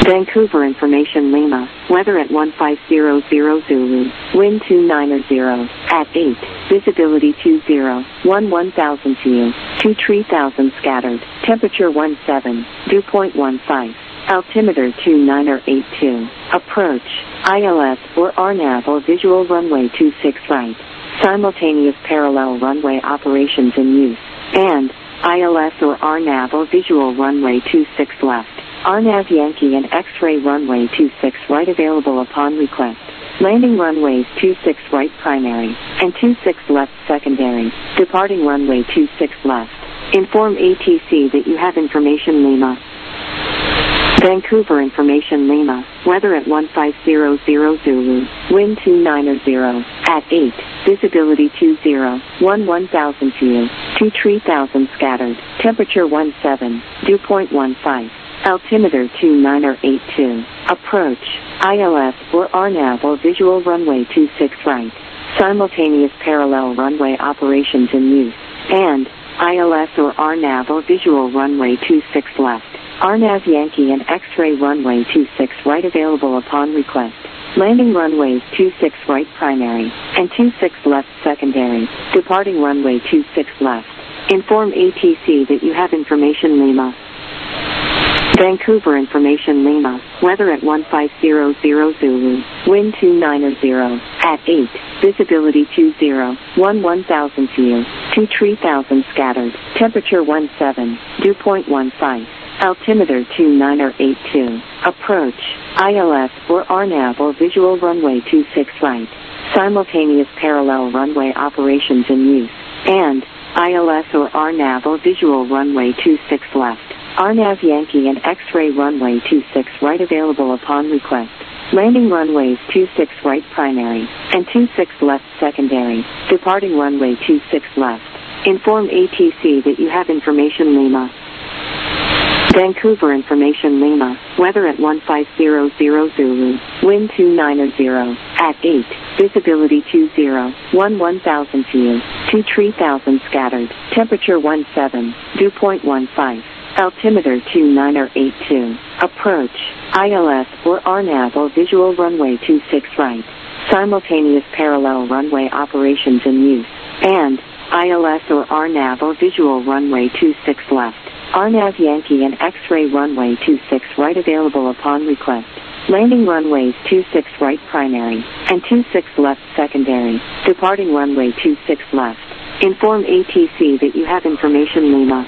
Vancouver Information Lima, weather at 1500 Zulu, wind 29 at 8, visibility 20, 1000 view, 23,000 scattered, temperature 17, dew point 15, altimeter 2982, approach, ILS or RNAV or visual runway 26 right, simultaneous parallel runway operations in use, and ILS or RNAV or visual runway 26 left. RNAV Yankee and X-ray runway 26 right available upon request. Landing runways 26 right primary and 26 left secondary. Departing runway 26 left. Inform ATC that you have information Lima. Vancouver Information Lima, weather at 1500 Zulu, wind 290 at 8, visibility 20, 1000 view, 23,000 scattered, temperature 17, dew point 15. Altimeter 2982, approach, ILS or RNAV or visual runway 26 right, simultaneous parallel runway operations in use, and ILS or RNAV or visual runway 26 left, RNAV Yankee and X-ray runway 26 right available upon request. Landing runways 26 right primary and 26 left secondary, departing runway 26 left. Inform ATC that you have information Lima. Vancouver Information Lima, weather at 1500 Zulu, wind 290 at 8, visibility 20, 1000 view, 23,000 scattered, temperature 17, dew point 15, altimeter 2982, approach, ILS or RNAV or visual runway 26 right, simultaneous parallel runway operations in use, and ILS or RNAV or visual runway 26 left. RNAV Yankee and X-ray runway 26 right available upon request. Landing runways 26 right primary and 26 left secondary. Departing runway 26 left. Inform ATC that you have information Lima. Vancouver Information Lima, weather at 1500 Zulu, wind 290 at 8, visibility 20, 1000 view, 23,000 scattered, temperature 17, dew point 15. Altimeter 2982, approach, ILS or RNAV or visual runway 26 right, simultaneous parallel runway operations in use, and ILS or RNAV or visual runway 26 left, RNAV Yankee and X-ray runway 26 right available upon request. Landing runways 26 right primary and 26 left secondary, departing runway 26 left. Inform ATC that you have information Lima.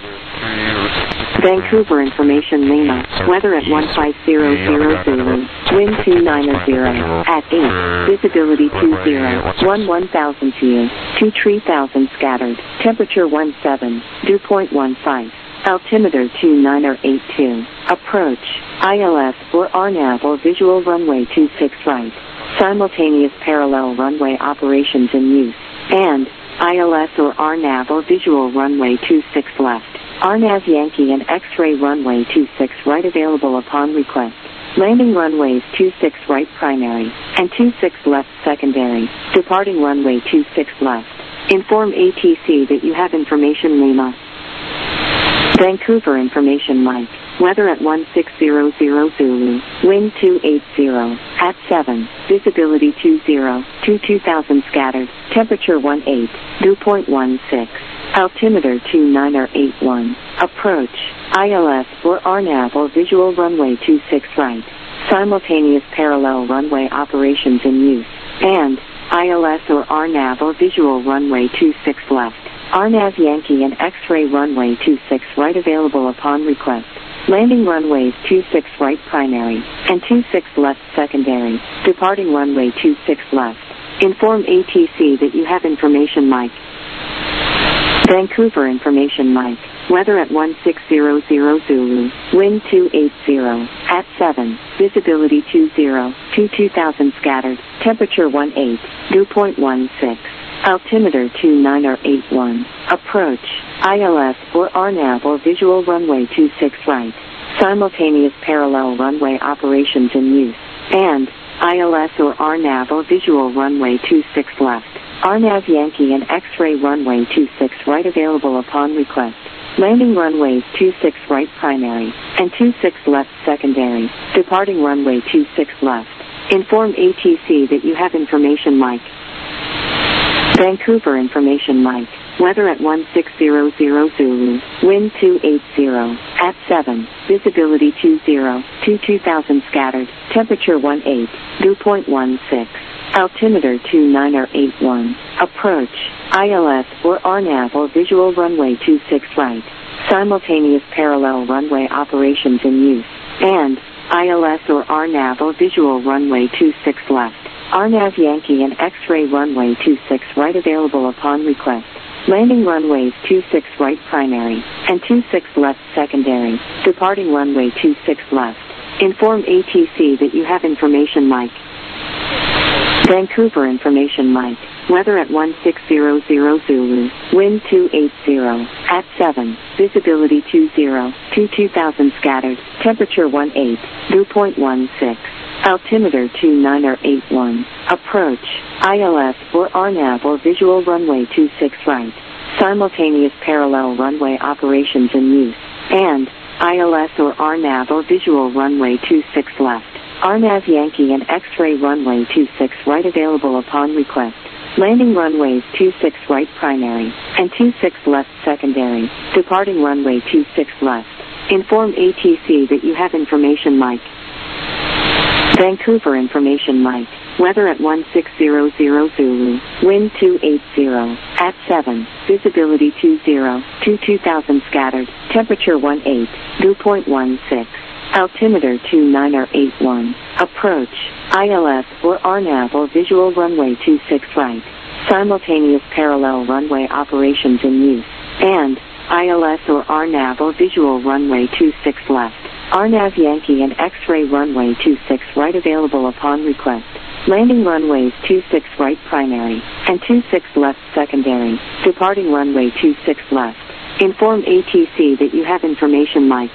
Vancouver Information Lima, weather at 1500 Zulu, wind 290 at 8, visibility 20, 1000 view, 23,000 scattered, temperature 17, dew point 15, altimeter 2982, approach, ILS or RNAV or visual runway 26 right, simultaneous parallel runway operations in use, and ILS or RNAV or visual runway 26 left. RNAV Yankee and X-ray runway 26 right available upon request. Landing runways 26 right primary and 26 left secondary. Departing runway 26 left. Inform ATC that you have information Lima. Vancouver Information Mike, weather at 1600 Zulu, wind 280 at 7, visibility 20, 22,000 scattered, temperature 18, dew point 16. Altimeter 2981, approach, ILS or RNAV or visual runway 26 right, simultaneous parallel runway operations in use, and ILS or RNAV or visual runway 26 left, RNAV Yankee and X-ray runway 26 right available upon request. Landing runways 26 right primary and 26 left secondary, departing runway 26 left. Inform ATC that you have information Mike. Vancouver Information Mike, weather at 1600 Zulu, wind 280 at 7, visibility 20, 22,000 scattered, temperature 18, dew point 16, altimeter 2981, approach, ILS or RNAV or visual runway 26 right, simultaneous parallel runway operations in use, and ILS or RNAV or visual runway 26 left. RNAV Yankee and X-ray runway 26 right available upon request. Landing runways 26 right primary and 26 left secondary, departing runway 26 left. Inform ATC that you have information Mike. Vancouver information Mike. Weather at 1600 Zulu, wind 280, at 7, visibility 20, 2000 scattered, temperature 18, dew point 16, altimeter 2981, approach, ILS or RNAV or visual runway 26 right, simultaneous parallel runway operations in use, and ILS or RNAV or visual runway 26 left, RNAV Yankee and X-ray runway 26 right available upon request. Landing runways 26 right primary, and 26 left secondary, departing runway 26 left. Inform ATC that you have information Mike. Vancouver information Mike. Weather at 1600 Zulu, wind 280, at 7, visibility 20, 2000 scattered, temperature 18, dew point 16. Altimeter 2981, approach, ILS or RNAV or visual runway 26 right, simultaneous parallel runway operations in use, and ILS or RNAV or visual runway 26 left, RNAV Yankee and X-ray runway 26 right available upon request, landing runways 26 right primary, and 26 left secondary, departing runway 26 left. Inform ATC that you have information Mike. Vancouver information Mike. Weather at 1600 Zulu, wind 280, at 7, visibility 20, 2000 scattered, temperature 18, dew point 16, altimeter 2981, approach, ILS or RNAV or visual runway 26 right, simultaneous parallel runway operations in use, and ILS or RNAV or visual runway 26 left. RNAV Yankee and X-ray runway 26 right available upon request. Landing runways 26 right primary, and 26 left secondary, departing runway 26 left. Inform ATC that you have information Mike.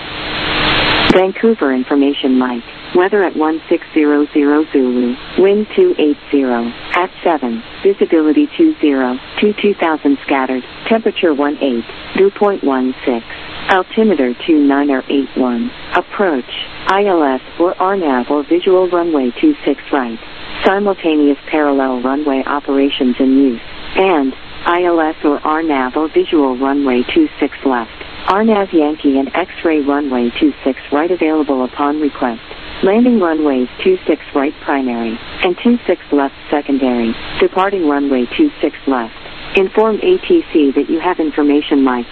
Vancouver information Mike. Weather at 1600 Zulu, wind 280, at 7, visibility 20, 2000 scattered, temperature 18, dew point 16. Altimeter 2981, approach, ILS or RNAV or visual runway 26 right, simultaneous parallel runway operations in use, and ILS or RNAV or visual runway 26 left, RNAV Yankee and X-ray runway 26 right available upon request, landing runways 26 right primary, and 26 left secondary, departing runway 26 left. Inform ATC that you have information Mike.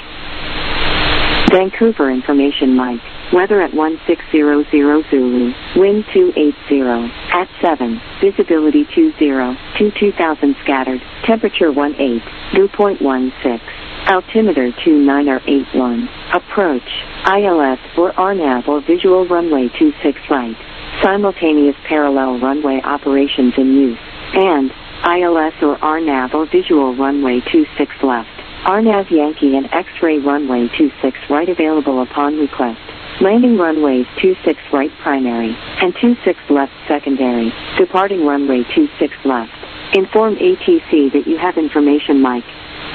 Vancouver information Mike. Weather at 1600 Zulu, wind 280, at 7, visibility 20, 2000 scattered, temperature 18, dew point 16, altimeter 2981, approach, ILS or RNAV or visual runway 26 right, simultaneous parallel runway operations in use, and ILS or RNAV or visual runway 26 left. RNAV Yankee and X-ray runway 26 right available upon request. Landing runways 26 right primary, and 26 left secondary, departing runway 26 left. Inform ATC that you have information Mike.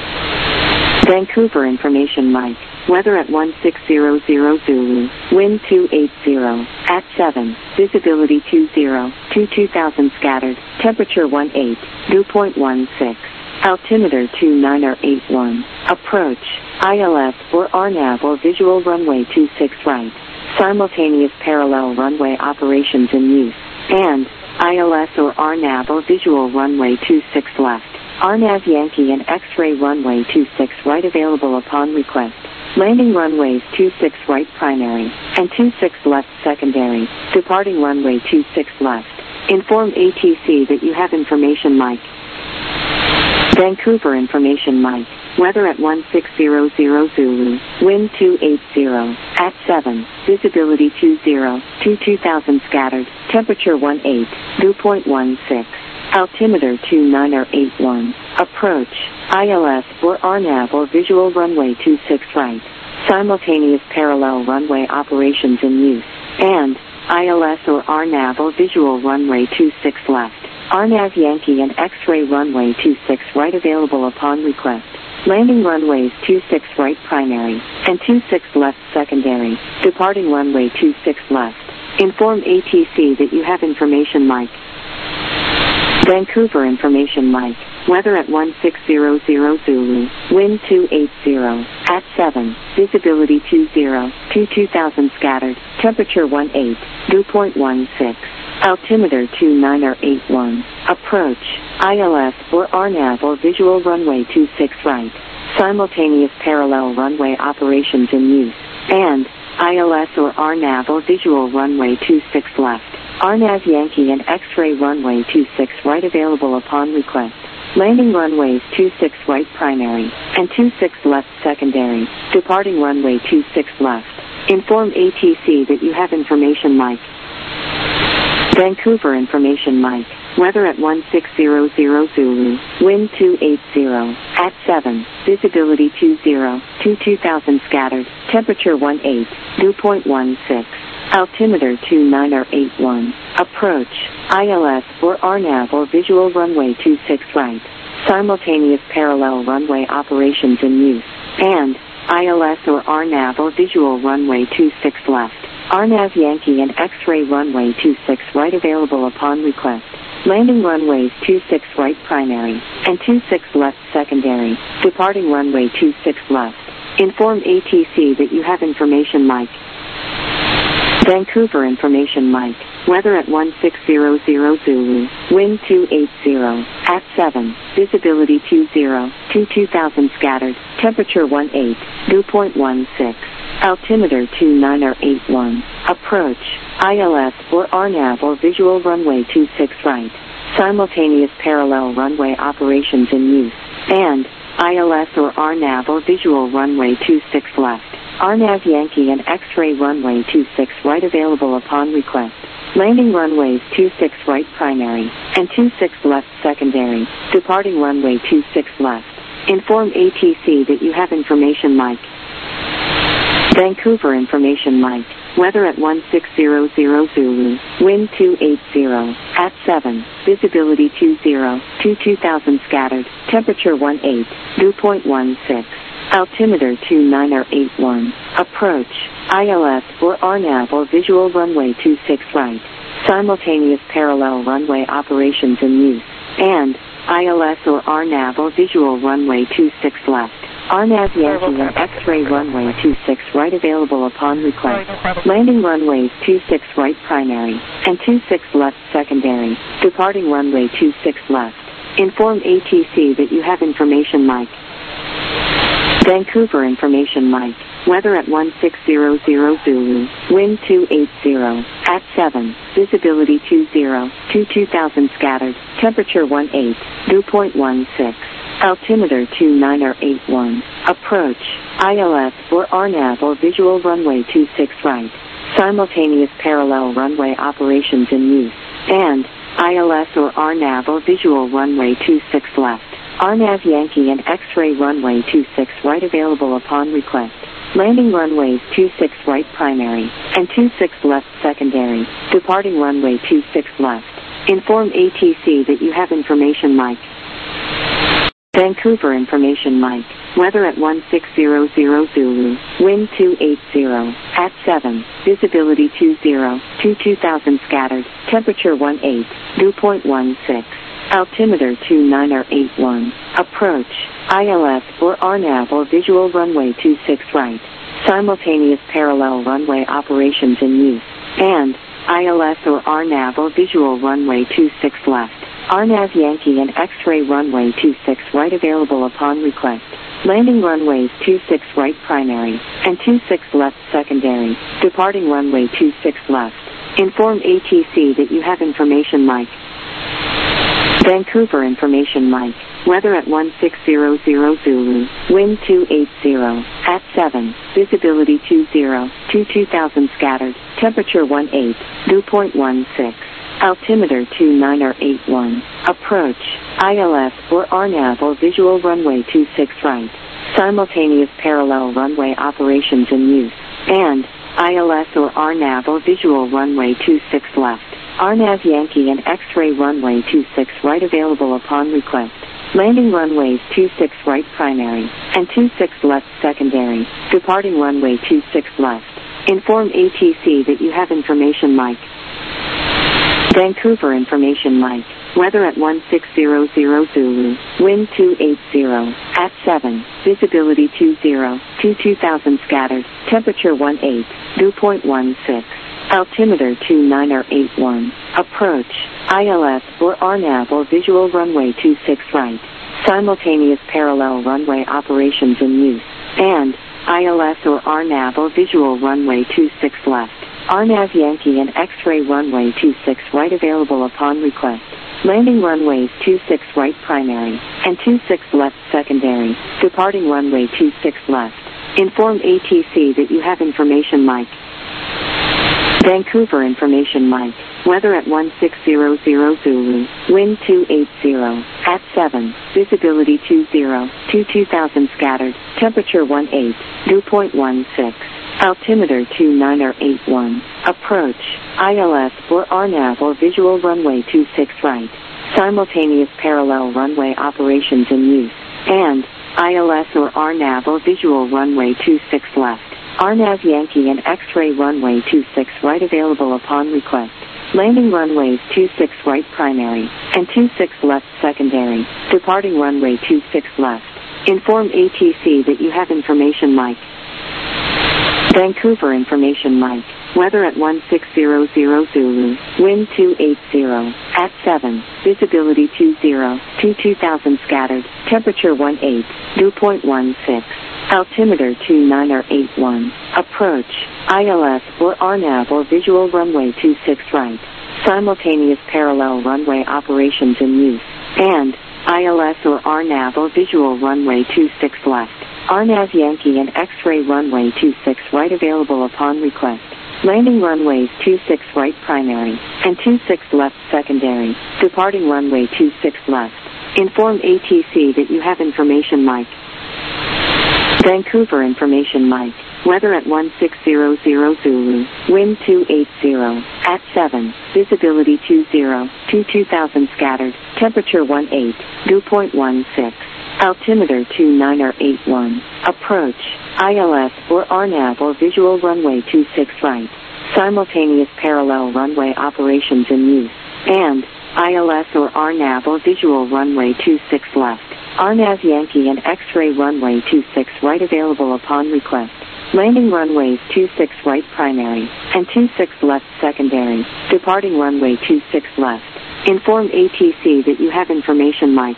Vancouver information Mike. Weather at 1600 Zulu, wind 280, at 7, visibility 20, 2000 scattered, temperature 18, dew point 16. Altimeter 2981, approach, ILS or RNAV or visual runway 26 right, simultaneous parallel runway operations in use, and ILS or RNAV or visual runway 26 left, RNAV Yankee and X-ray runway 26 right available upon request, landing runways 26 right primary, and 26 left secondary, departing runway 26 left. Inform ATC that you have information Mike. Vancouver information Mike. Weather at 1600 Zulu, wind 280, at 7, visibility 20, 2000 scattered, temperature 18, dew point 16, altimeter 2981, approach, ILS or RNAV or visual runway 26 right, simultaneous parallel runway operations in use, and ILS or RNAV or visual runway 26 left. RNAV Yankee and X-ray runway 26 right available upon request. Landing runways 26 right primary and 26 left secondary. Departing runway 26 left. Inform ATC that you have information Mike. Vancouver information Mike. Weather at 1600 Zulu. Wind 280. At 7. Visibility 20. 2000 scattered. Temperature 18. Dew point 16. Altimeter 2981. Approach. ILS or RNAV or visual runway 26 right. Simultaneous parallel runway operations in use. And ILS or RNAV or visual runway 26 left. RNAV Yankee and X-ray runway 26 right available upon request. Landing runways 26 right primary and 26 left secondary. Departing runway 26 left. Inform ATC that you have information Mike. Vancouver information Mike. Weather at 1600 Zulu. Wind 280. At 7. Visibility 20. 2000 scattered. Temperature 18. Dew point 16. Altimeter 2981. Approach. ILS or RNAV or visual runway 26 right. Simultaneous parallel runway operations in use. And ILS or RNAV or visual runway 26 left. RNAV Yankee and X-ray runway 26 right available upon request. Landing runways 26 right primary and 26 left secondary. Departing runway 26 left. Inform ATC that you have information Mike. Vancouver information Mike. Weather at 1600 Zulu. Wind 280. At 7. Visibility 20. 2000 scattered. Temperature 18. Dew point 16. Altimeter 2981. Approach. ILS or RNAV or visual runway 26 right. Simultaneous parallel runway operations in use. And ILS or RNAV or visual runway 26 left. RNAV Yankee and X-ray runway 26 right available upon request. Landing runways 26 right primary and 26 left secondary. Departing runway 26 left. Inform ATC that you have information Mike. Vancouver information Mike. Weather at 1600 Zulu. Wind 280. At 7. Visibility 20. 2000 scattered. Temperature 18. Dew point 16. Altimeter 2981. Approach. ILS or RNAV or visual runway 26 right. Simultaneous parallel runway operations in use. And ILS or RNAV or visual runway 26 left. RNAV Yankee and X-ray runway 26 right available upon request. Landing runways 26 right primary and 26 left secondary. Departing runway 26 left. Inform ATC that you have information Mike. Vancouver information Mike. Weather at 1600 Zulu. Wind 280. At 7. Visibility 20. 2000 scattered. Temperature 18. Dew point 16. Altimeter 2981. Approach. ILS or RNAV or visual runway 26 right. Simultaneous parallel runway operations in use. And ILS or RNAV or visual runway 26 left. RNAV Yankee and X-ray runway 26 right available upon request. Landing runways 26 right primary and 26 left secondary. Departing runway 26 left. Inform ATC that you have information Mike. Vancouver information Mike. Weather at 1600 Zulu. Wind 280. At 7. Visibility 20. 2000 scattered. Temperature 18. Dew point 16. Altimeter 2981. Approach. ILS or RNAV or visual runway 26 right. Simultaneous parallel runway operations in use. And ILS or RNAV or visual runway 26 left. RNAV Yankee and X-ray runway 26 right available upon request. Landing runways 26 right primary and 26 left secondary. Departing runway 26 left. Inform ATC that you have information Mike. Vancouver information Mike. Weather at 1600 Zulu. Wind 280. At 7. Visibility 20. 2000 scattered. Temperature 18. Dew point 16. Altimeter 2981. Approach. ILS or RNAV or visual runway 26 right. Simultaneous parallel runway operations in use. And ILS or RNAV or visual runway 26 left. RNAV Yankee and X-ray runway 26 right available upon request. Landing runways 26 right primary and 26 left secondary. Departing runway 26 left. Inform ATC that you have information Mike. Vancouver information Mike. Weather at 1600 Zulu. Wind 280. At 7. Visibility 20. 2000 scattered. Temperature 18. Dew point 16. Altimeter 2981. Approach. ILS or RNAV or visual runway 26 right. Simultaneous parallel runway operations in use. And ILS or RNAV or visual runway 26 left. RNAV Yankee and X-ray runway 26 right available upon request. Landing runways 26 right primary and 26 left secondary. Departing runway 26 left. Inform ATC that you have information Mike. Vancouver information Mike. Weather at 1600 Zulu. Wind 280. At 7. Visibility 20. 2000 scattered. Temperature 18. Dew point 16. Altimeter 2981. Approach. ILS or RNAV or visual runway 26 right. Simultaneous parallel runway operations in use. And ILS or RNAV or visual runway 26 left. RNAV Yankee and X-ray runway 26 right available upon request. Landing runways 26 right primary and 26 left secondary. Departing runway 26 left. Inform ATC that you have information Mike. Vancouver information Mike. Weather at 1600 Zulu. Wind 280. At 7. Visibility 20. 2000 scattered. Temperature 18. Dew point 16. Altimeter 2981. Approach. ILS or RNAV or visual runway 26 right. Simultaneous parallel runway operations in use. And ILS or RNAV or visual runway 26 left. RNAV Yankee and X-ray runway 26 right available upon request. Landing runways 26 right primary and 26 left secondary. Departing runway 26 left. Inform ATC that you have information Mike. Vancouver information Mike. Weather at 1600 Zulu. Wind 280. At 7. Visibility 20. 2000 scattered. Temperature 18. Dew point 16. Altimeter 2981. Approach. ILS or RNAV or visual runway 26 right. Simultaneous parallel runway operations in use. And ILS or RNAV or visual runway 26 left. RNAV Yankee and X-ray runway 26 right available upon request. Landing runways 26 right primary and 26 left secondary. Departing runway 26 left. Inform ATC that you have information Mike.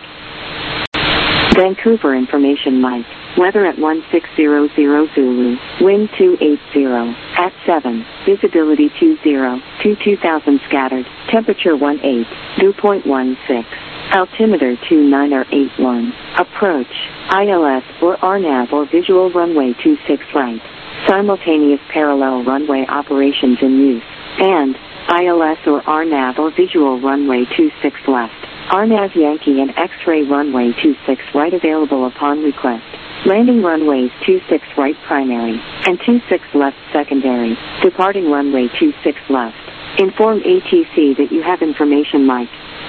Vancouver information Mike. Weather at 1600 Zulu. Wind 280. At 7. Visibility 20. 2000 scattered. Temperature 18. Dew point 16. Altimeter 2981. Approach. ILS or RNAV or visual runway 26 right. Simultaneous parallel runway operations in use. And ILS or RNAV or visual runway 26 left. RNAV Yankee and X-ray runway 26 right available upon request. Landing runways 26 right primary and 26 left secondary. Departing runway 26 left. Inform ATC that you have information Mike.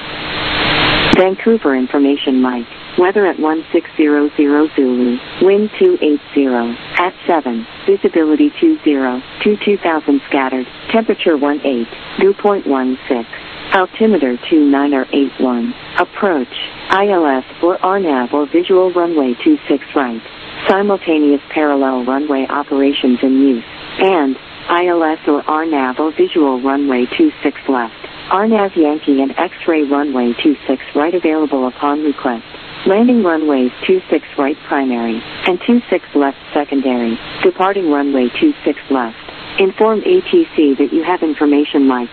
Vancouver information Mike. Weather at 1600 Zulu. Wind 280. At 7. Visibility 20. 2000 scattered. Temperature 18. Dew point 16. Altimeter 2981. Approach. ILS or RNAV or visual runway 26 right. Simultaneous parallel runway operations in use. And ILS or RNAV or visual runway 26 left. RNAV Yankee and X-ray runway 26 right available upon request. Landing runways 26 right primary and 26 left secondary. Departing runway 26 left. Inform ATC that you have information Mike.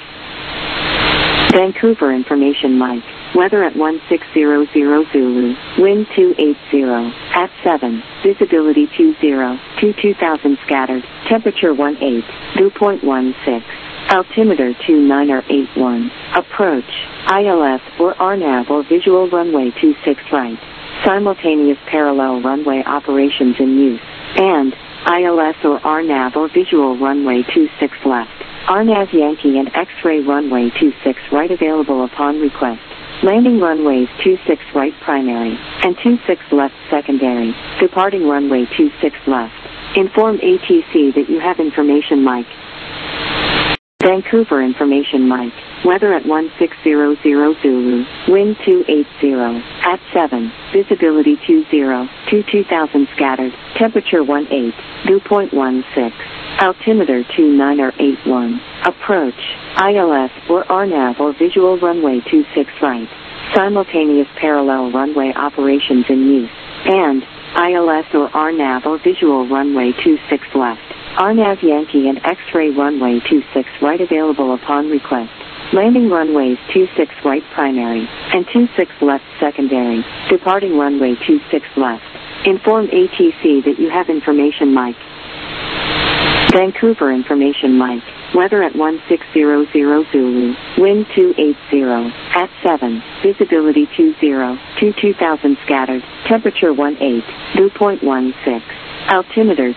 Vancouver information Mike. Weather at 1600 Zulu. Wind 280. At 7. Visibility 20. 2000 scattered. Temperature 18. Dew point 16. Altimeter 2981. Approach. ILS or RNAV or visual runway 26 right. Simultaneous parallel runway operations in use. And ILS or RNAV or visual runway 26 left. RNAV Yankee and X-ray runway 26 right available upon request. Landing runways 26 right primary and 26 left secondary. Departing runway 26 left. Inform ATC that you have information mic. Vancouver information mic. Weather at 1600 Zulu. Wind 280. At 7. Visibility 20. To 2000 scattered. Temperature 18. Dew point 16. Altimeter 2981. Approach. ILS or RNAV or visual runway 26 right. Simultaneous parallel runway operations in use. And ILS or RNAV or visual runway 26 left. RNAV Yankee and X-ray runway 26 right available upon request. Landing runways 26 right primary and 26 left secondary. Departing runway 26 left. Inform ATC that you have information mic. Vancouver information mic. Weather at 1600 Zulu. Wind 280. At 7. Visibility 20. To 2000 scattered. Temperature 18. Dew point 16. Altimeter